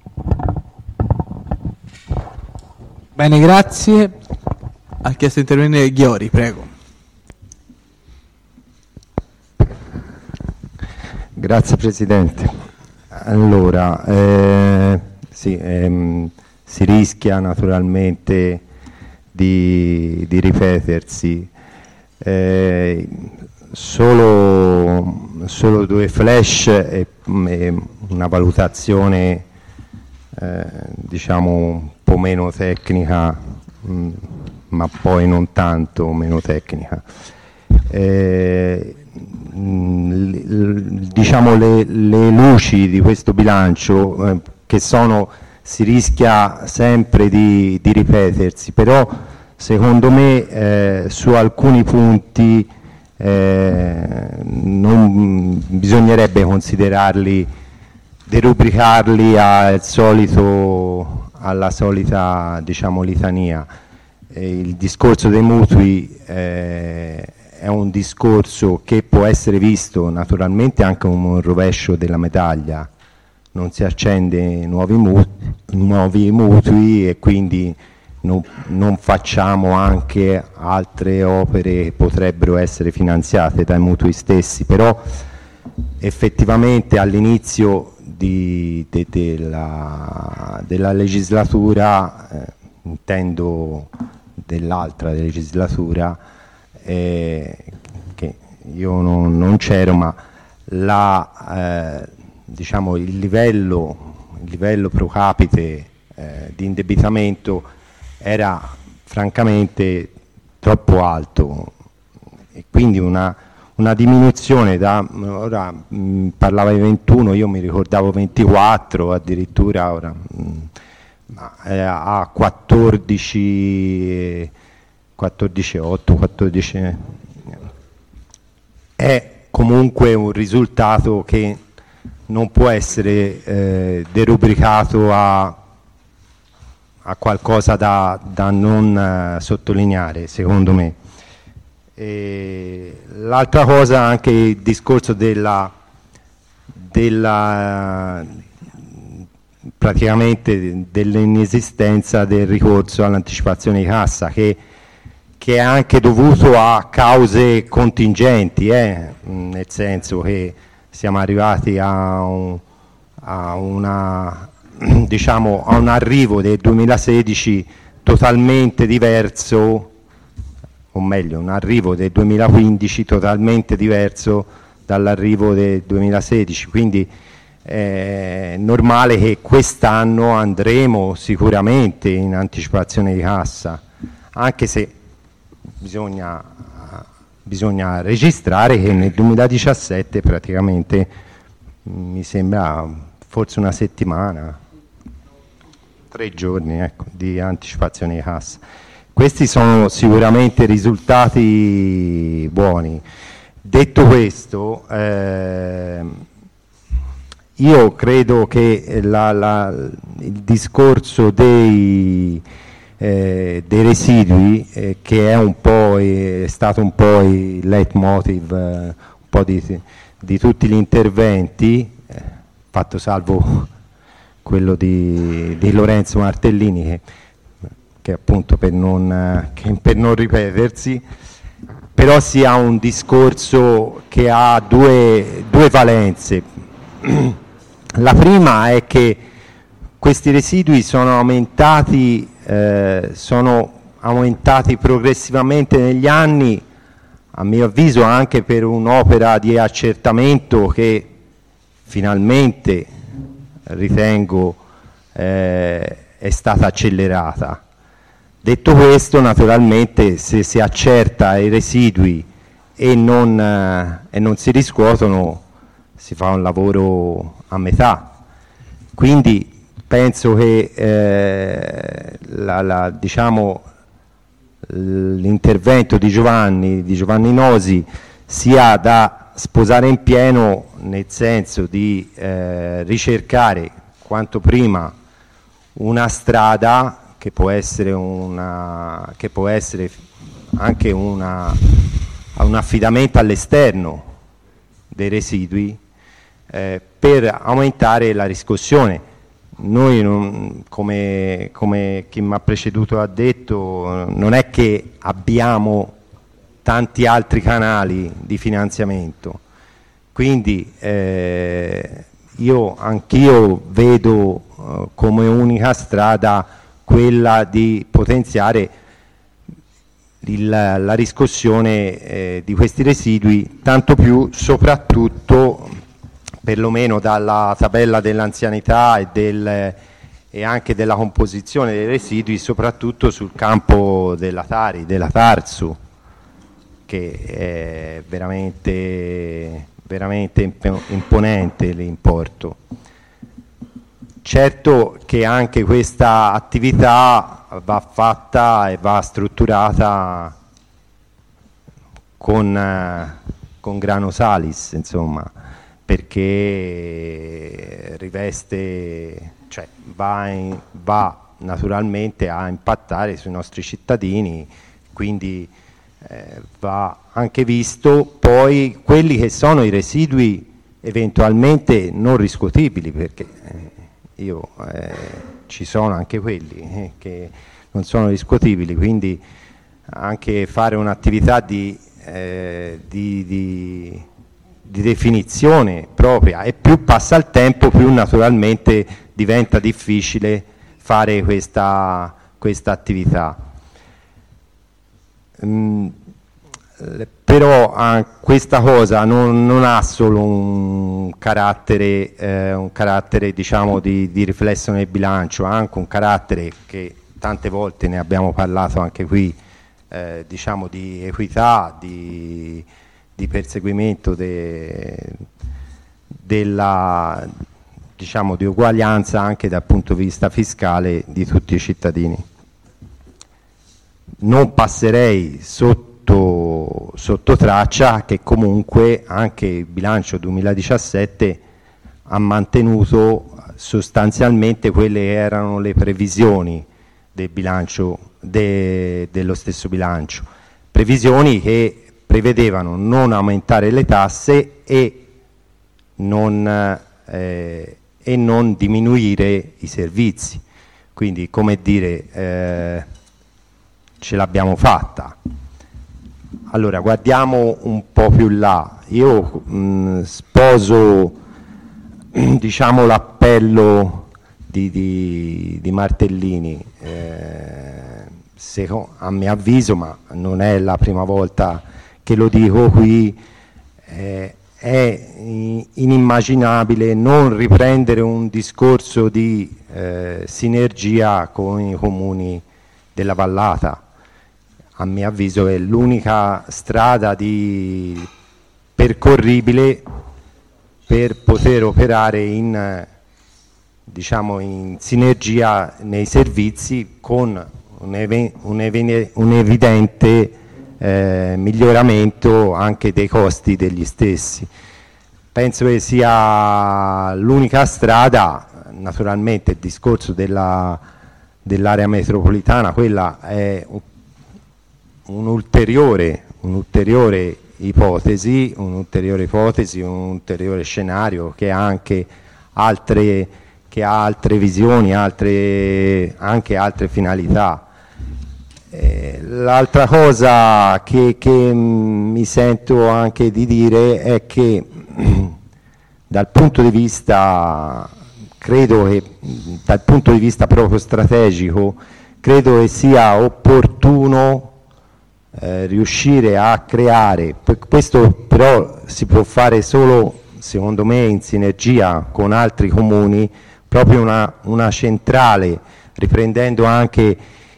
Bene, grazie. Ha chiesto di intervenire Ghiori, prego. Grazie Presidente. Allora, eh, sì, ehm, si rischia naturalmente di, di ripetersi. Eh, solo, solo due flash e, e una valutazione eh, diciamo un po' meno tecnica, mh, ma poi non tanto meno tecnica. Eh, mh, diciamo le, le luci di questo bilancio eh, che sono, si rischia sempre di, di ripetersi, però secondo me eh, su alcuni punti eh, non bisognerebbe considerarli, derubricarli al solito, alla solita diciamo litania. Eh, il discorso dei mutui eh, è un discorso che può essere visto naturalmente anche come un rovescio della medaglia, non si accende nuovi mutui, nuovi mutui e quindi non, non facciamo anche altre opere che potrebbero essere finanziate dai mutui stessi, però effettivamente all'inizio di, de, de la, della legislatura, eh, intendo dell'altra legislatura, eh, che io non, non c'ero, ma la, eh, diciamo il livello, il livello pro capite eh, di indebitamento era francamente troppo alto e quindi una, una diminuzione da, ora mh, parlava di ventuno, io mi ricordavo ventiquattro addirittura, ora mh, eh, a quattordici, quattordici virgola otto, quattordici è comunque un risultato che non può essere eh, derubricato a a qualcosa da, da non uh, sottolineare, secondo me. L'altra cosa, anche il discorso della, della praticamente dell'inesistenza del ricorso all'anticipazione di cassa, che, che è anche dovuto a cause contingenti, eh? Nel senso che siamo arrivati a, un, a una diciamo a un arrivo del duemilasedici totalmente diverso, o meglio un arrivo del duemilaquindici totalmente diverso dall'arrivo del duemilasedici, quindi è normale che quest'anno andremo sicuramente in anticipazione di cassa, anche se bisogna, bisogna registrare che nel duemiladiciassette praticamente mi sembra forse una settimana, tre giorni ecco, di anticipazione di cassa. Questi sono sicuramente risultati buoni. Detto questo, eh, io credo che la, la, il discorso dei, eh, dei residui, eh, che è un po' è stato un po' il leitmotiv eh, un po' di, di tutti gli interventi, eh, fatto salvo quello di, di Lorenzo Martellini, che, che appunto per non, che per non ripetersi, però sia un discorso che ha due, due valenze. La prima è che questi residui sono aumentati, eh, sono aumentati progressivamente negli anni, a mio avviso anche per un'opera di accertamento che finalmente ritengo eh, è stata accelerata. Detto questo, naturalmente se si accerta i residui e non, eh, e non si riscuotono, si fa un lavoro a metà. Quindi penso che eh, la, la, diciamo, l'intervento di Giovanni, di Giovanni Nosi sia da sposare in pieno, nel senso di eh, ricercare quanto prima una strada che può essere, una, che può essere anche una, un affidamento all'esterno dei residui eh, per aumentare la riscossione. Noi, non, come, come chi mi ha preceduto ha detto, non è che abbiamo tanti altri canali di finanziamento, quindi eh, io anch'io vedo eh, come unica strada quella di potenziare il, la riscossione eh, di questi residui, tanto più soprattutto perlomeno dalla tabella dell'anzianità e, del, e anche della composizione dei residui, soprattutto sul campo della Tari, della Tarsu, che è veramente, veramente imponente l'importo. Certo che anche questa attività va fatta e va strutturata con, eh, con grano salis, insomma, perché riveste, cioè va, in, va naturalmente a impattare sui nostri cittadini, quindi eh, va anche visto poi quelli che sono i residui eventualmente non riscuotibili, perché eh, io eh, ci sono anche quelli eh, che non sono riscuotibili, quindi anche fare un'attività di, eh, di, di, di definizione propria, e più passa il tempo più naturalmente diventa difficile fare questa, questa attività. Mm, però eh, questa cosa non, non ha solo un carattere, eh, un carattere diciamo di, di riflesso nel bilancio, ha anche un carattere che tante volte ne abbiamo parlato anche qui, eh, diciamo di equità, di, di perseguimento de, della, diciamo di uguaglianza anche dal punto di vista fiscale di tutti i cittadini. Non passerei sotto sotto traccia che comunque anche il bilancio duemiladiciassette ha mantenuto sostanzialmente quelle che erano le previsioni del bilancio de, dello stesso bilancio, previsioni che prevedevano non aumentare le tasse e non, eh, e non diminuire i servizi, quindi come dire eh, ce l'abbiamo fatta. Allora, guardiamo un po' più là. Io mh, sposo diciamo l'appello di, di, di Martellini, eh, secondo, a mio avviso, ma non è la prima volta che lo dico qui, eh, è inimmaginabile non riprendere un discorso di eh, sinergia con i comuni della Vallata. A mio avviso è l'unica strada di percorribile per poter operare in, diciamo, in sinergia nei servizi con un, ev- un, ev- un evidente eh, miglioramento anche dei costi degli stessi. Penso che sia l'unica strada. Naturalmente il discorso della, dell'area metropolitana, quella è un, un'ulteriore, un'ulteriore ipotesi, un'ulteriore ipotesi, un ulteriore scenario che ha anche altre, che ha altre visioni, altre, anche altre finalità. Eh, l'altra cosa che, che mh, mi sento anche di dire è che dal punto di vista, credo che dal punto di vista proprio strategico, credo che sia opportuno Eh, riuscire a creare, questo però si può fare solo secondo me in sinergia con altri comuni, proprio una, una centrale, riprendendo anche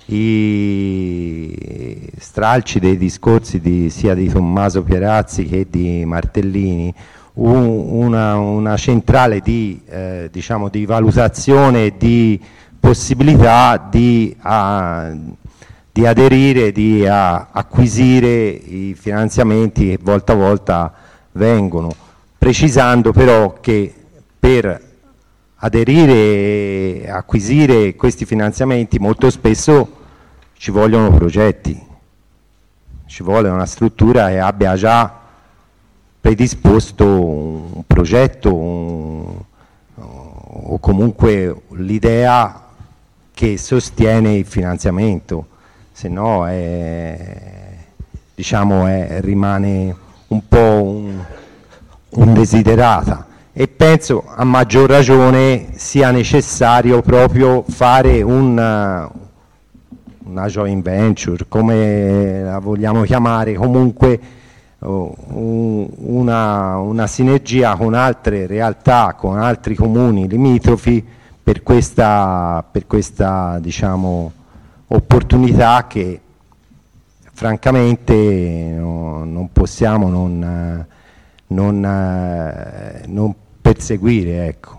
i stralci dei discorsi di, sia di Tommaso Pierazzi che di Martellini, un, una, una centrale di, eh, diciamo, di valutazione e di possibilità di a, di aderire, di a, acquisire i finanziamenti che volta a volta vengono, precisando però che per aderire e acquisire questi finanziamenti molto spesso ci vogliono progetti, ci vuole una struttura che abbia già predisposto un progetto un, o comunque l'idea che sostiene il finanziamento. Se no è, diciamo è, rimane un po' un, un desiderata, e penso a maggior ragione sia necessario proprio fare un, una joint venture, come la vogliamo chiamare, comunque uh, una, una sinergia con altre realtà, con altri comuni limitrofi per questa, per questa diciamo, opportunità che francamente no, non possiamo non, non, non perseguire, ecco.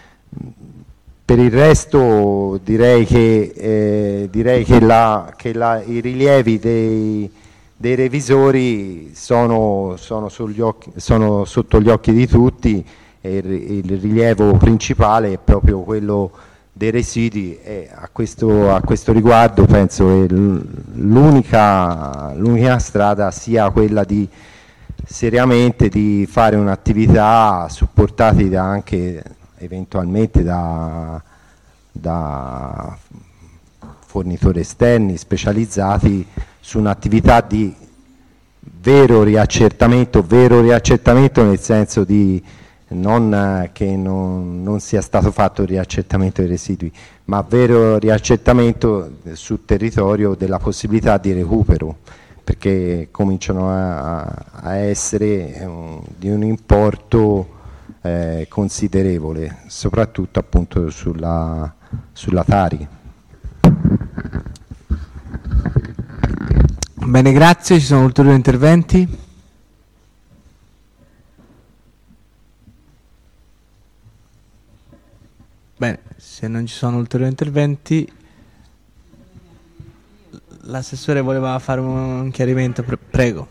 Per il resto direi che, eh, direi che, la, che la, i rilievi dei, dei revisori sono, sono, sugli occhi, sono sotto gli occhi di tutti, e il, il rilievo principale è proprio quello dei residui, e a questo, a questo riguardo penso che l'unica, l'unica strada sia quella di seriamente di fare un'attività supportati da anche eventualmente da, da fornitori esterni specializzati su un'attività di vero riaccertamento, vero riaccertamento nel senso di non che non, non sia stato fatto il riaccertamento dei residui, ma vero riaccertamento sul territorio della possibilità di recupero, perché cominciano a, a essere un, di un importo eh, considerevole, soprattutto appunto sulla, sulla Tari. Bene, grazie. Ci sono ulteriori interventi? Bene, se non ci sono ulteriori interventi, l'assessore voleva fare un chiarimento, pre- prego.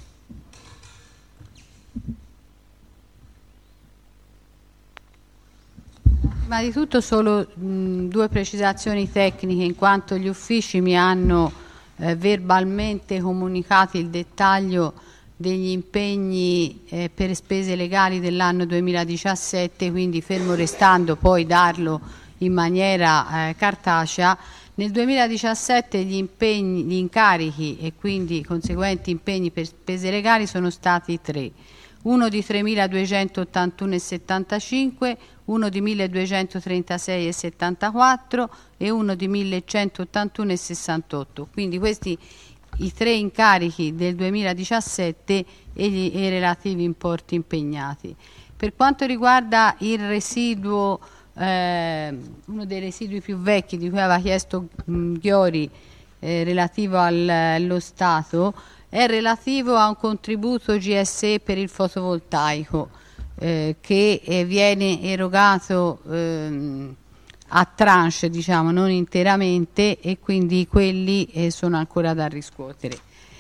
Prima di tutto solo mh, due precisazioni tecniche, in quanto gli uffici mi hanno eh, verbalmente comunicato il dettaglio degli impegni eh, per spese legali dell'anno duemiladiciassette, quindi fermo restando poi darlo in maniera eh, cartacea. Nel duemiladiciassette gli impegni, gli incarichi e quindi i conseguenti impegni per spese legali sono stati tre: uno di tremiladuecentottantuno virgola settantacinque, uno di milleduecentotrentasei virgola settantaquattro e uno di millecentottantuno virgola sessantotto. Quindi questi i tre incarichi del duemiladiciassette e, gli, e i relativi importi impegnati. Per quanto riguarda il residuo, eh, uno dei residui più vecchi di cui aveva chiesto mh, Ghiori, eh, relativo al, allo Stato, è relativo a un contributo G S E per il fotovoltaico eh, che eh, viene erogato ehm, a tranche, diciamo, non interamente, e quindi quelli eh, sono ancora da riscuotere.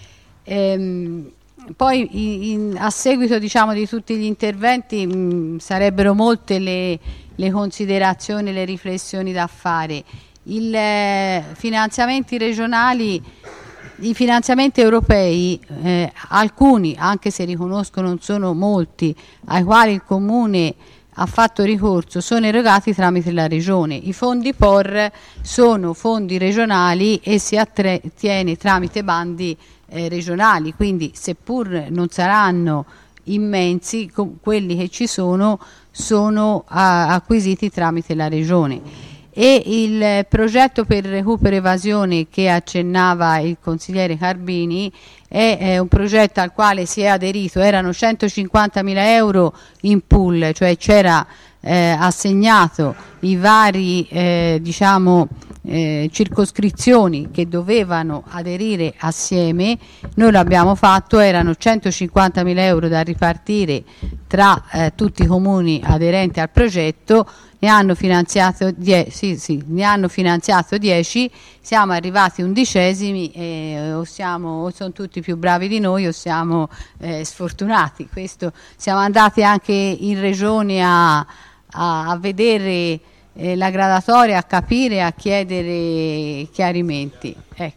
Ehm, poi in, in, a seguito, diciamo, di tutti gli interventi mh, sarebbero molte le, le considerazioni, le riflessioni da fare. I eh, finanziamenti regionali, i finanziamenti europei, eh, alcuni, anche se riconosco non sono molti, ai quali il Comune ha fatto ricorso, sono erogati tramite la Regione. I fondi P O R sono fondi regionali e si attiene tramite bandi eh, regionali, quindi seppur non saranno immensi, quelli che ci sono sono a, acquisiti tramite la Regione. E il progetto per recupero evasione che accennava il consigliere Carbini è, è un progetto al quale si è aderito, erano centocinquantamila euro in pool, cioè c'era eh, assegnato i vari eh, diciamo eh, circoscrizioni che dovevano aderire assieme. Noi l'abbiamo fatto, erano centocinquantamila euro da ripartire tra eh, tutti i comuni aderenti al progetto. Ne hanno finanziato dieci, sì, sì, ne hanno finanziato dieci, siamo arrivati undicesimi e o, siamo, o sono tutti più bravi di noi o siamo eh, sfortunati. Questo, siamo andati anche in regione a, a, a vedere eh, la graduatoria, a capire, a chiedere chiarimenti. Ecco.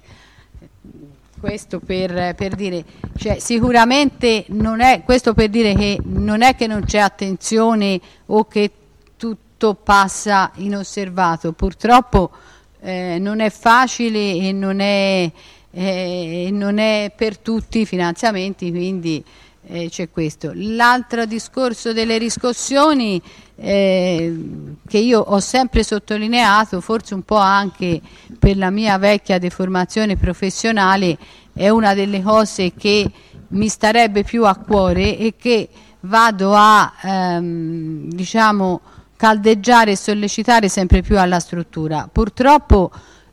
Questo per, per dire, cioè, sicuramente non è, questo per dire che non è che non c'è attenzione o che tutto passa inosservato. Purtroppo eh, non è facile e non è, eh, non è per tutti i finanziamenti, quindi eh, c'è questo. L'altro discorso delle riscossioni eh, che io ho sempre sottolineato, forse un po' anche per la mia vecchia deformazione professionale, è una delle cose che mi starebbe più a cuore e che vado a ehm, diciamo caldeggiare e sollecitare sempre più alla struttura. Purtroppo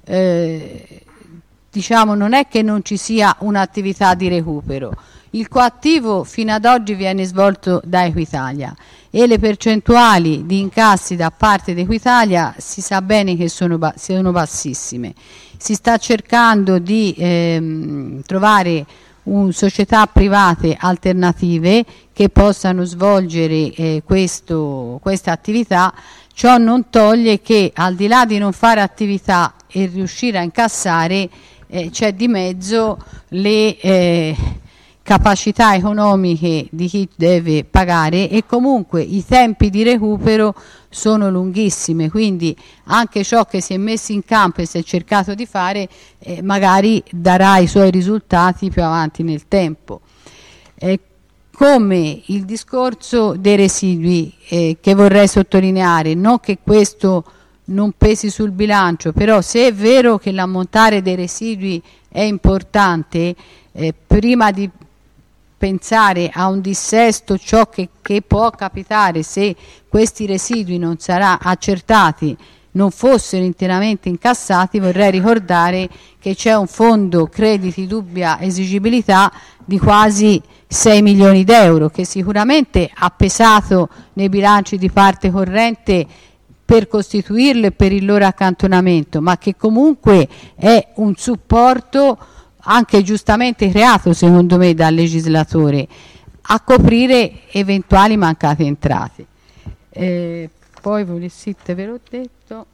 eh, diciamo non è che non ci sia un'attività di recupero. Il coattivo fino ad oggi viene svolto da Equitalia e le percentuali di incassi da parte di Equitalia si sa bene che sono, ba- sono bassissime. Si sta cercando di ehm, trovare un, società private alternative che possano svolgere eh, questo, questa attività. Ciò non toglie che, al di là di non fare attività e riuscire a incassare, eh, c'è di mezzo le eh, capacità economiche di chi deve pagare e comunque i tempi di recupero sono lunghissimi, quindi anche ciò che si è messo in campo e si è cercato di fare eh, magari darà i suoi risultati più avanti nel tempo. Eh, come il discorso dei residui eh, che vorrei sottolineare, non che questo non pesi sul bilancio, però se è vero che l'ammontare dei residui è importante, eh, prima di pensare a un dissesto, ciò che, che può capitare se questi residui non saranno accertati, non fossero interamente incassati, vorrei ricordare che c'è un fondo crediti dubbia esigibilità di quasi sei milioni d'euro che sicuramente ha pesato nei bilanci di parte corrente per costituirlo e per il loro accantonamento, ma che comunque è un supporto anche giustamente creato secondo me dal legislatore a coprire eventuali mancate entrate. Eh, poi volessite ve l'ho detto.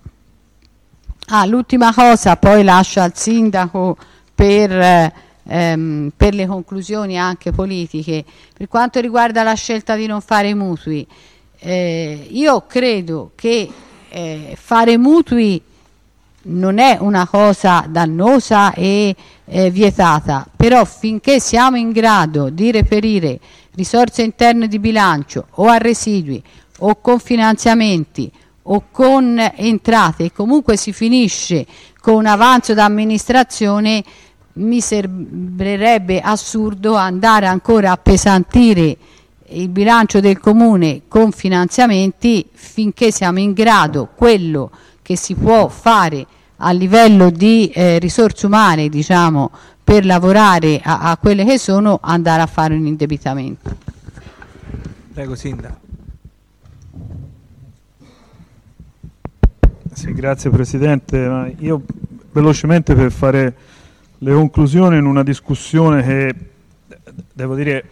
Ah, l'ultima cosa, poi lascio al sindaco per, ehm, per le conclusioni anche politiche. Per quanto riguarda la scelta di non fare mutui, eh, io credo che eh, fare mutui non è una cosa dannosa e eh, vietata, però finché siamo in grado di reperire risorse interne di bilancio o a residui o con finanziamenti o con entrate e comunque si finisce con un avanzo d'amministrazione, mi sembrerebbe assurdo andare ancora a appesantire il bilancio del comune con finanziamenti finché siamo in grado, quello che si può fare a livello di eh, risorse umane, diciamo, per lavorare a, a quelle che sono, andare a fare un indebitamento. Prego, Sindaco. Sì, grazie Presidente. Io velocemente per fare le conclusioni in una discussione che, devo dire,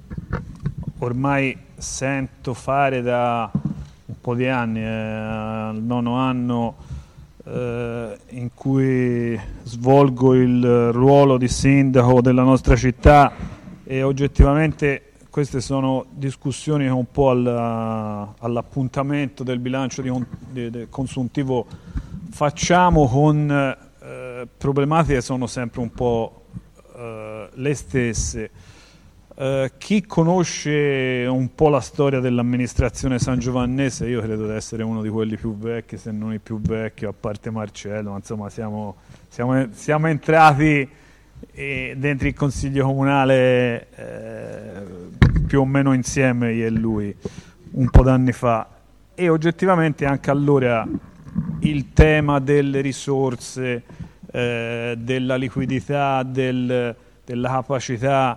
ormai sento fare da un po' di anni, eh, al nono anno eh, in cui svolgo il ruolo di sindaco della nostra città, e oggettivamente queste sono discussioni che un po' alla, all'appuntamento del bilancio di, di, di consuntivo facciamo con eh, problematiche che sono sempre un po' eh, le stesse. Uh, chi conosce un po' la storia dell'amministrazione sangiovannese, io credo di essere uno di quelli più vecchi, se non il più vecchio, a parte Marcello, ma insomma siamo, siamo, siamo entrati eh, dentro il consiglio comunale eh, più o meno insieme io e lui un po' d'anni fa, e oggettivamente anche allora il tema delle risorse, eh, della liquidità, del, della capacità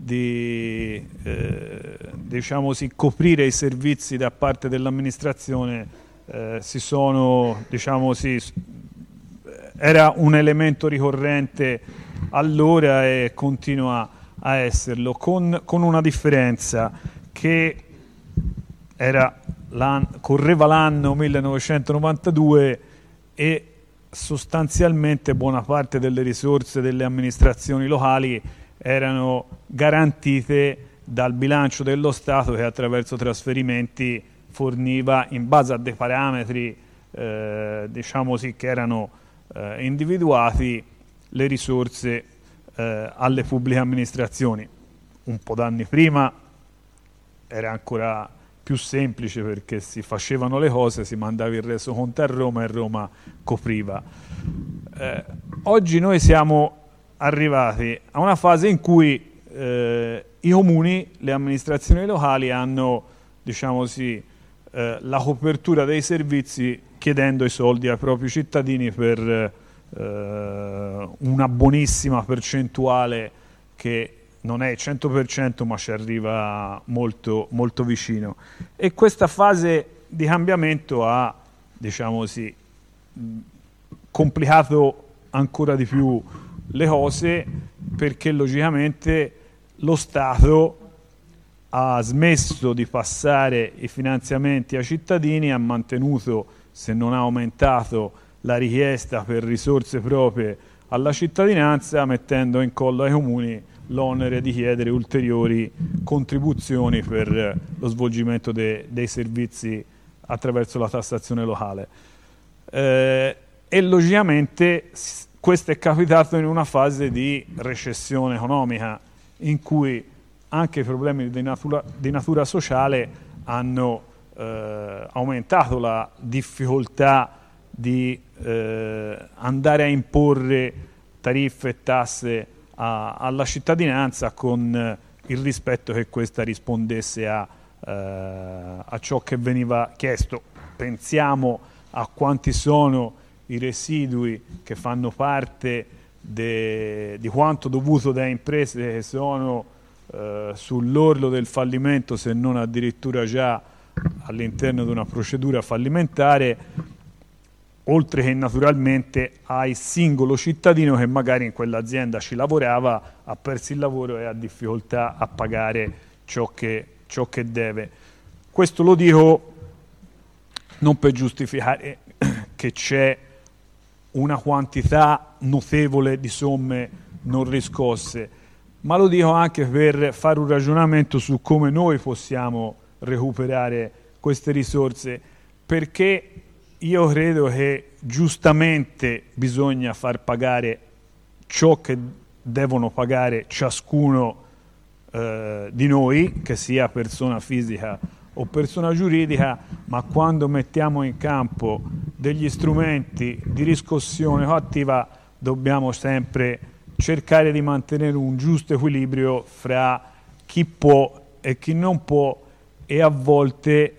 di eh, diciamo sì, coprire i servizi da parte dell'amministrazione eh, si sono, diciamo sì, era un elemento ricorrente allora e continua a esserlo, con, con una differenza che era l'an, correva l'anno millenovecentonovantadue e sostanzialmente buona parte delle risorse delle amministrazioni locali erano garantite dal bilancio dello Stato, che attraverso trasferimenti forniva, in base a dei parametri eh, diciamo sì, che erano eh, individuati, le risorse eh, alle pubbliche amministrazioni. Un po' d'anni prima era ancora più semplice, perché si facevano le cose, si mandava il resoconto a Roma e Roma copriva. Eh, oggi noi siamo arrivati a una fase in cui eh, i comuni, le amministrazioni locali hanno, diciamo sì, eh, la copertura dei servizi chiedendo i soldi ai propri cittadini per eh, una buonissima percentuale che non è il cento per cento ma ci arriva molto, molto vicino. E questa fase di cambiamento ha, diciamo sì, complicato ancora di più le cose, perché logicamente lo Stato ha smesso di passare i finanziamenti ai cittadini, ha mantenuto, se non ha aumentato, la richiesta per risorse proprie alla cittadinanza, mettendo in collo ai comuni l'onere di chiedere ulteriori contribuzioni per lo svolgimento de, dei servizi attraverso la tassazione locale. Eh, e logicamente questo è capitato in una fase di recessione economica in cui anche i problemi di natura, di natura sociale hanno eh, aumentato la difficoltà di eh, andare a imporre tariffe e tasse a, alla cittadinanza con il rispetto che questa rispondesse a, eh, a ciò che veniva chiesto. Pensiamo a quanti sono i residui che fanno parte de, di quanto dovuto da imprese che sono eh, sull'orlo del fallimento, se non addirittura già all'interno di una procedura fallimentare, oltre che naturalmente al singolo cittadino che magari in quell'azienda ci lavorava, ha perso il lavoro e ha difficoltà a pagare ciò che, ciò che deve. Questo lo dico non per giustificare che c'è una quantità notevole di somme non riscosse, ma lo dico anche per fare un ragionamento su come noi possiamo recuperare queste risorse, perché io credo che giustamente bisogna far pagare ciò che devono pagare ciascuno eh, di noi, che sia persona fisica o persona giuridica, ma quando mettiamo in campo degli strumenti di riscossione coattiva dobbiamo sempre cercare di mantenere un giusto equilibrio fra chi può e chi non può, e a volte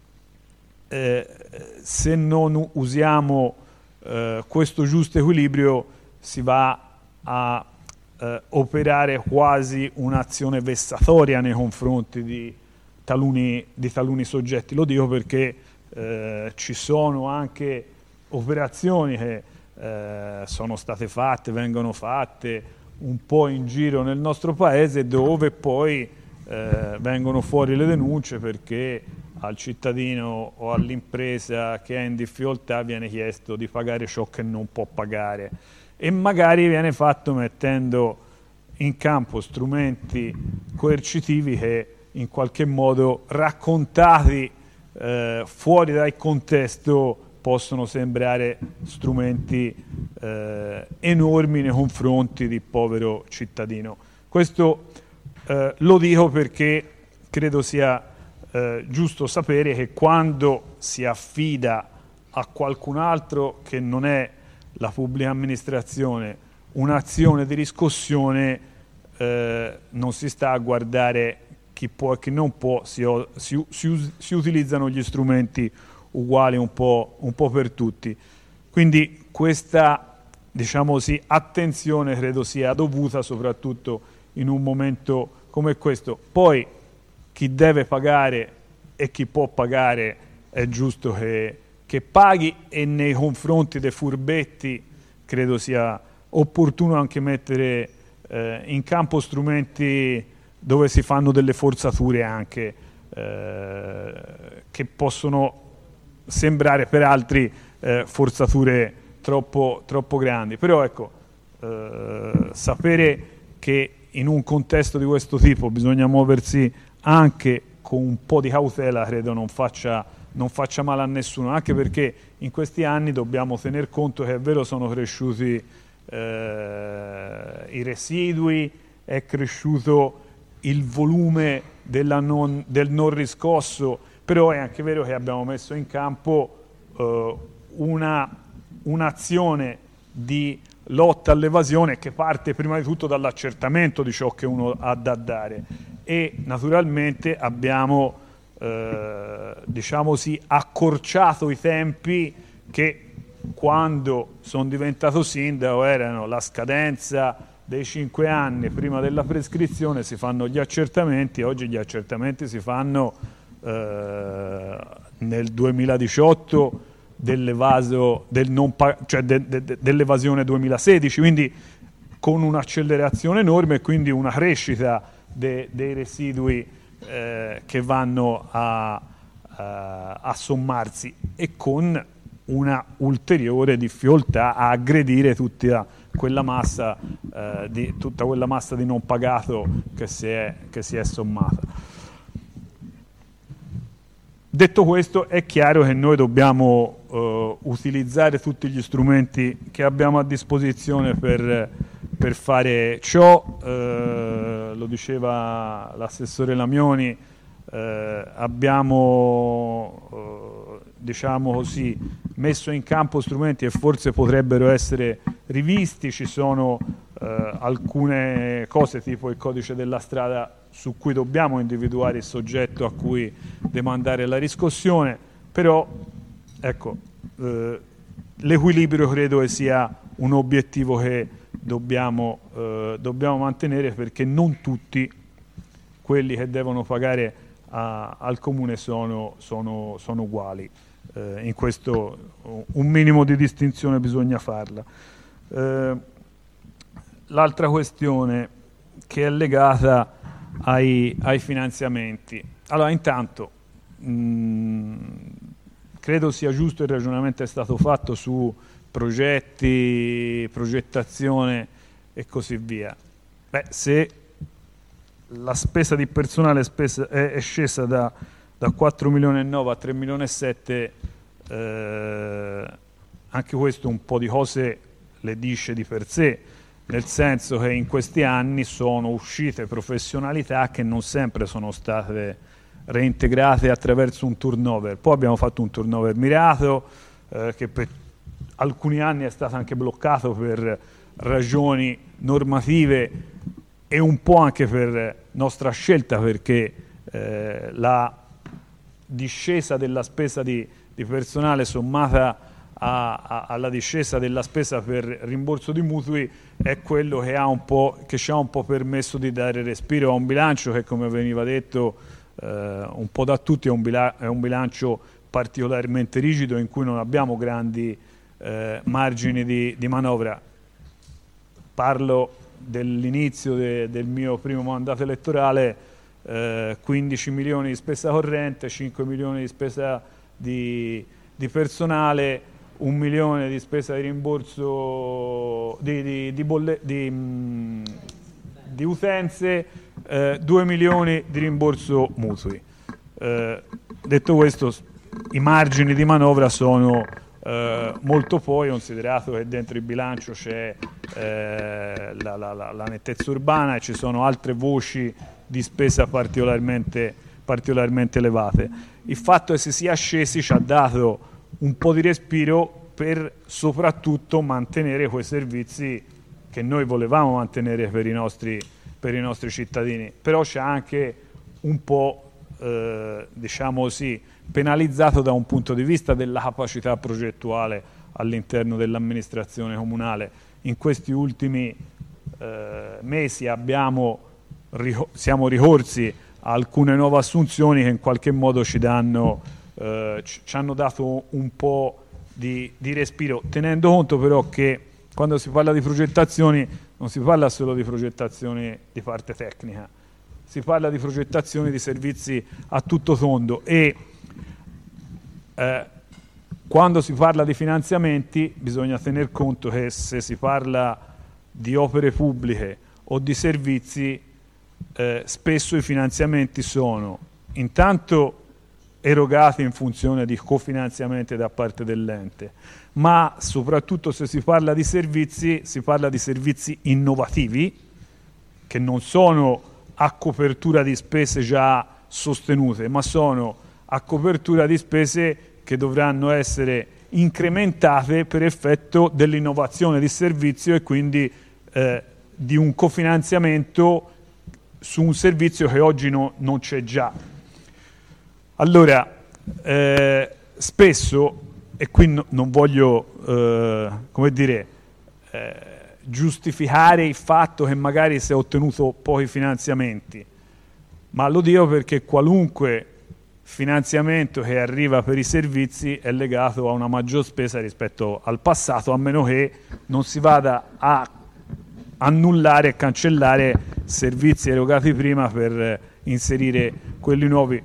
eh, se non usiamo eh, questo giusto equilibrio si va a eh, operare quasi un'azione vessatoria nei confronti di taluni, di taluni soggetti. Lo dico perché eh, ci sono anche operazioni che eh, sono state fatte, vengono fatte un po' in giro nel nostro paese, dove poi eh, vengono fuori le denunce perché al cittadino o all'impresa che è in difficoltà viene chiesto di pagare ciò che non può pagare, e magari viene fatto mettendo in campo strumenti coercitivi che in qualche modo, raccontati eh, fuori dal contesto, possono sembrare strumenti eh, enormi nei confronti del povero cittadino. Questo eh, lo dico perché credo sia eh, giusto sapere che quando si affida a qualcun altro che non è la pubblica amministrazione un'azione di riscossione, eh, non si sta a guardare chi può e chi non può, si, si, si, si utilizzano gli strumenti uguali un po', un po' per tutti. Quindi questa, diciamo così, attenzione credo sia dovuta soprattutto in un momento come questo. Poi chi deve pagare e chi può pagare è giusto che, che paghi, e nei confronti dei furbetti credo sia opportuno anche mettere eh, in campo strumenti dove si fanno delle forzature anche eh, che possono sembrare per altri eh, forzature troppo, troppo grandi. Però ecco, eh, sapere che in un contesto di questo tipo bisogna muoversi anche con un po' di cautela credo non faccia, non faccia male a nessuno, anche perché in questi anni dobbiamo tener conto che è vero sono cresciuti eh, i residui, è cresciuto il volume della non, del non riscosso, però è anche vero che abbiamo messo in campo eh, una, un'azione di lotta all'evasione che parte prima di tutto dall'accertamento di ciò che uno ha da dare, e naturalmente abbiamo eh, diciamo sì, accorciato i tempi che quando sono diventato sindaco erano la scadenza dei cinque anni prima della prescrizione, si fanno gli accertamenti. Oggi gli accertamenti si fanno eh, nel duemiladiciotto dell'evaso, del non pa- cioè de- de- de- dell'evasione duemilasedici, quindi con un'accelerazione enorme e quindi una crescita de- dei residui eh, che vanno a, a, a sommarsi, e con una ulteriore difficoltà a aggredire tutta quella massa, eh, di, tutta quella massa di non pagato che si è, che si è sommata. Detto questo, è chiaro che noi dobbiamo eh, utilizzare tutti gli strumenti che abbiamo a disposizione per, per fare ciò. Eh, lo diceva l'assessore Lamioni, eh, abbiamo eh, diciamo così, messo in campo strumenti che forse potrebbero essere rivisti. Ci sono eh, alcune cose tipo il codice della strada su cui dobbiamo individuare il soggetto a cui demandare la riscossione, però ecco, eh, l'equilibrio credo che sia un obiettivo che dobbiamo, eh, dobbiamo mantenere, perché non tutti quelli che devono pagare a, al comune sono, sono, sono uguali. Eh, in questo un minimo di distinzione bisogna farla. Eh, l'altra questione che è legata ai, ai finanziamenti. Allora, intanto mh, credo sia giusto il ragionamento che è stato fatto su progetti, progettazione e così via. Beh, se la spesa di personale è, spesa, è, è scesa da, da quattro milioni e nove a tre milioni e sette, eh, anche questo un po' di cose le dice di per sé, nel senso che in questi anni sono uscite professionalità che non sempre sono state reintegrate attraverso un turnover. Poi abbiamo fatto un turnover mirato eh, che per alcuni anni è stato anche bloccato per ragioni normative e un po' anche per nostra scelta, perché eh, la discesa della spesa di, di personale sommata a, a, alla discesa della spesa per rimborso di mutui è quello che, ha un po', che ci ha un po' permesso di dare respiro a un bilancio che, come veniva detto eh, un po' da tutti, è un, bila- è un bilancio particolarmente rigido in cui non abbiamo grandi eh, margini di, di manovra. Parlo dell'inizio de, del mio primo mandato elettorale, eh, quindici milioni di spesa corrente, cinque milioni di spesa di, di personale, un milione di spesa di rimborso di, di, di, bolle, di, mh, di utenze, eh, due milioni di rimborso mutui. Eh, detto questo, i margini di manovra sono eh, molto poi, considerato che dentro il bilancio c'è eh, la, la, la, la nettezza urbana e ci sono altre voci di spesa particolarmente, particolarmente elevate. Il fatto che si sia scesi ci ha dato un po' di respiro per soprattutto mantenere quei servizi che noi volevamo mantenere per i nostri, per i nostri cittadini, però c'è anche un po' eh, diciamo così, penalizzato da un punto di vista della capacità progettuale all'interno dell'amministrazione comunale. In questi ultimi eh, mesi abbiamo, siamo ricorsi a alcune nuove assunzioni che in qualche modo ci danno eh, ci hanno dato un po' di, di respiro, tenendo conto però che quando si parla di progettazioni non si parla solo di progettazioni di parte tecnica, si parla di progettazioni di servizi a tutto tondo e eh, quando si parla di finanziamenti bisogna tener conto che se si parla di opere pubbliche o di servizi eh, spesso i finanziamenti sono intanto erogati in funzione di cofinanziamenti da parte dell'ente, ma soprattutto se si parla di servizi, si parla di servizi innovativi che non sono a copertura di spese già sostenute, ma sono a copertura di spese che dovranno essere incrementate per effetto dell'innovazione di servizio e quindi eh, di un cofinanziamento su un servizio che oggi no, non c'è già. Allora, eh, spesso, e qui no, non voglio, eh, come dire, eh, giustificare il fatto che magari si è ottenuto pochi finanziamenti, ma lo dico perché qualunque finanziamento che arriva per i servizi è legato a una maggior spesa rispetto al passato, a meno che non si vada a annullare e cancellare servizi erogati prima per inserire quelli nuovi.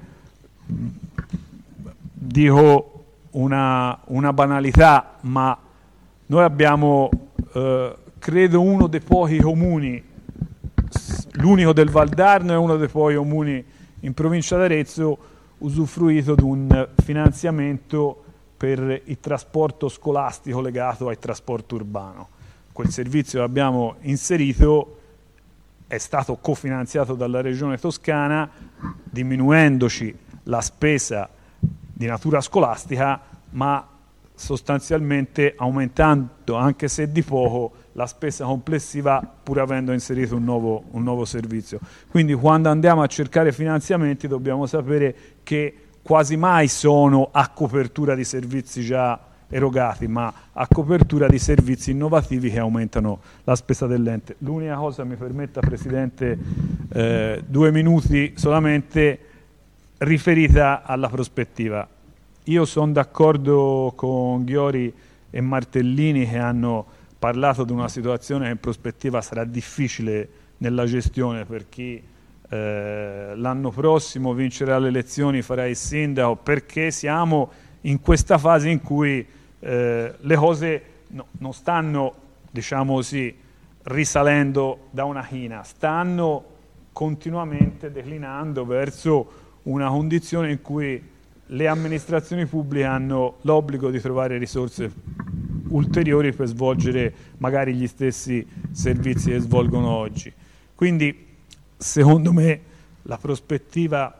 Dico una, una banalità, ma noi abbiamo, eh, credo, uno dei pochi comuni, l'unico del Valdarno e uno dei pochi comuni in provincia d'Arezzo, usufruito di un finanziamento per il trasporto scolastico legato al trasporto urbano. Quel servizio che abbiamo inserito è stato cofinanziato dalla Regione Toscana, diminuendoci la spesa di natura scolastica, ma sostanzialmente aumentando, anche se di poco, la spesa complessiva pur avendo inserito un nuovo, un nuovo servizio. Quindi quando andiamo a cercare finanziamenti dobbiamo sapere che quasi mai sono a copertura di servizi già erogati, ma a copertura di servizi innovativi che aumentano la spesa dell'ente. L'unica cosa, mi permetta Presidente, eh, due minuti solamente, riferita alla prospettiva. Io sono d'accordo con Ghiori e Martellini che hanno parlato di una situazione che in prospettiva sarà difficile nella gestione per chi eh, l'anno prossimo vincerà le elezioni, farà il sindaco, perché siamo in questa fase in cui eh, le cose no, non stanno, diciamo così, risalendo da una china, stanno continuamente declinando verso una condizione in cui le amministrazioni pubbliche hanno l'obbligo di trovare risorse ulteriori per svolgere magari gli stessi servizi che svolgono oggi. Quindi, secondo me, la prospettiva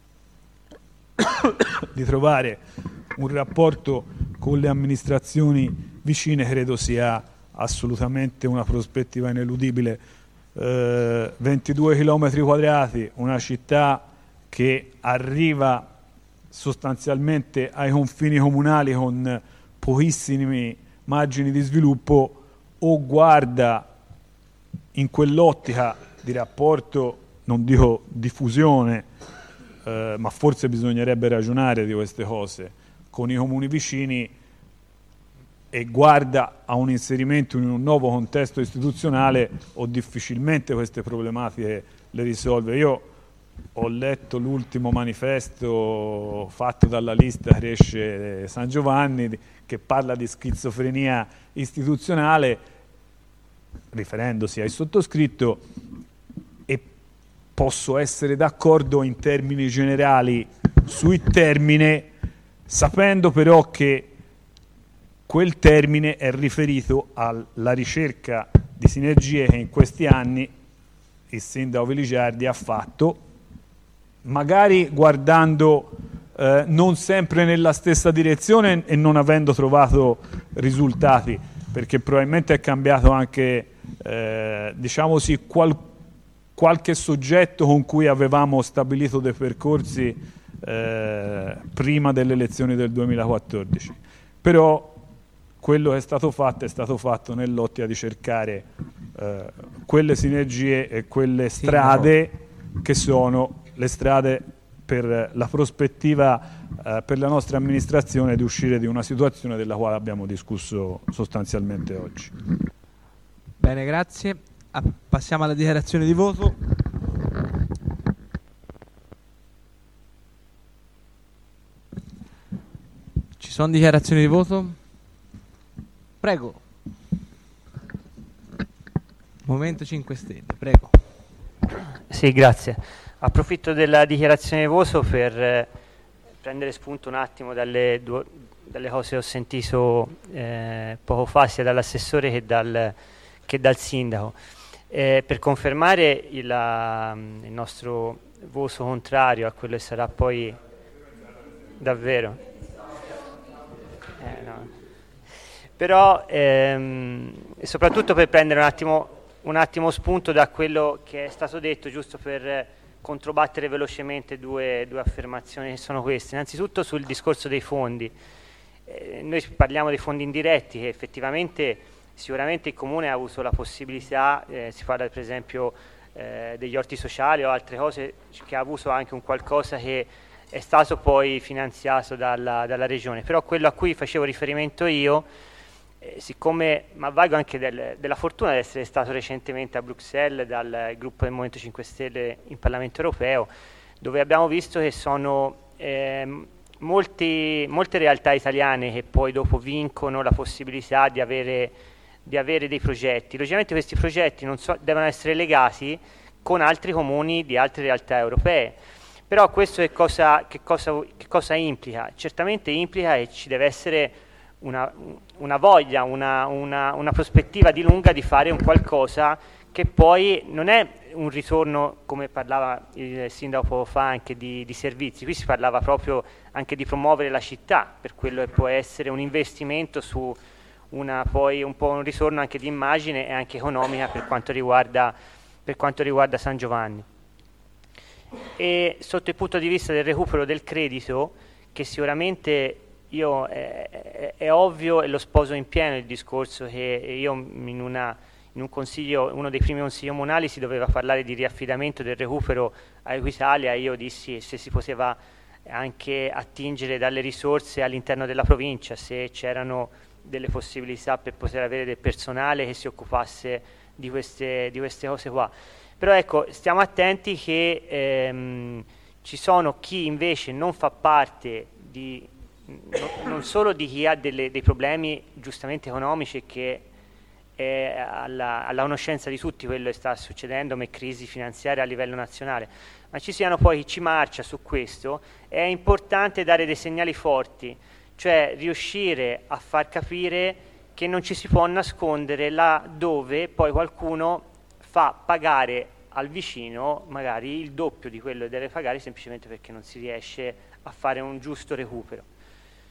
di trovare un rapporto con le amministrazioni vicine credo sia assolutamente una prospettiva ineludibile. Eh, ventidue chilometri quadrati, una città che arriva sostanzialmente ai confini comunali con pochissimi margini di sviluppo, o guarda in quell'ottica di rapporto, non dico diffusione, eh, ma forse bisognerebbe ragionare di queste cose con i comuni vicini, e guarda a un inserimento in un nuovo contesto istituzionale, o difficilmente queste problematiche le risolve. Io ho letto l'ultimo manifesto fatto dalla lista Cresce San Giovanni, che parla di schizofrenia istituzionale, riferendosi al sottoscritto, e posso essere d'accordo in termini generali sul termine, sapendo però che quel termine è riferito alla ricerca di sinergie che in questi anni il sindaco Veligiardi ha fatto, magari guardando eh, non sempre nella stessa direzione e non avendo trovato risultati, perché probabilmente è cambiato anche, eh, diciamo sì, qual- qualche soggetto con cui avevamo stabilito dei percorsi eh, prima delle elezioni del duemilaquattordici. Però quello che è stato fatto è stato fatto nell'ottica di cercare eh, quelle sinergie e quelle strade che sono le strade per la prospettiva eh, per la nostra amministrazione di uscire di una situazione della quale abbiamo discusso sostanzialmente oggi. Bene, grazie. Ah, passiamo alla dichiarazione di voto. Ci sono dichiarazioni di voto? Prego. Movimento cinque Stelle, prego. Sì, grazie. Approfitto della dichiarazione di voto per eh, prendere spunto un attimo dalle, due, dalle cose che ho sentito eh, poco fa, sia dall'assessore che dal, che dal sindaco. Eh, per confermare il, la, il nostro voto contrario a quello che sarà poi davvero. Eh, no. Però ehm, e soprattutto per prendere un attimo, un attimo spunto da quello che è stato detto, giusto per controbattere velocemente due, due affermazioni che sono queste. Innanzitutto sul discorso dei fondi. Eh, noi parliamo dei fondi indiretti che effettivamente sicuramente il Comune ha avuto la possibilità, eh, si parla per esempio eh, degli orti sociali o altre cose, che ha avuto anche un qualcosa che è stato poi finanziato dalla, dalla Regione. Però quello a cui facevo riferimento io, Eh, siccome mi avvalgo anche del, della fortuna di essere stato recentemente a Bruxelles dal gruppo del Movimento cinque Stelle in Parlamento Europeo, dove abbiamo visto che sono eh, molti, molte realtà italiane che poi dopo vincono la possibilità di avere, di avere dei progetti. Logicamente questi progetti non so, devono essere legati con altri comuni di altre realtà europee. Però questo che cosa, che cosa, che cosa implica? Certamente implica che ci deve essere Una, una voglia, una, una, una prospettiva di lunga di fare un qualcosa che poi non è un ritorno, come parlava il sindaco poco fa, anche di, di servizi. Qui si parlava proprio anche di promuovere la città, per quello che può essere un investimento su una, poi un po' un ritorno anche di immagine e anche economica per quanto riguarda, per quanto riguarda San Giovanni. E sotto il punto di vista del recupero del credito, che sicuramente io è, è, è ovvio, e lo sposo in pieno il discorso che io in, una, in un consiglio, uno dei primi consigli comunali si doveva parlare di riaffidamento del recupero a Equitalia. Io dissi se si poteva anche attingere dalle risorse all'interno della provincia, se c'erano delle possibilità per poter avere del personale che si occupasse di queste, di queste cose qua. Però ecco, stiamo attenti che ehm, ci sono chi invece non fa parte di No, non solo di chi ha delle, dei problemi giustamente economici, che è alla, alla conoscenza di tutti quello che sta succedendo come crisi finanziaria a livello nazionale, ma ci siano poi chi ci marcia su questo. È importante dare dei segnali forti, cioè riuscire a far capire che non ci si può nascondere là dove poi qualcuno fa pagare al vicino magari il doppio di quello che deve pagare semplicemente perché non si riesce a fare un giusto recupero.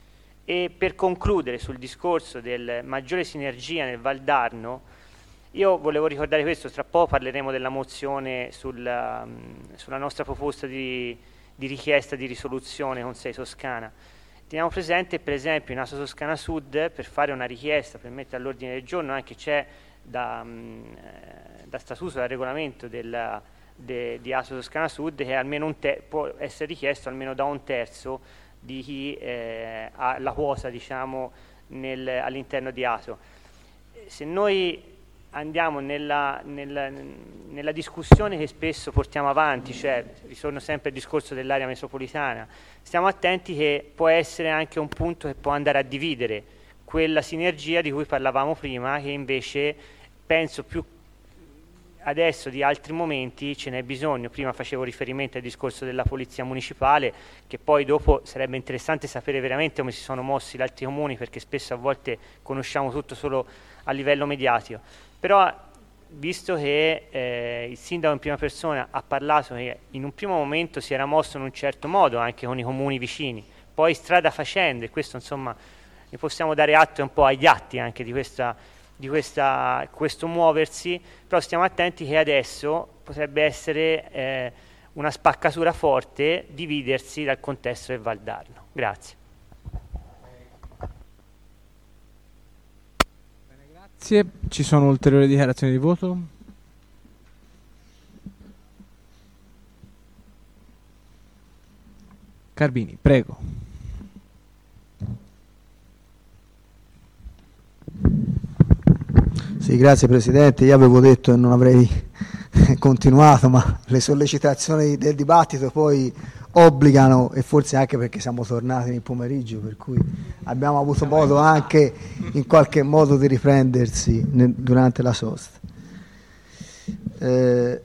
E per concludere sul discorso del maggiore sinergia nel Valdarno, io volevo ricordare questo, tra poco parleremo della mozione sulla, sulla nostra proposta di, di richiesta di risoluzione con sei Toscana. Teniamo presente per esempio in Aso Toscana Sud, per fare una richiesta, per mettere all'ordine del giorno, anche c'è da, da statuto, da regolamento della, de, di Aso Toscana Sud, che almeno un te, può essere richiesto almeno da un terzo di chi eh, ha la quota, diciamo, nel, all'interno di Aso. Se noi andiamo nella, nella, nella discussione che spesso portiamo avanti, cioè ritorno sempre al discorso dell'area metropolitana, stiamo attenti che può essere anche un punto che può andare a dividere quella sinergia di cui parlavamo prima, che invece penso più adesso di altri momenti ce n'è bisogno. Prima facevo riferimento al discorso della polizia municipale, che poi dopo sarebbe interessante sapere veramente come si sono mossi gli altri comuni, perché spesso a volte conosciamo tutto solo a livello mediatico. Però visto che eh, il sindaco in prima persona ha parlato che in un primo momento si era mosso in un certo modo anche con i comuni vicini, poi strada facendo, e questo insomma ne possiamo dare atto un po' agli atti anche di questa di questa, questo muoversi, però stiamo attenti che adesso potrebbe essere eh, una spaccatura forte, dividersi dal contesto del Valdarno. Grazie. Grazie. Ci sono ulteriori dichiarazioni di voto? Carbini, prego. Sì, grazie Presidente. Io avevo detto che non avrei continuato, ma le sollecitazioni del dibattito poi obbligano, e forse anche perché siamo tornati nel pomeriggio, per cui abbiamo avuto modo anche in qualche modo di riprendersi nel, durante la sosta. Eh,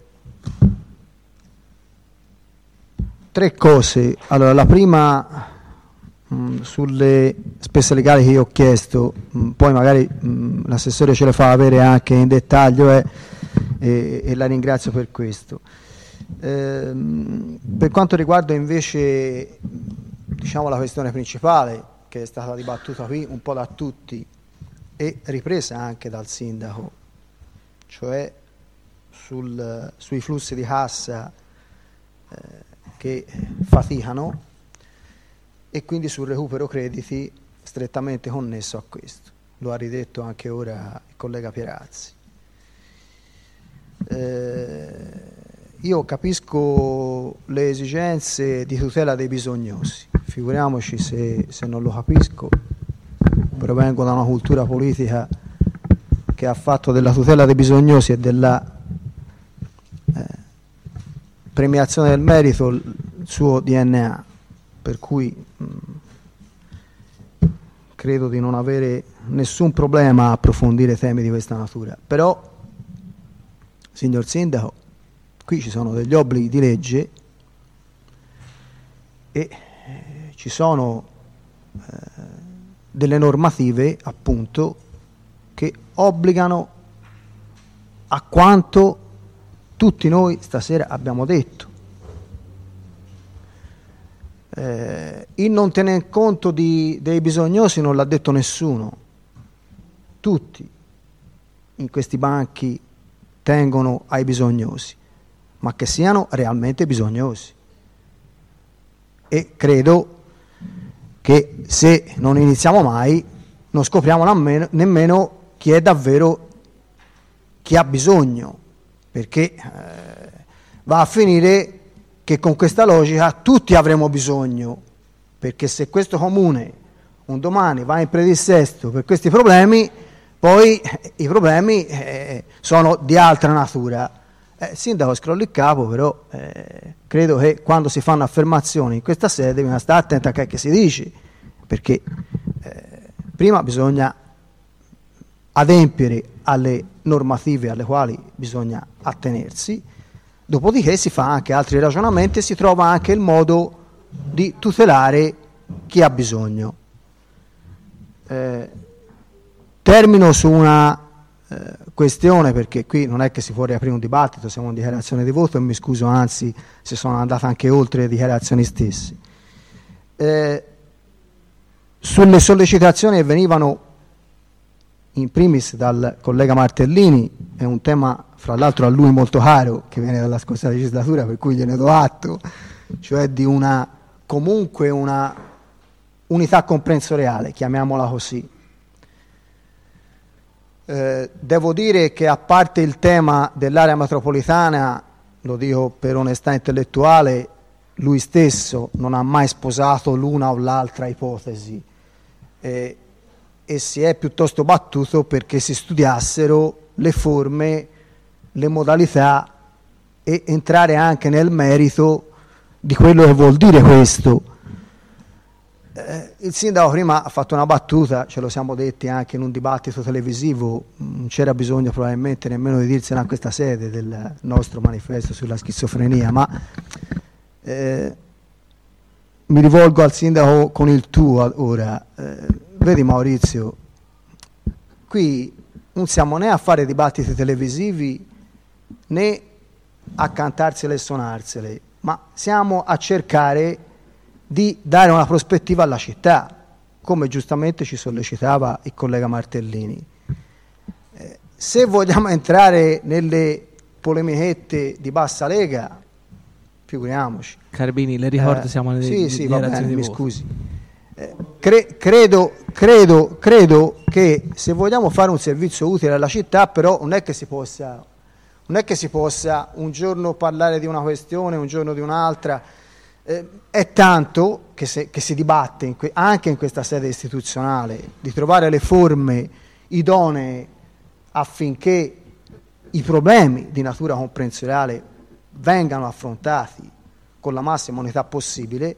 tre cose. Allora, la prima mh, sulle spese legali che io ho chiesto, mh, poi magari mh, l'assessore ce le fa avere anche in dettaglio eh, e, e la ringrazio per questo. Eh, per quanto riguarda invece diciamo la questione principale, che è stata dibattuta qui un po' da tutti e ripresa anche dal sindaco, cioè sul, sui flussi di cassa eh, che faticano, e quindi sul recupero crediti strettamente connesso a questo. Lo ha ridetto anche ora il collega Pierazzi. Eh, io capisco le esigenze di tutela dei bisognosi, figuriamoci se, se non lo capisco. Provengo da una cultura politica che ha fatto della tutela dei bisognosi e della eh, premiazione del merito il suo D N A, per cui mh, credo di non avere nessun problema a approfondire temi di questa natura. Però, signor Sindaco, qui ci sono degli obblighi di legge e eh, ci sono eh, delle normative, appunto, che obbligano a quanto tutti noi stasera abbiamo detto. Eh, il non tener conto di, dei bisognosi non l'ha detto nessuno. Tutti in questi banchi tengono ai bisognosi, ma che siano realmente bisognosi. E credo che se non iniziamo mai non scopriamo nemmeno, nemmeno chi è davvero chi ha bisogno, perché eh, va a finire che con questa logica tutti avremo bisogno, perché se questo comune un domani va in predissesto per questi problemi, poi eh, i problemi eh, sono di altra natura. Eh, sindaco, scrolli il capo, però eh, credo che quando si fanno affermazioni in questa sede bisogna stare attenti a che si dice, perché eh, prima bisogna adempiere alle normative alle quali bisogna attenersi, dopodiché si fa anche altri ragionamenti e si trova anche il modo di tutelare chi ha bisogno. Eh, termino su una eh, questione, perché qui non è che si può riaprire un dibattito, siamo in dichiarazione di voto e mi scuso anzi se sono andata anche oltre le dichiarazioni stesse. Eh, sulle sollecitazioni che venivano in primis dal collega Martellini, è un tema fra l'altro a lui molto caro, che viene dalla scorsa legislatura, per cui gliene do atto, cioè di una comunque una unità comprensoriale, chiamiamola così. Eh, devo dire che, a parte il tema dell'area metropolitana, lo dico per onestà intellettuale, lui stesso non ha mai sposato l'una o l'altra ipotesi, eh, e si è piuttosto battuto perché si studiassero le forme, le modalità e entrare anche nel merito di quello che vuol dire questo. Eh, il sindaco prima ha fatto una battuta, ce lo siamo detti anche in un dibattito televisivo, non c'era bisogno probabilmente nemmeno di dirsela in questa sede del nostro manifesto sulla schizofrenia, ma eh, mi rivolgo al sindaco con il tu ora. Eh, vedi Maurizio, qui non siamo né a fare dibattiti televisivi né a cantarsele e suonarsele, ma siamo a cercare di dare una prospettiva alla città, come giustamente ci sollecitava il collega Martellini. Eh, se vogliamo entrare nelle polemichette di bassa lega, figuriamoci. Carbini, le ricordo, eh, siamo nelle sì, sì, va bene, di mi voto. scusi. Eh, cre- credo, credo, credo che se vogliamo fare un servizio utile alla città, però non è che si possa, non è che si possa un giorno parlare di una questione, un giorno di un'altra. Eh, è tanto che, se, che si dibatte in que- anche in questa sede istituzionale di trovare le forme idonee affinché i problemi di natura comprensoriale vengano affrontati con la massima unità possibile.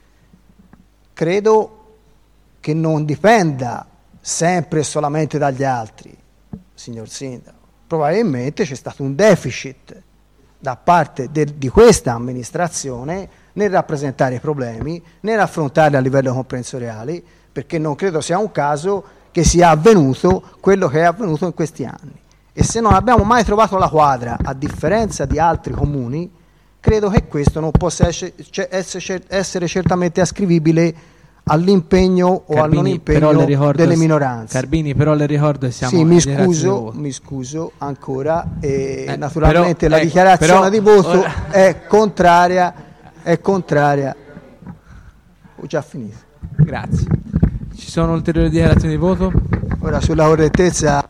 Credo che non dipenda sempre e solamente dagli altri, signor Sindaco. Probabilmente c'è stato un deficit da parte de- di questa amministrazione nel rappresentare i problemi, nell'affrontarli a livello comprensoriale, perché non credo sia un caso che sia avvenuto quello che è avvenuto in questi anni. E se non abbiamo mai trovato la quadra, a differenza di altri comuni, credo che questo non possa essere, essere certamente ascrivibile all'impegno o Carbini, al non impegno le ricordo, delle minoranze. Carbini, però le ricordo e siamo sì, mi in dichiarazione di scuso, voto. mi scuso ancora e Eh, naturalmente però, la ecco, dichiarazione però, di voto ora... è contraria, è contraria. Ho già finito. Grazie. Ci sono ulteriori dichiarazioni di voto? Ora sulla correttezza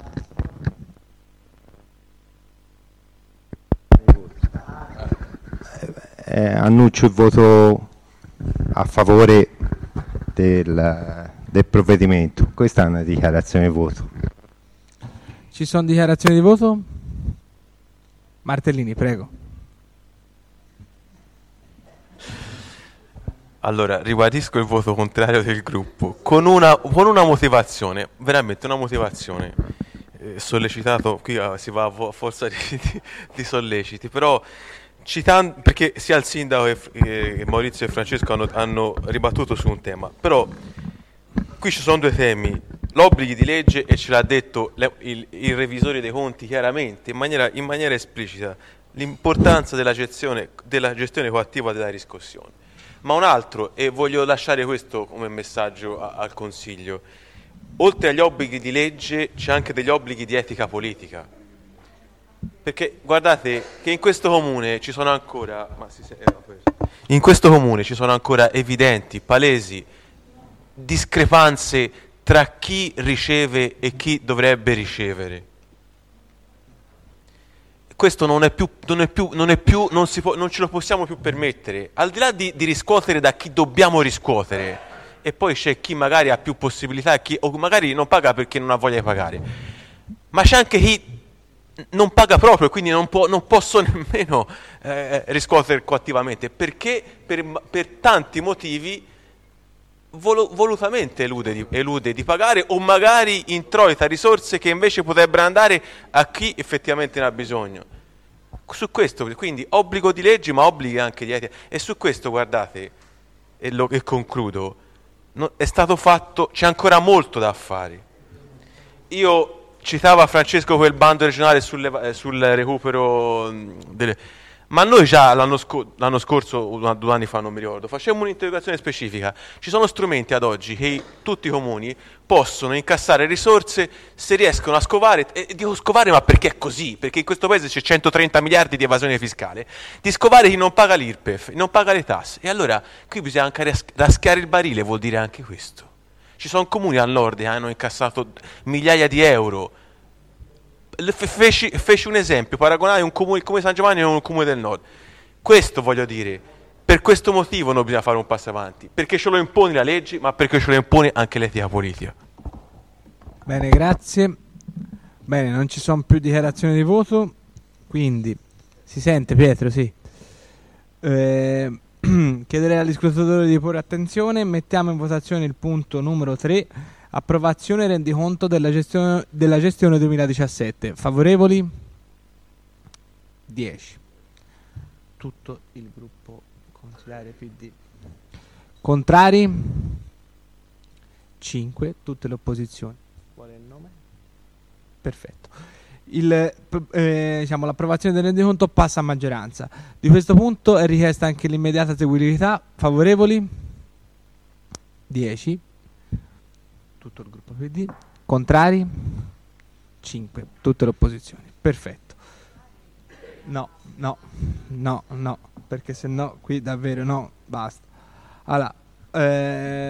eh, annuncio il voto a favore del, del provvedimento. Questa è una dichiarazione di voto. Ci sono dichiarazioni di voto? Martellini, prego. Allora, ribadisco il voto contrario del gruppo con una, con una motivazione, veramente una motivazione. Eh, sollecitato, qui ah, si va a forza di, di, di solleciti, però citando, perché sia il sindaco che, che Maurizio e Francesco hanno, hanno ribattuto su un tema, però qui ci sono due temi, l'obbligo di legge, e ce l'ha detto le, il, il revisore dei conti chiaramente, in maniera, in maniera esplicita, l'importanza della gestione, della gestione coattiva della riscossione. Ma un altro, e voglio lasciare questo come messaggio a, al Consiglio, oltre agli obblighi di legge c'è anche degli obblighi di etica politica, perché guardate che in questo comune ci sono ancora ma si, in questo comune ci sono ancora evidenti, palesi discrepanze tra chi riceve e chi dovrebbe ricevere. Questo non è più, non è più, non è più, non si può, non ce lo possiamo più permettere. Al di là di, di riscuotere da chi dobbiamo riscuotere, e poi c'è chi magari ha più possibilità, chi, o magari non paga perché non ha voglia di pagare, ma c'è anche chi non paga proprio e quindi non, può, non posso nemmeno eh, riscuotere coattivamente, perché per, per tanti motivi Vol- volutamente elude di, elude di pagare, o magari introita risorse che invece potrebbero andare a chi effettivamente ne ha bisogno. Su questo, quindi, obbligo di legge, ma obblighi anche di etica. E su questo, guardate, e, lo, e concludo, no, è stato fatto, c'è ancora molto da fare. Io citavo a Francesco quel bando regionale sulle, sul recupero delle, Ma noi già l'anno, sco- l'anno scorso, una- due anni fa non mi ricordo, facemmo un'interrogazione specifica. Ci sono strumenti ad oggi che i- tutti i comuni possono incassare risorse se riescono a scovare, e dico scovare ma perché è così? Perché in questo paese c'è centotrenta miliardi di evasione fiscale, di scovare chi non paga l'I R P E F, non paga le tasse. E allora qui bisogna anche ras- raschiare il barile, vuol dire anche questo. Ci sono comuni al nord che hanno incassato migliaia di euro. Le fe- Feci, feci un esempio, paragonai un comune, il comune di San Giovanni con un comune del nord. Questo voglio dire, per questo motivo non bisogna fare un passo avanti, perché ce lo impone la legge, ma perché ce lo impone anche l'etica politica. Bene, grazie. Bene, non ci sono più dichiarazioni di voto, quindi si sente Pietro, sì. Eh, chiederei agli ascoltatori di porre attenzione. Mettiamo in votazione il punto numero tre, approvazione rendiconto della gestione, della gestione duemiladiciassette. Favorevoli? dieci. Tutto il gruppo consigliare P D. Contrari? cinque. Tutte le opposizioni. Qual è il nome? Perfetto. Il, eh, diciamo, l'approvazione del rendiconto passa a maggioranza. Di questo punto è richiesta anche l'immediata eseguibilità. Favorevoli? dieci. Tutto il gruppo P D. Contrari? cinque. Tutte le opposizioni. Perfetto. No, no, no, no, perché se no qui davvero no, basta. Allora, eh,